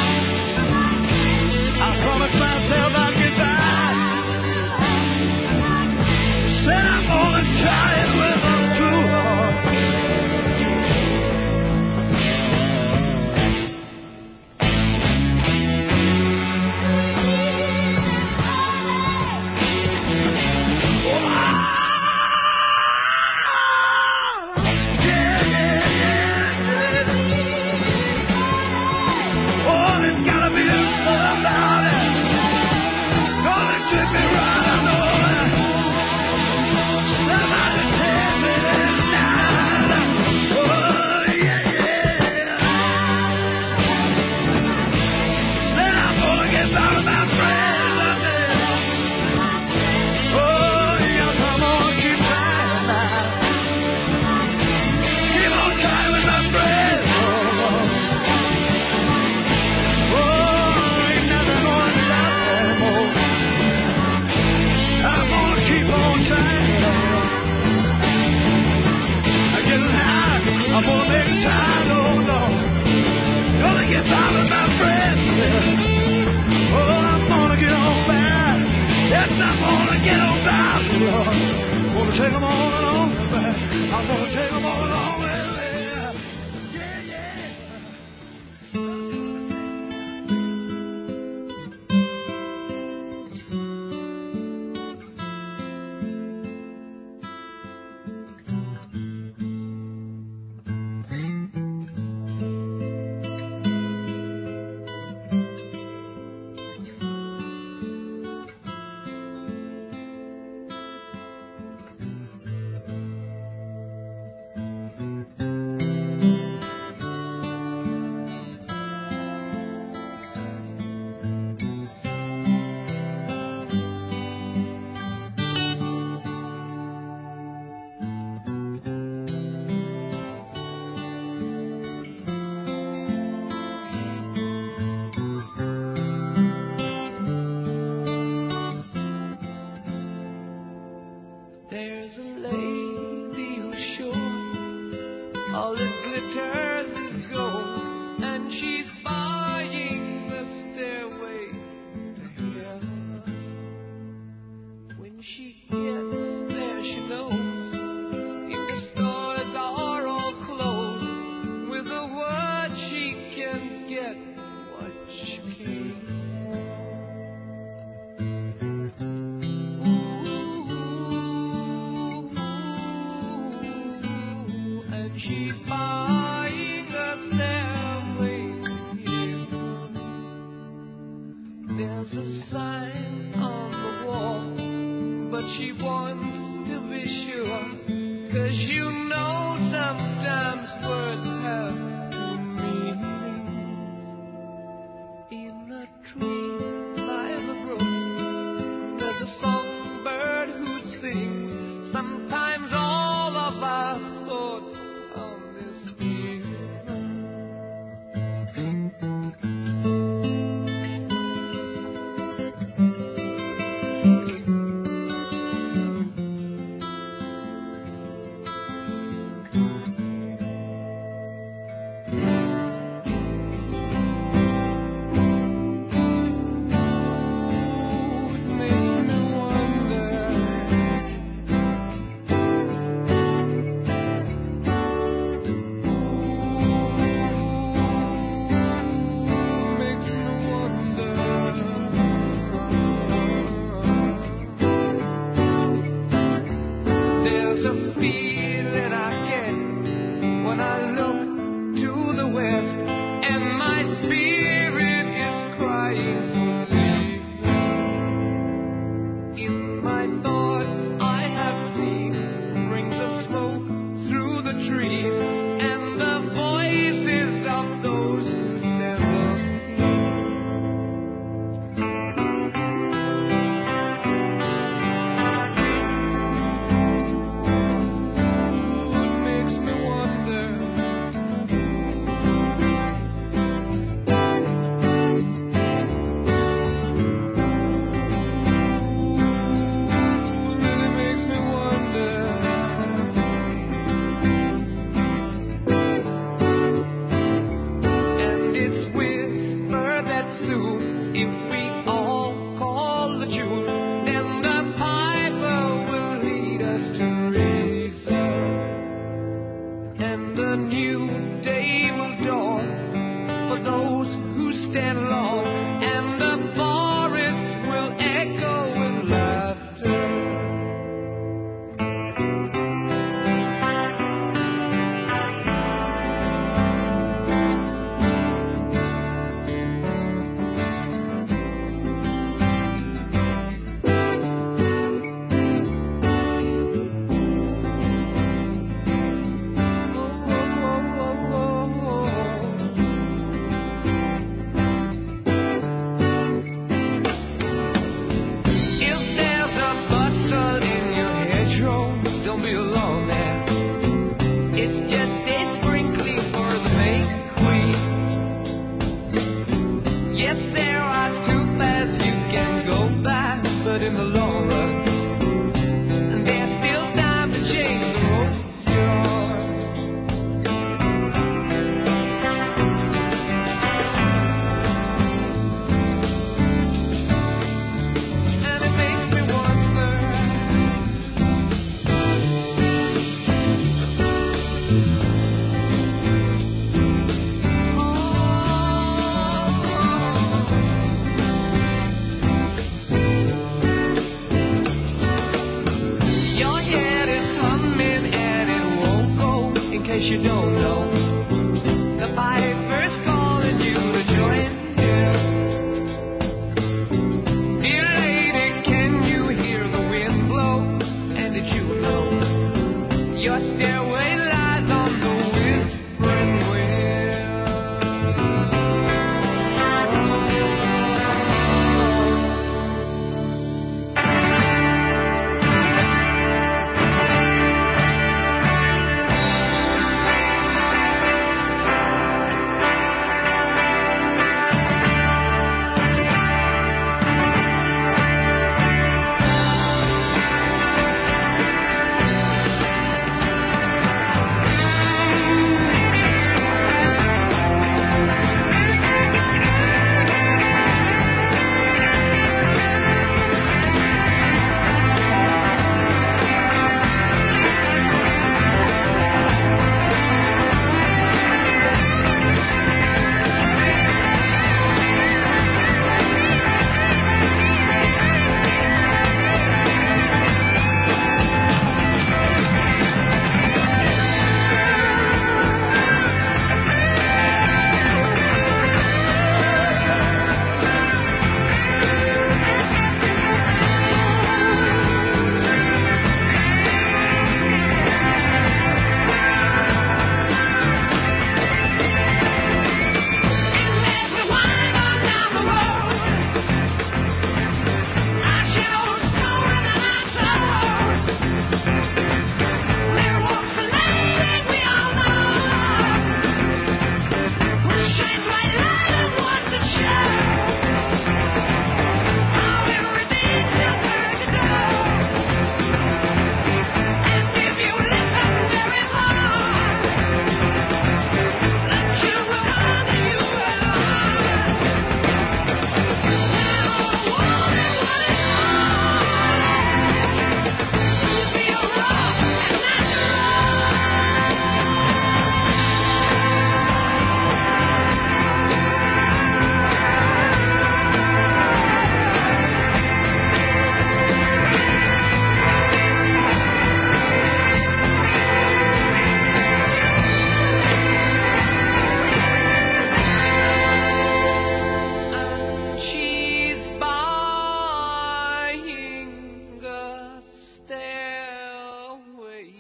I promised myself I'd get by. Said I'm gonna try it with my true heart. Oh, there's gotta be somebody gonna treat me right, I know that. Somebody tell me tonight. Oh, yeah, yeah. Then I'm gonna get out of my friends, I said. Oh, yes, I'm gonna keep trying now. Keep on trying with my friends. Oh, ain't nothing gonna stop no more. I'm gonna keep on trying. I get high, I'm gonna make it time, oh no. Gonna get out of my friends. Oh, I'm gonna get on back. Yes, I'm gonna get on back, Lord. Gonna take them all along, back. I'm gonna take them all along with me. Yeah, yeah. key. And she's buying a stairway here. There's a sign on the wall, but she wants to be sure, 'cause you know sometimes words have two meanings. In a tree by the brook, there's a songbird who sings. Sometimes all of our thoughts are misfeeling.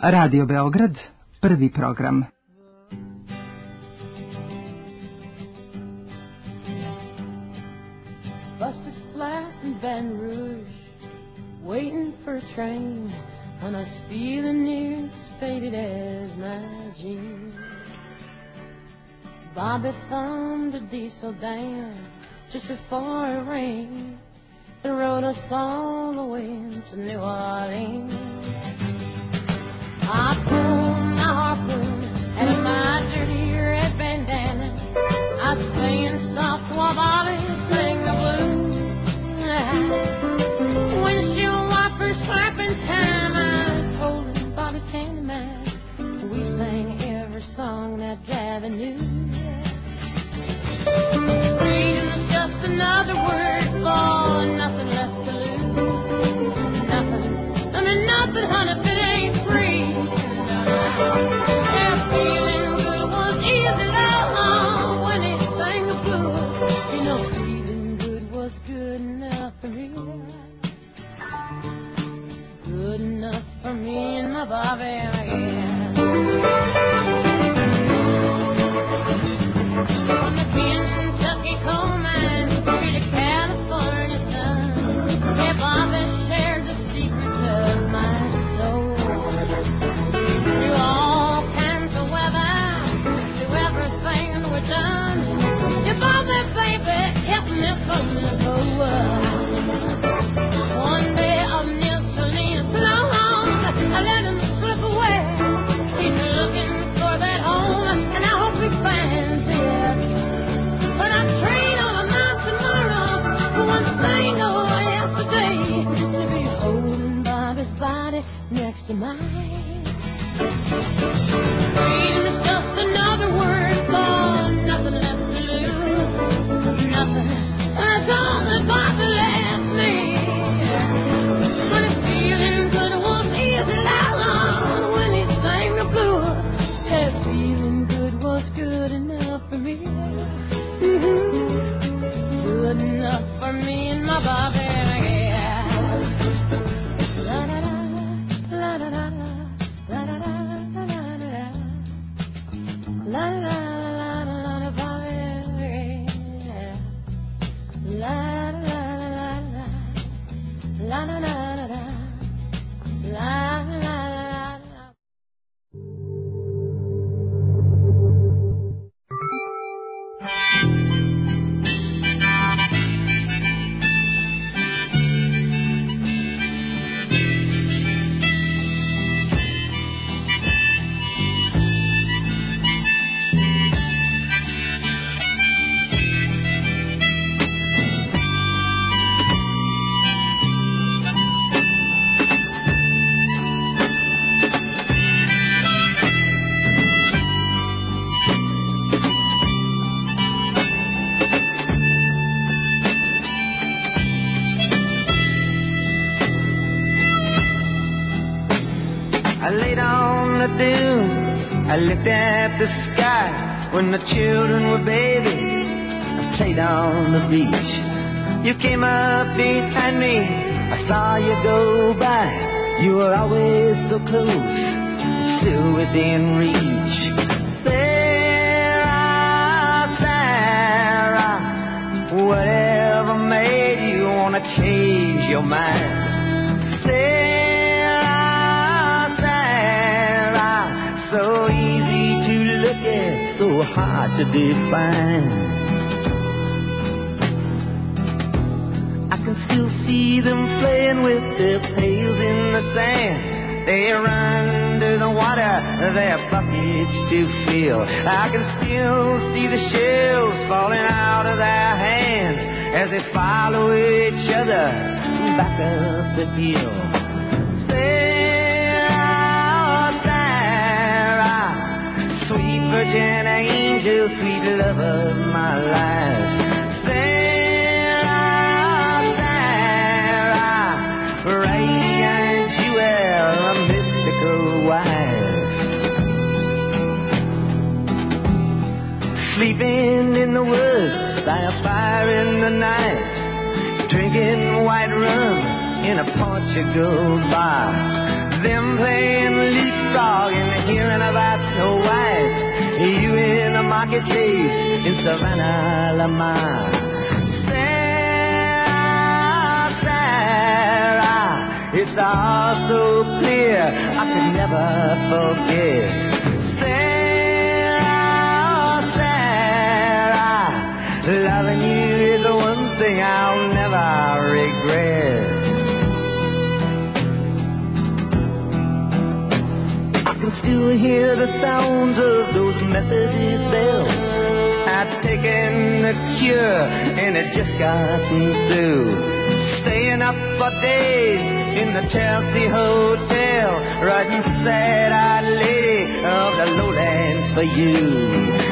Radio Beograd, prvi program. Busted flat in Baton Rouge, waiting for a train, and I was feeling near as faded as my jeans. Bobby thumbed a diesel down just before it rained and rode us all the way to New Orleans. I pulled my harpoon out of my dirty red bandana. I was playing soft while Bobby sang the blues. Windshield wipers slapping time, I was holding Bobby's hand in mine. We sang every song that Javi knew. Freedom's just another word for nothing left to lose. Nothing, I mean nothing, honey, if it ain't free. Yeah, feeling good was easy long when he sang the blues. You know, feeling good was good enough for me. Good enough for me and my Bobby, yeah. From the Kentucky coal mine to the California sun, yeah, Bobby shared the secrets of my soul. Through all kinds of weather, through everything we've done, yeah, Bobby, baby, kept me from the whole world. One day of Mussolini's long, I let him slip away. He's looking for that home, and I hope he finds it. But I train on a mountain tomorrow for one single yesterday to be holding Bobby's body next to mine. Freedom is just another word for nothing left to lose. Nothing, that's all that Bobby left me. But if feeling good was easy long when he sang the blues, yeah, feeling good was good enough for me. Good enough for me and my Bobby, yeah. La da da, la da da, la da da, la da da, la da da, Bobby, yeah. La da da, la da da, la da da. I laid on the dune, I looked at the sky. When the children were babies, I played on the beach. You came up behind me, I saw you go by. You were always so close, still within reach. Sarah, Sarah, whatever made you wanna change your mind? So easy to look at, so hard to define. I can still see them playing with their pails in the sand. They run to the water, their buckets to fill. I can still see the shells falling out of their hands as they follow each other back up the hill. Sweet virgin angel, sweet love of my life. Sarah, Sarah, radiant jewel, a mystical wife. Sleeping in the woods by a fire in the night, drinking white rum in a Portugal bar. Them playing leapfrog and hearing about Snow White. You in the marketplace in Savannah, Lamar. Sarah, Sarah, it's all so clear I could never forget. Sarah, Sarah, loving you is the one thing I'll never regret. I can still hear the sounds of those Methodist bells. I'd taken the cure and it just got me through. Staying up for days in the Chelsea Hotel, writing sad-eyed lady of the lowlands for you.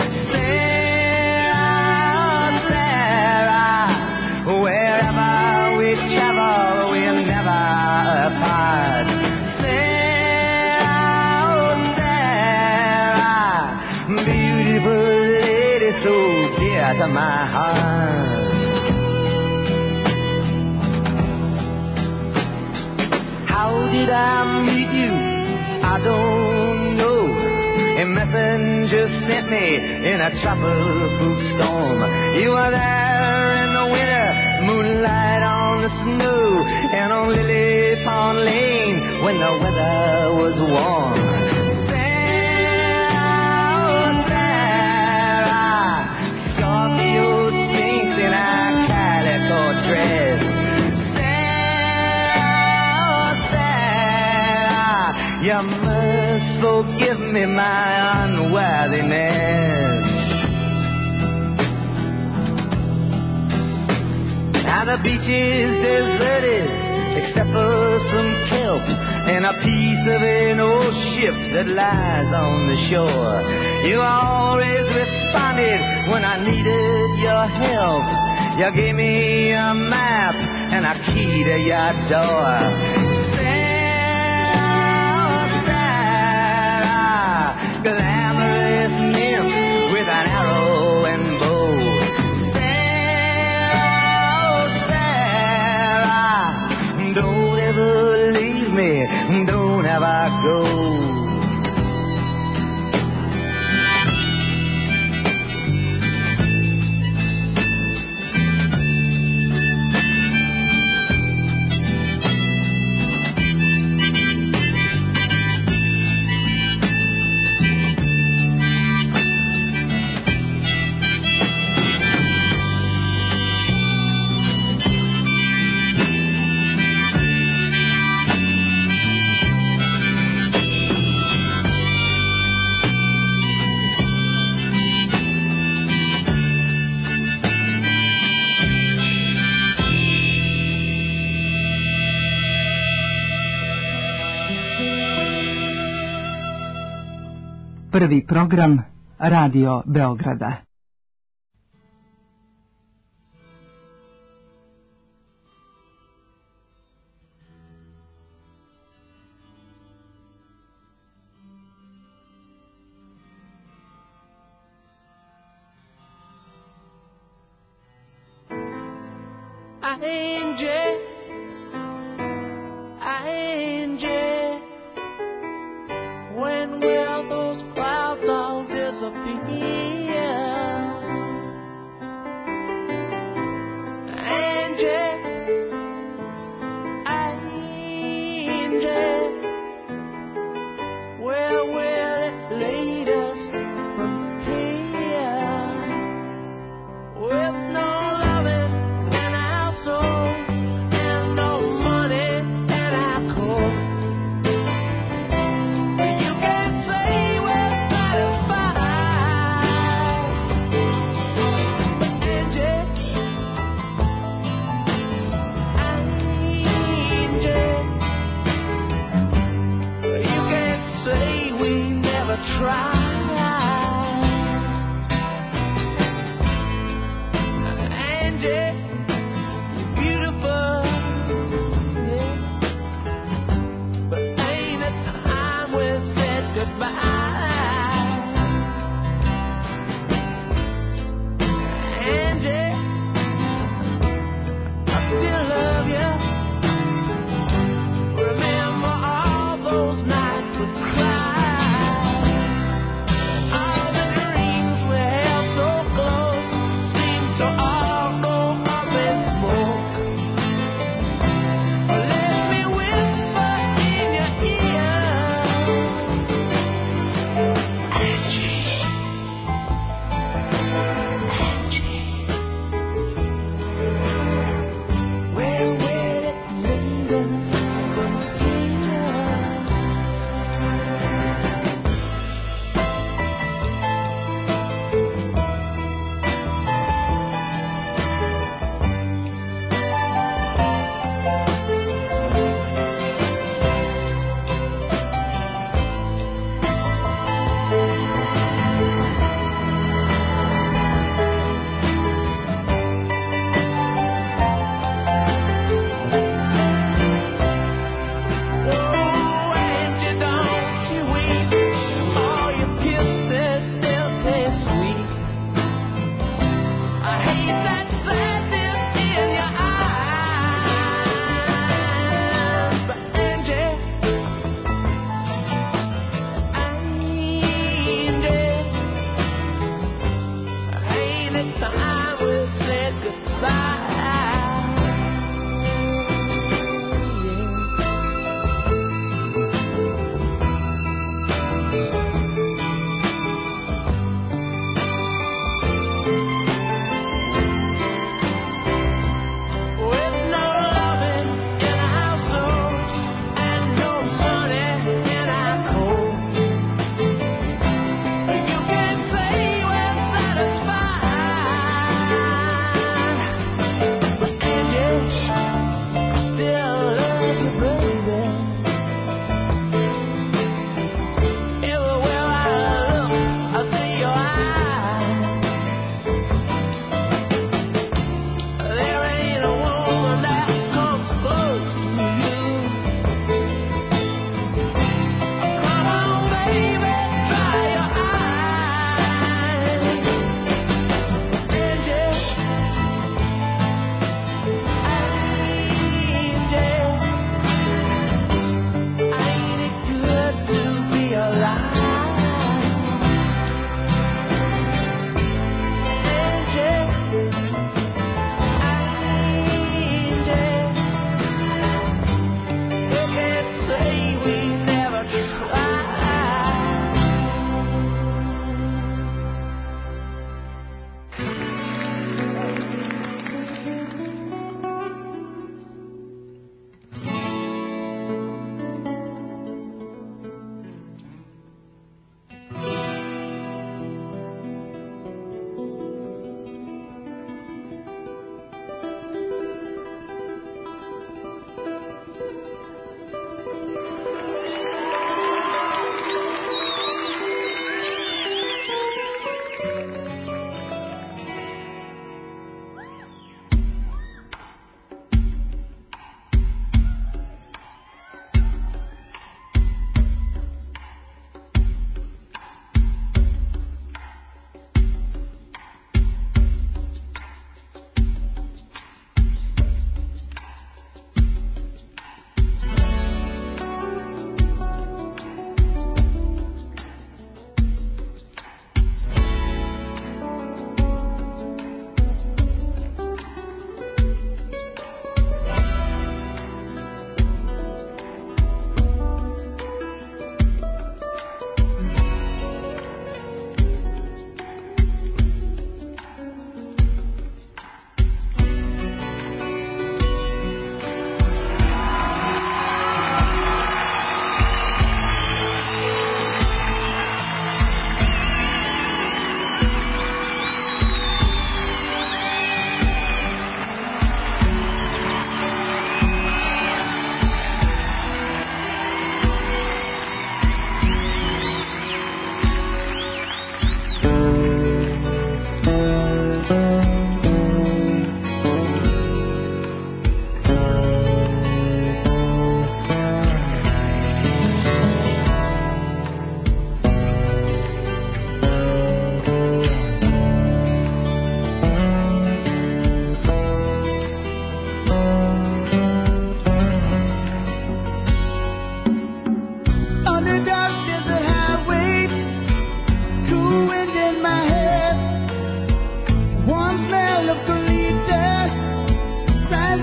Sarah, Sarah, wherever we travel, we're never apart. So dear to my heart. How did I meet you? I don't know. A messenger sent me in a tropical storm. You were there in the winter, moonlight on the snow, and on Lily Pond Lane when the weather was warm. You must forgive me my unworthiness. Now the beach is deserted except for some kelp and a piece of an old ship that lies on the shore. You always responded when I needed your help. You gave me a map and a key to your door. Glamorous nymph with an arrow and bow. Sarah, Sarah, don't ever leave me, don't ever go. Prvi program Radio Beograda. When will those clouds all disappear? Angie, Angie, where will it lead us from here? With no loving in our souls.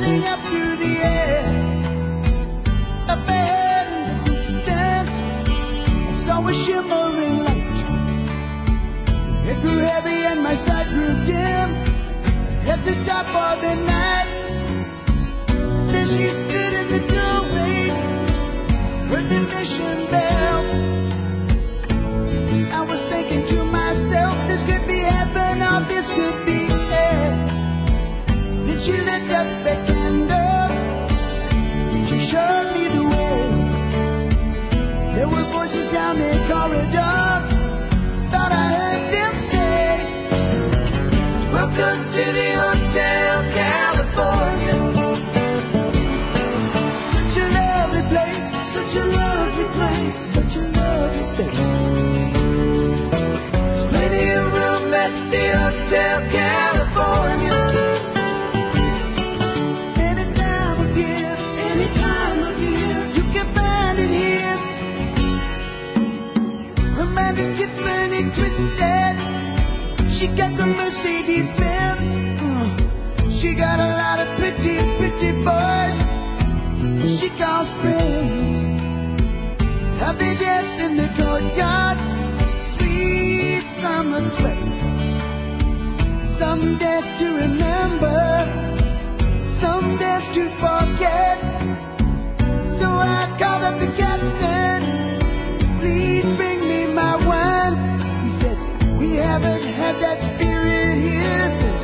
flying up through the air. Up ahead in the distance, I saw a shimmering light. It grew heavy and my sight grew dim. At the top of the night, then she stood in the doorway, heard the mission bell. I was thinking to myself, this could be heaven or this could be hell. Then she lit up the candle, she showed me the way. There were voices down the corridor, thought I heard them say, welcome to the Hotel California. Such a lovely place, such a lovely place, such a lovely place. There's plenty of room at the Hotel California. Any time of year, you can find it here. Her mind is different and twisted. She got the Mercedes Benz. She got a lot of pretty, pretty boys she calls friends. How they dance in the courtyard, sweet summer sweat. Some dance to remember, some dance to forget. So I called up the captain, please bring me my wine. He said, we haven't had that spirit here since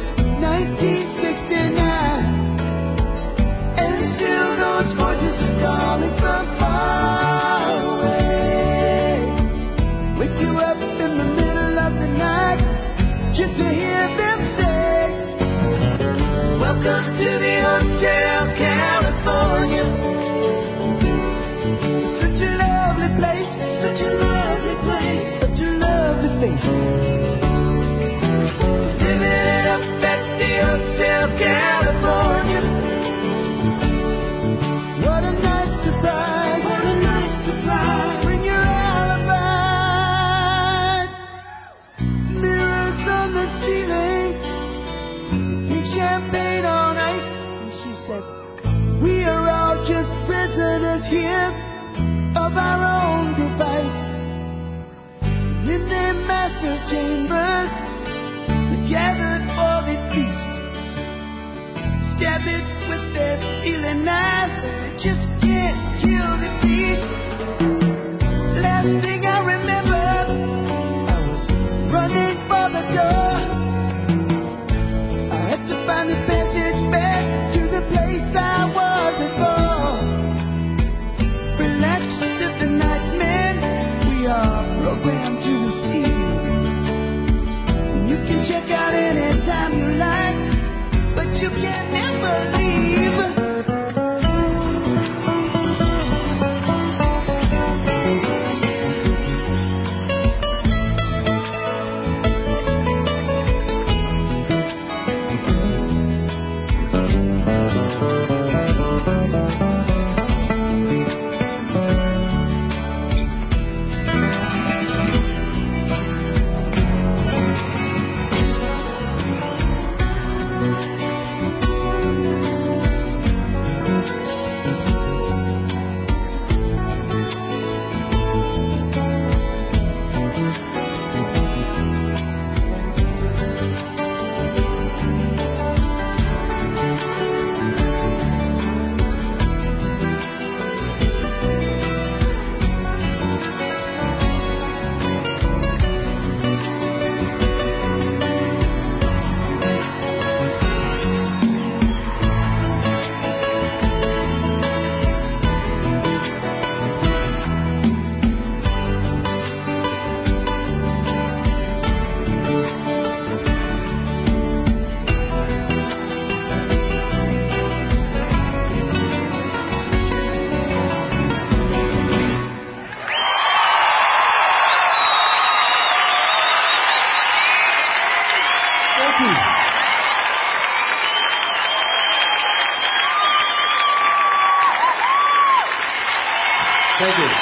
1969. And still those voices are calling from far away. Wake you up in the middle of the night just to hear them say, welcome to the Hotel California. Such a lovely place, such a lovely place, such a lovely place. Living it up at the Hotel California. What a nice surprise, what a nice surprise. Bring your alibi. Mirrors on the ceiling, pink champagne on ice. And she said, we are all just prisoners here of our own device. In their master chambers, gathered for the feast. Stab it with their stealing knives, but they just can't kill the beast. Last thing I remember, I was running for the door. I had to find the passage back to the place I was before. Relax as the nightman, we are programmed to receive. You can check out anytime you like, but you can never leave. Thank you.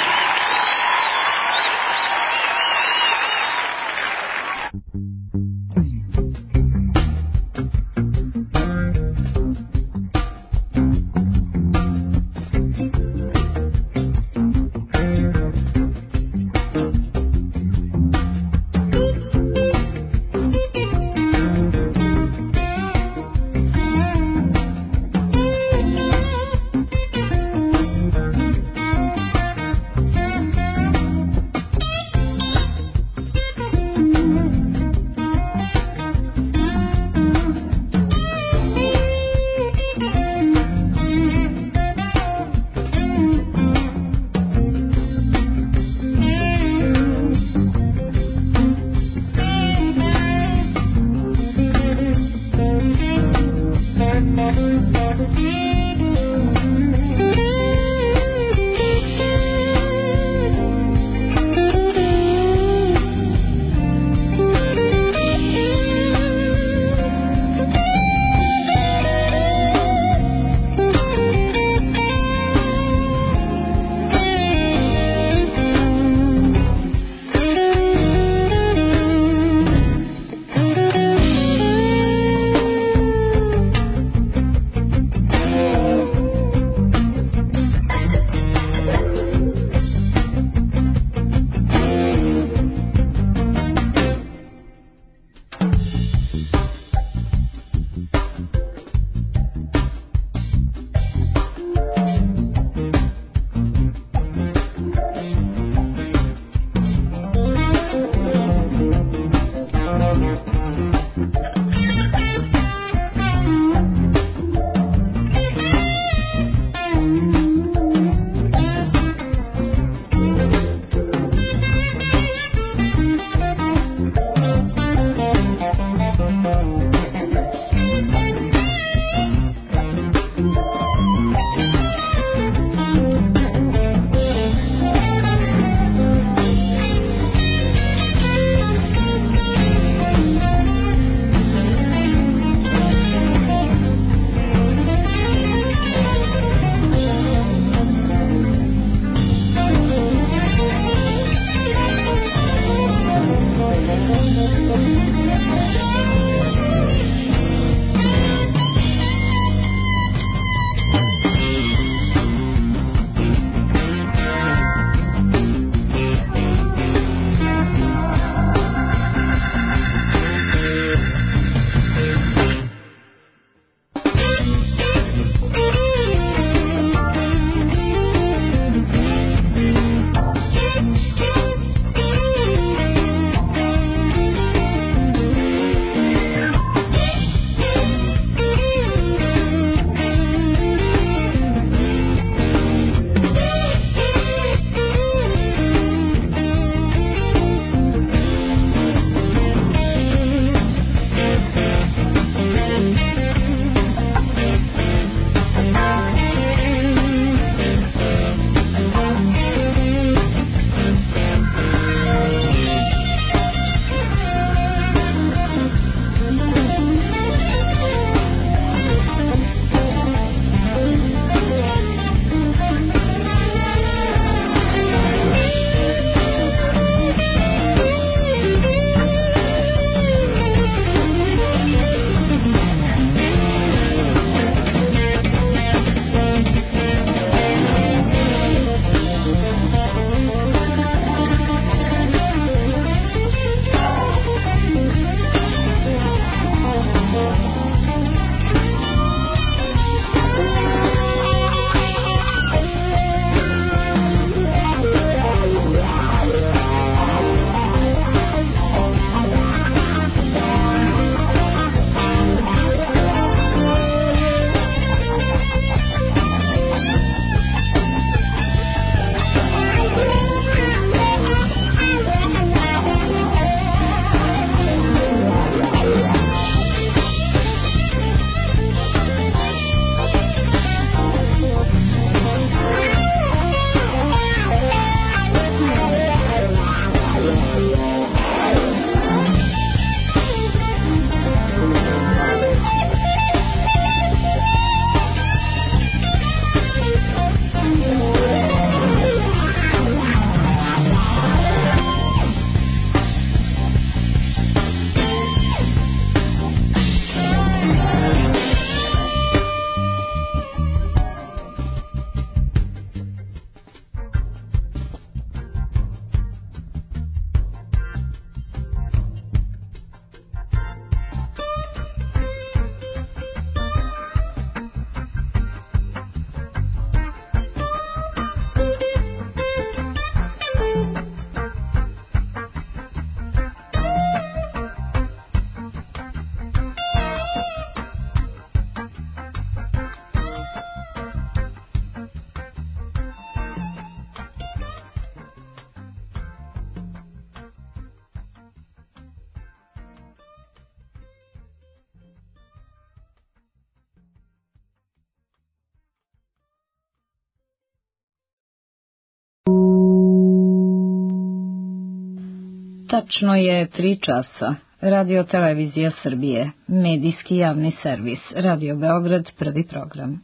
Tačno je 3 časa. Radio Televizija Srbije, medijski javni servis, Radio Beograd, prvi program.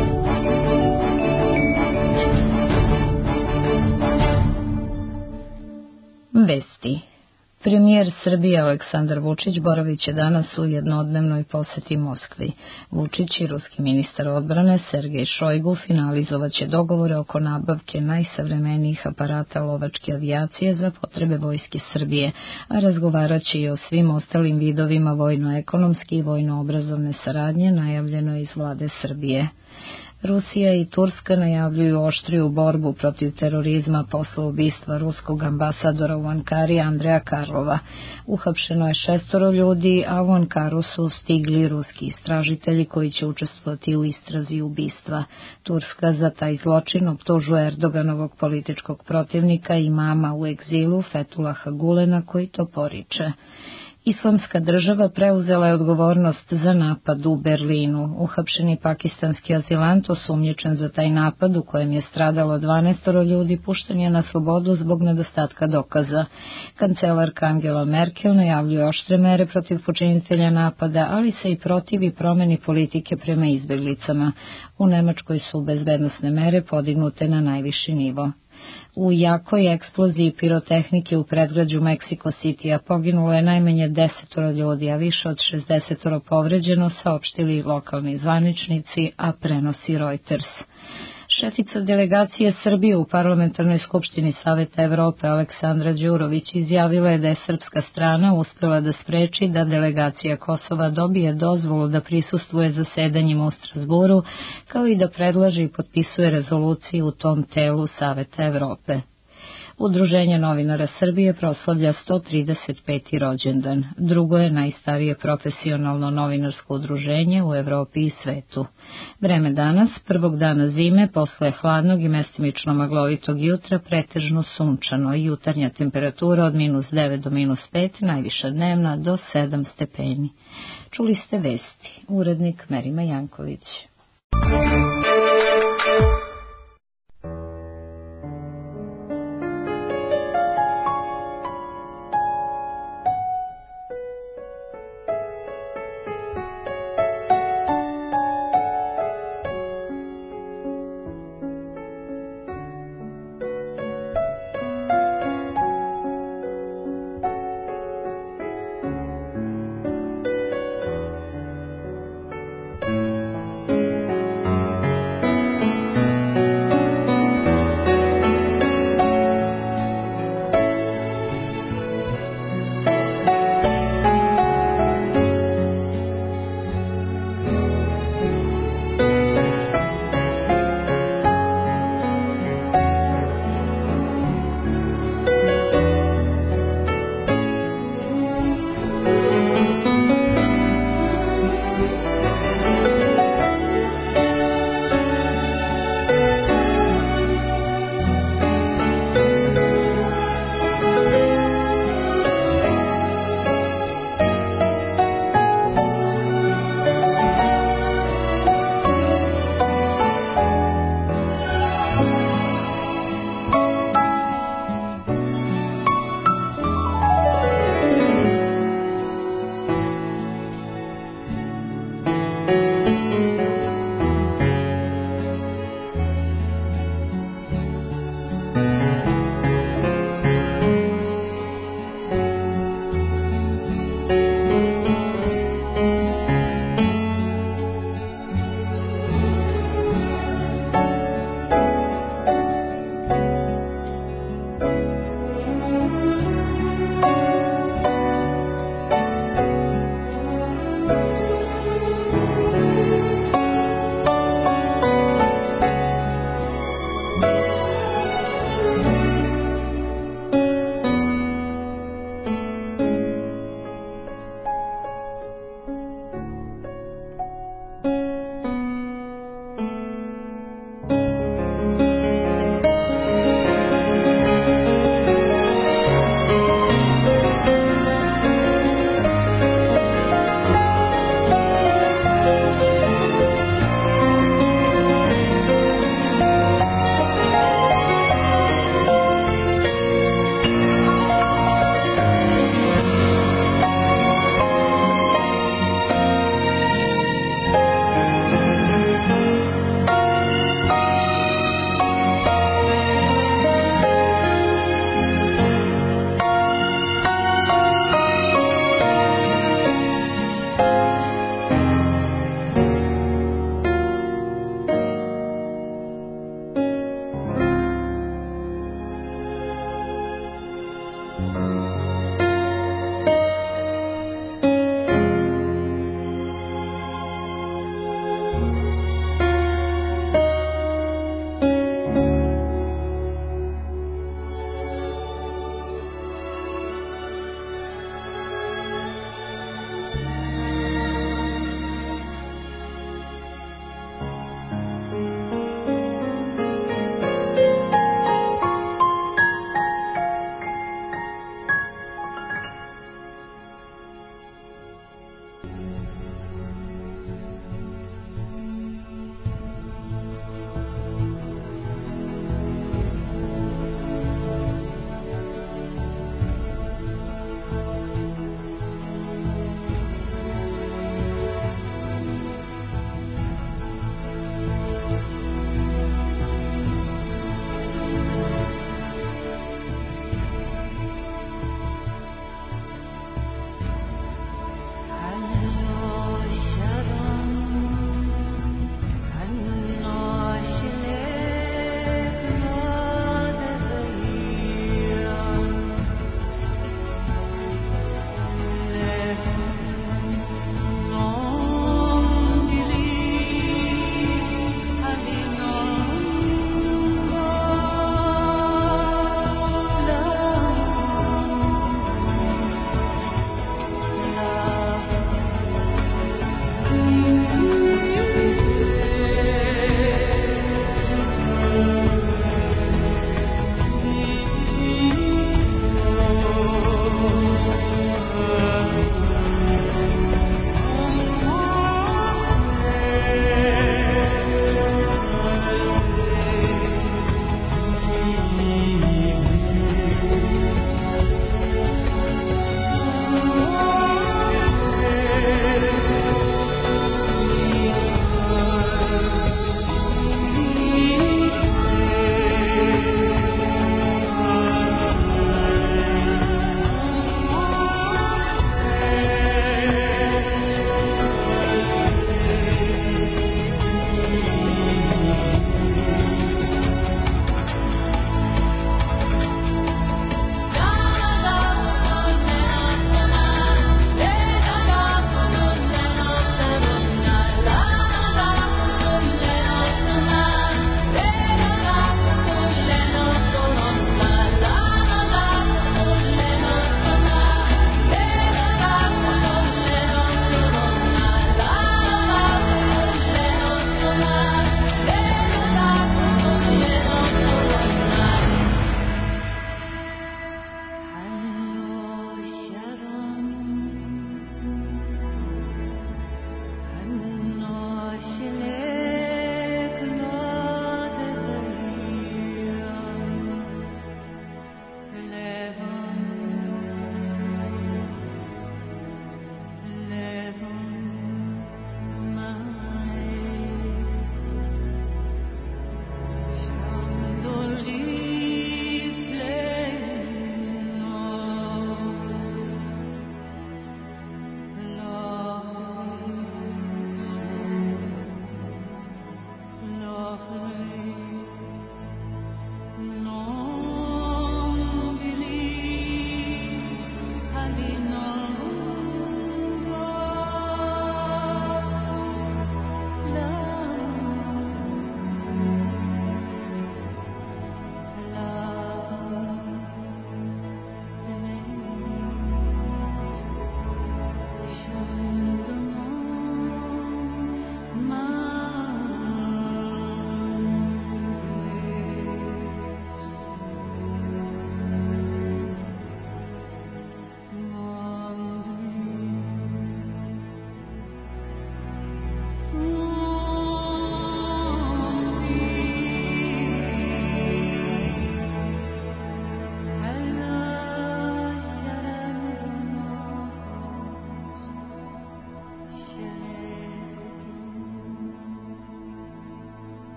Vesti. Premijer Srbije Aleksandar Vučić boraviće danas u jednodnevnoj poseti Moskvi. Vučić i ruski ministar odbrane Sergej Šojgu finalizovaće dogovore oko nabavke najsavremenijih aparata lovačke avijacije za potrebe vojske Srbije, a razgovaraće i o svim ostalim vidovima vojno-ekonomske i vojno-obrazovne saradnje najavljeno iz vlade Srbije. Rusija i Turska najavljuju oštriju borbu protiv terorizma posle ubistva ruskog ambasadora u Ankari Andreja Karlova. Uhapšeno je 6 ljudi, a u Ankaru su stigli ruski istražitelji koji će učestvovati u istrazi ubistva. Turska za taj zločin optužuje Erdoganovog političkog protivnika i imama u egzilu Fetulaha Gulena koji to poriče. Islamska država preuzela je odgovornost za napad u Berlinu. Uhapšeni pakistanski azilant osumnjičen za taj napad u kojem je stradalo 12 ljudi pušten je na slobodu zbog nedostatka dokaza. Kancelarka Angela Merkel najavljuje oštre mere protiv počinitelja napada, ali se i protivi promeni politike prema izbeglicama. U Nemačkoj su bezbednosne mere podignute na najviši nivo. U jakoj eksploziji pirotehnike u predgrađu Mexico City-a poginulo je najmanje 10 ljudi, a više od 60 povređeno, saopštili lokalni zvaničnici, a prenosi Reuters. Šefica delegacije Srbije u Parlamentarnoj skupštini Saveta Evrope Aleksandra Đurović izjavila je da je srpska strana uspela da spreči da delegacija Kosova dobije dozvolu da prisustvuje zasedanjima u Strasburu, kao i da predlaže i potpisuje rezoluciju u tom telu Saveta Evrope. Udruženje novinara Srbije proslavlja 135. rođendan. Drugo je najstarije profesionalno novinarsko udruženje u Evropi i svetu. Vreme danas, prvog dana zime, posle hladnog i mestimično maglovitog jutra, pretežno sunčano i jutarnja temperatura od -9 do -5, najviša dnevna do 7 stepeni. Čuli ste vesti. Urednik Merima Janković.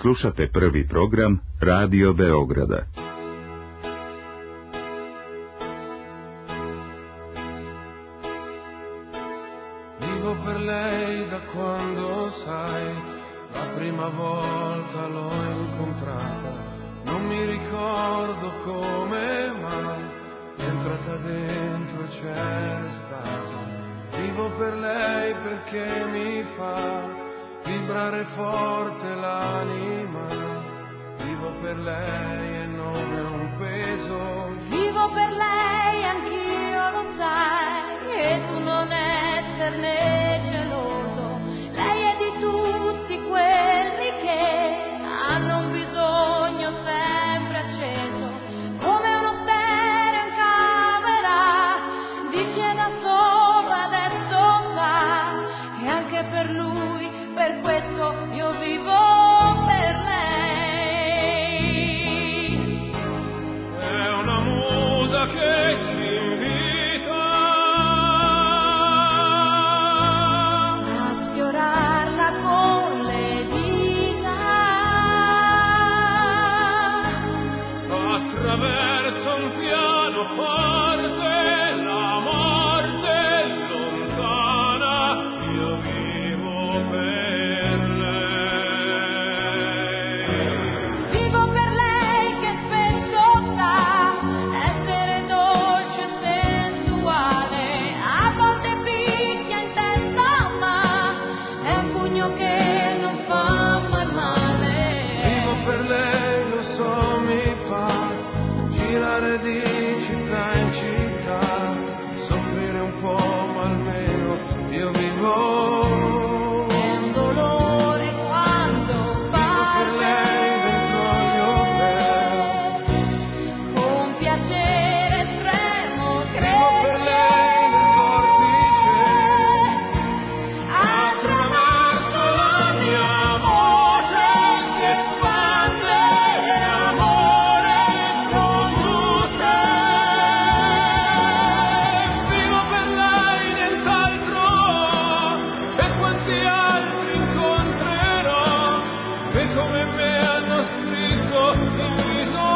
Slušate prvi program Radio Beograda. Vivo per lei da quando sai, la prima volta l'ho incontrata, non mi ricordo come mai, è entrata dentro e c'è stata. Vivo per lei perché mi fa vibrare forte l'anima, vivo per lei e non è un peso. Vivo per lei, anch'io lo sai, e tu non esserne geloso. Lei è di tutti quelli che hanno un bisogno sempre acceso, come uno stereo in camera di chi è da solo adesso sa che anche per lui, per questo io vivo per lei. È una musa che ci invita a sfiorarla con le dita, attraverso un pianoforte, la morte lontana, io vivo per lei. vivo per lei che spesso sa essere dolce e sensuale, a volte picchia in testa ma è un pugno che non fa mai male. Vivo per lei, lo so, mi fa girare di città in città, soffrire un po' ma almeno io vivo. È un dolore quando Per lei dentro gli hotel, con piacere estremo vivo per lei nel vortice, attraverso la mia voce si espande l'amore produce. Vivo per lei nient'altro, e quanti altri incontrerò che come me hanno scritto in viso.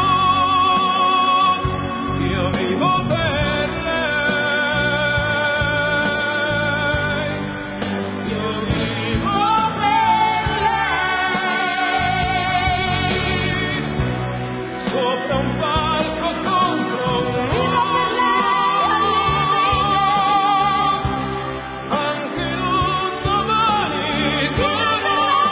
Io vivo per lei, io vivo per lei, sopra un palco contro un muro, anche in un domani duro,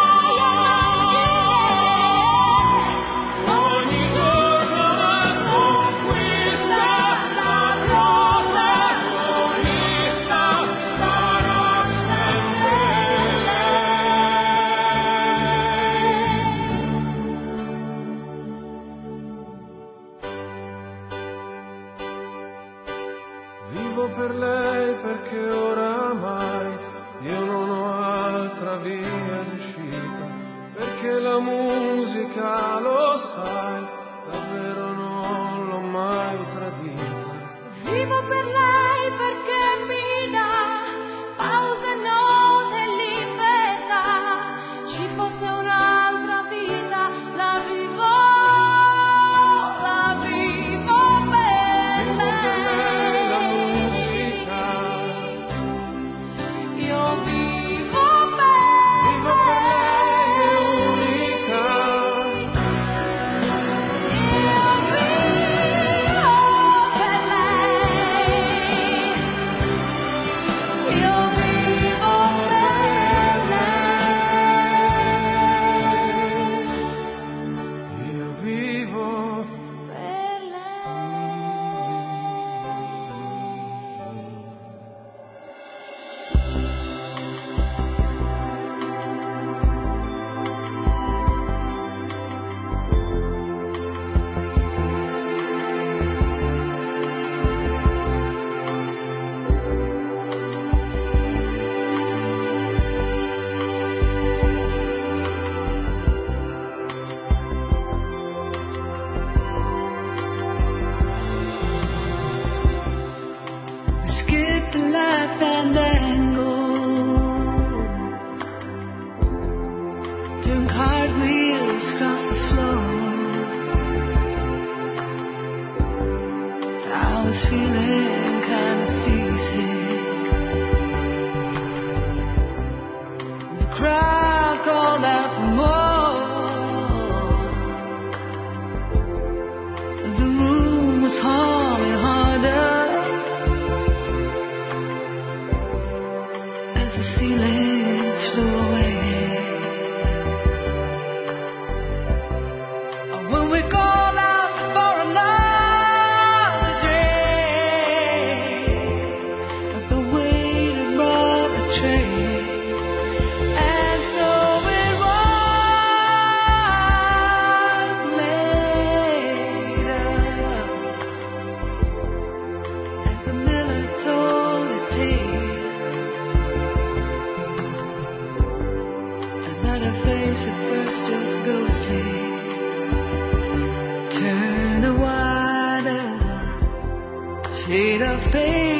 ogni giorno la conquista, la protagonista sarà sempre lei. Vivo per lei perché oramai io non ho altra via d'uscita, perché la musica, lo sai, davvero non l'ho mai tradita. Vivo per lei perché mi dà pause, note e libertà. Ci fosse un'altra vita, la vivo per lei. La musica, Io vivo vivo per lei è unica, feelings flew away. When we call out for another drink, the waiter brought the tray, and so it was later. As the miller told his tale, another face at first just ghostly turned a wider shade of pale.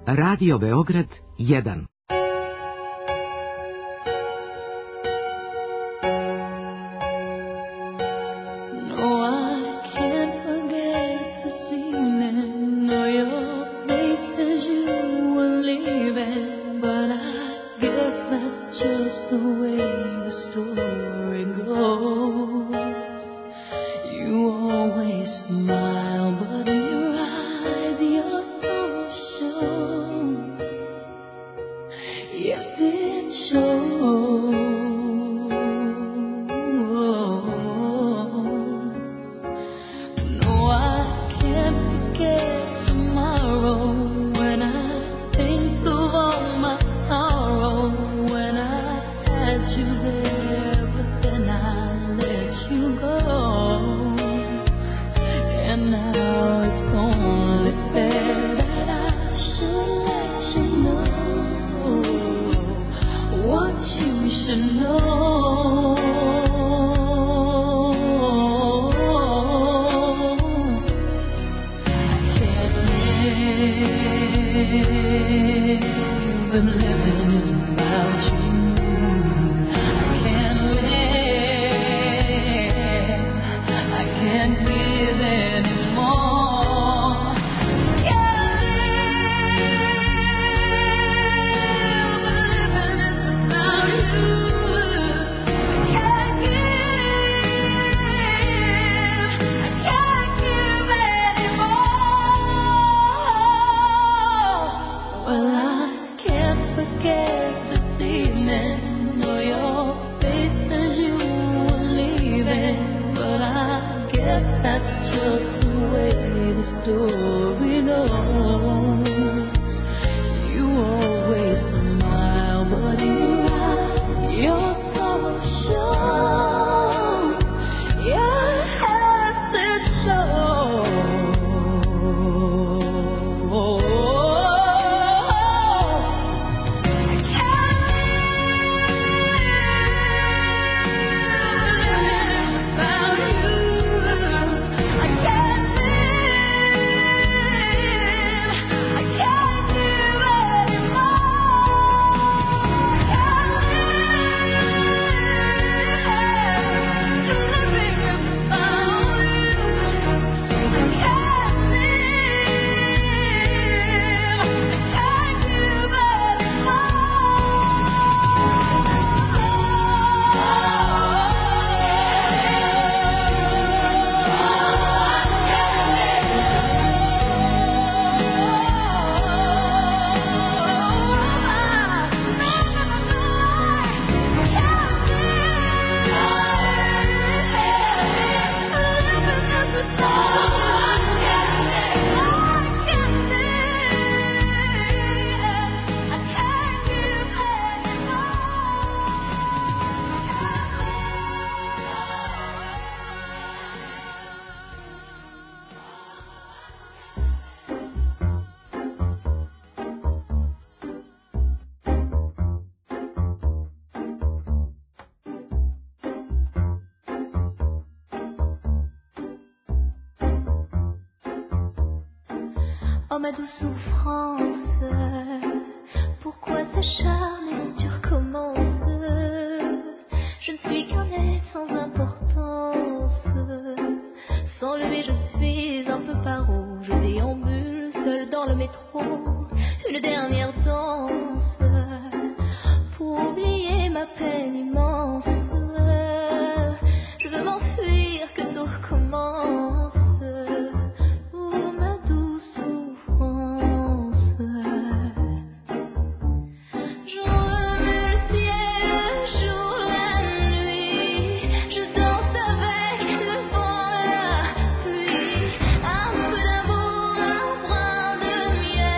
Radio Beograd 1. Oh ma douce souffrance, pourquoi s'acharner, tu recommences? Je ne suis qu'un être sans importance. Sans lever je suis un peu paro. Je déambule seul dans le métro. Une dernière danse pour oublier ma peine immense. Je veux m'enfuir, que tout recommence.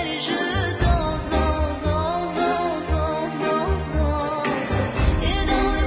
Et dans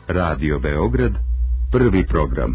Radio Beograd, prvi program.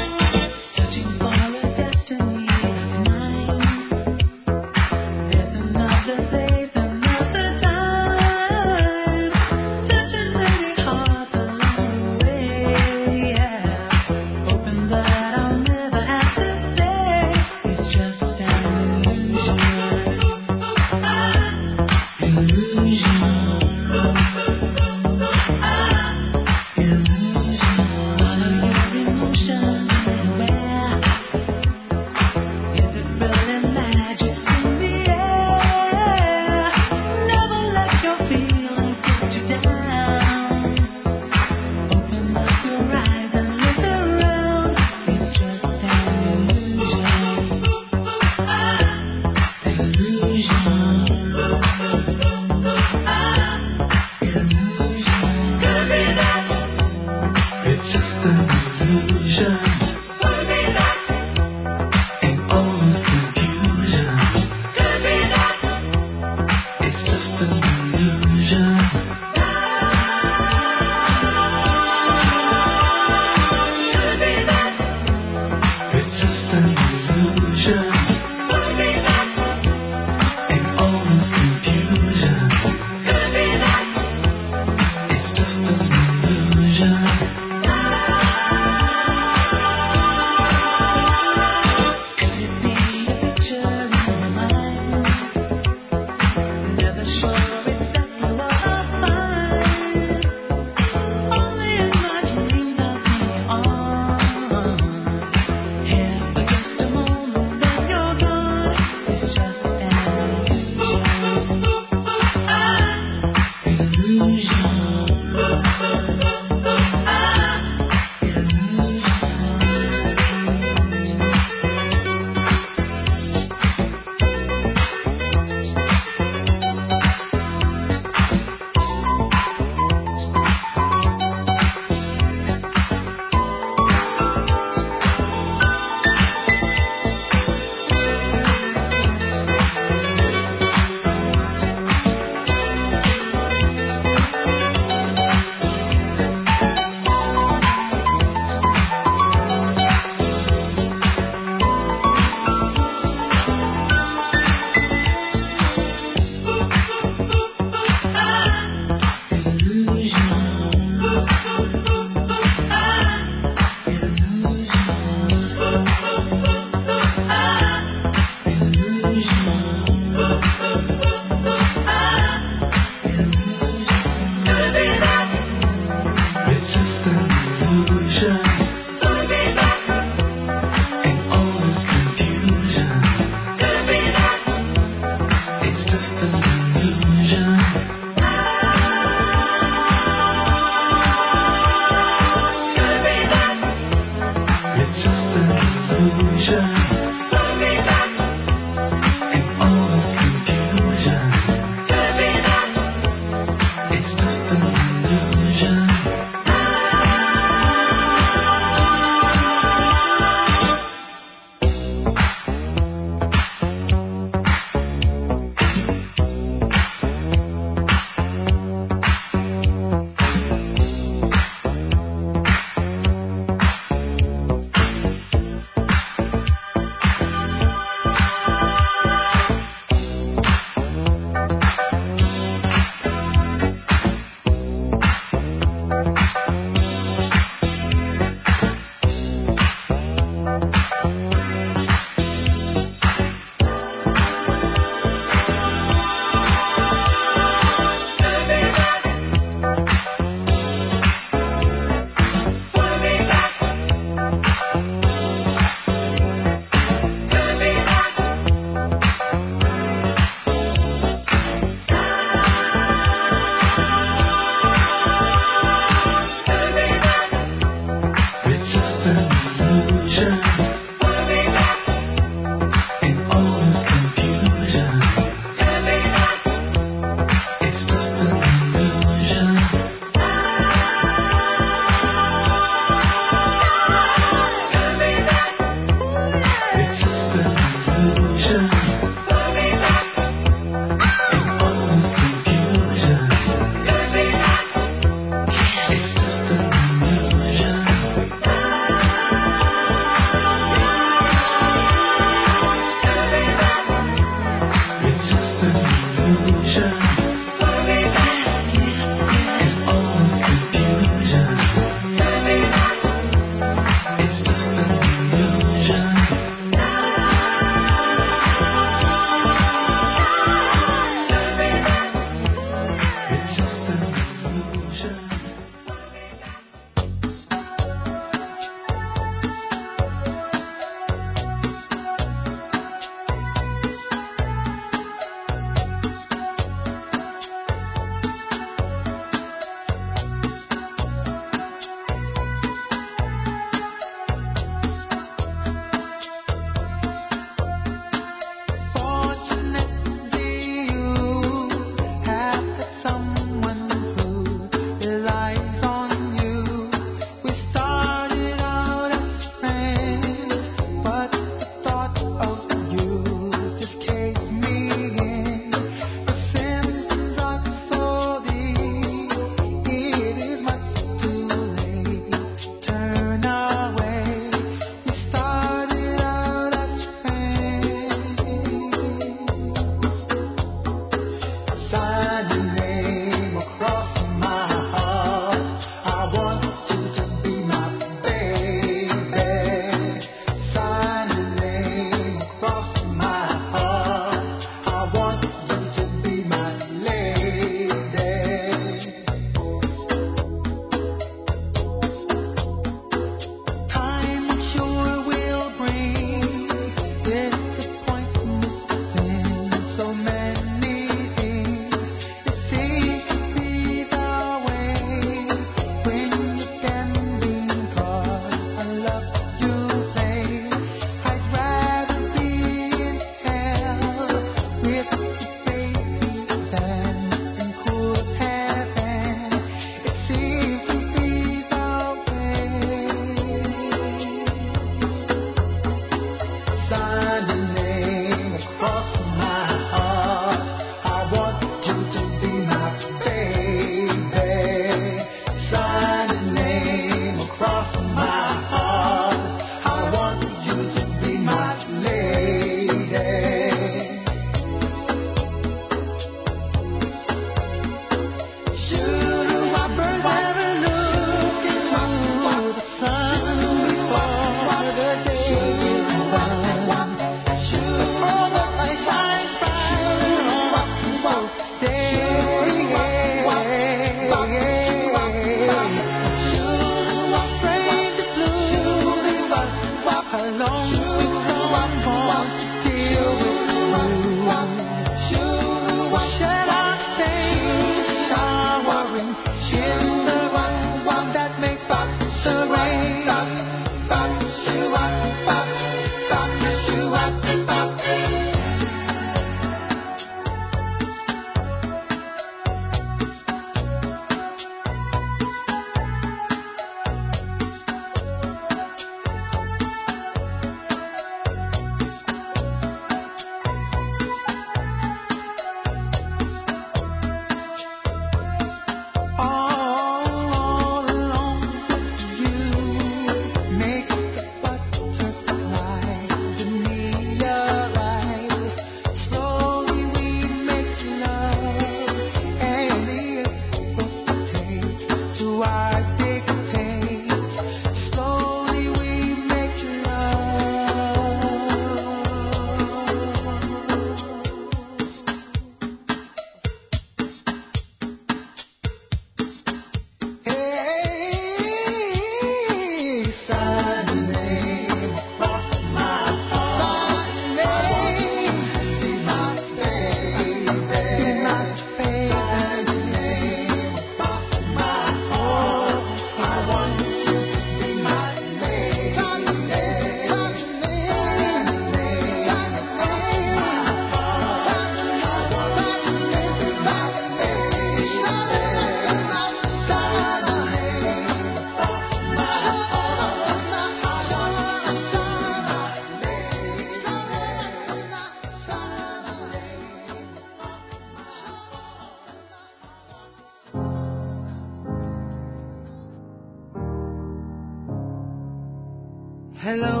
Hello,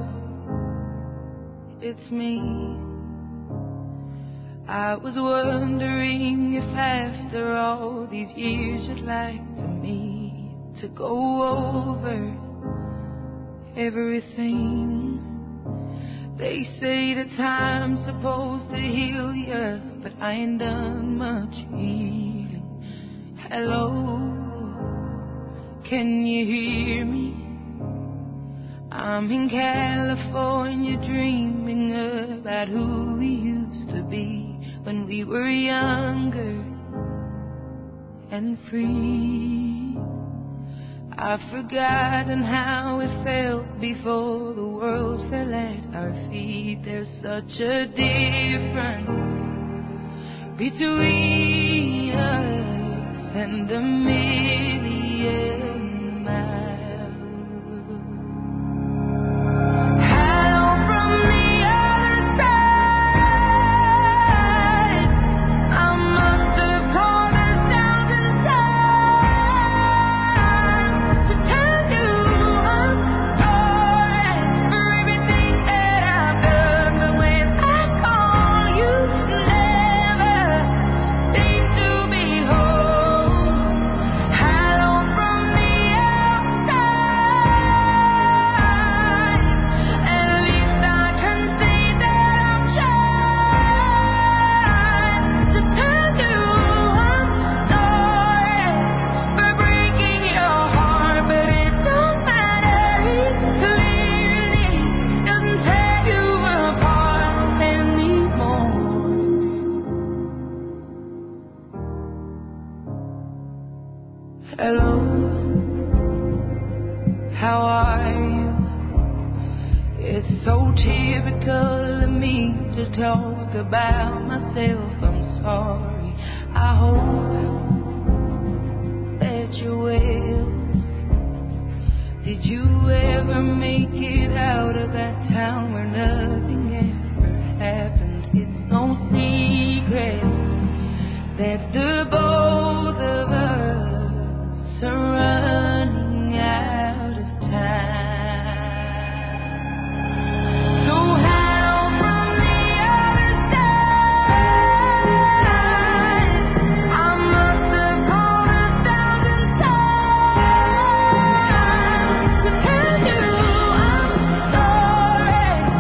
it's me. I was wondering if after all these years you'd like to meet to go over everything. They say that time's supposed to heal ya, but I ain't done much healing. Hello, can you hear me? I'm in California dreaming about who we used to be when we were younger and free. I've forgotten how it felt before the world fell at our feet. There's such a difference between us and a million miles. Hello, how are you? It's so typical of me to talk about myself. I'm sorry. I hope that you're well. Did you ever make it out of that town where nothing ever happened? It's no secret that the both of us are running out of time. So hello from the other side. I must have called 1,000 times to tell you I'm sorry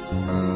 Thank you.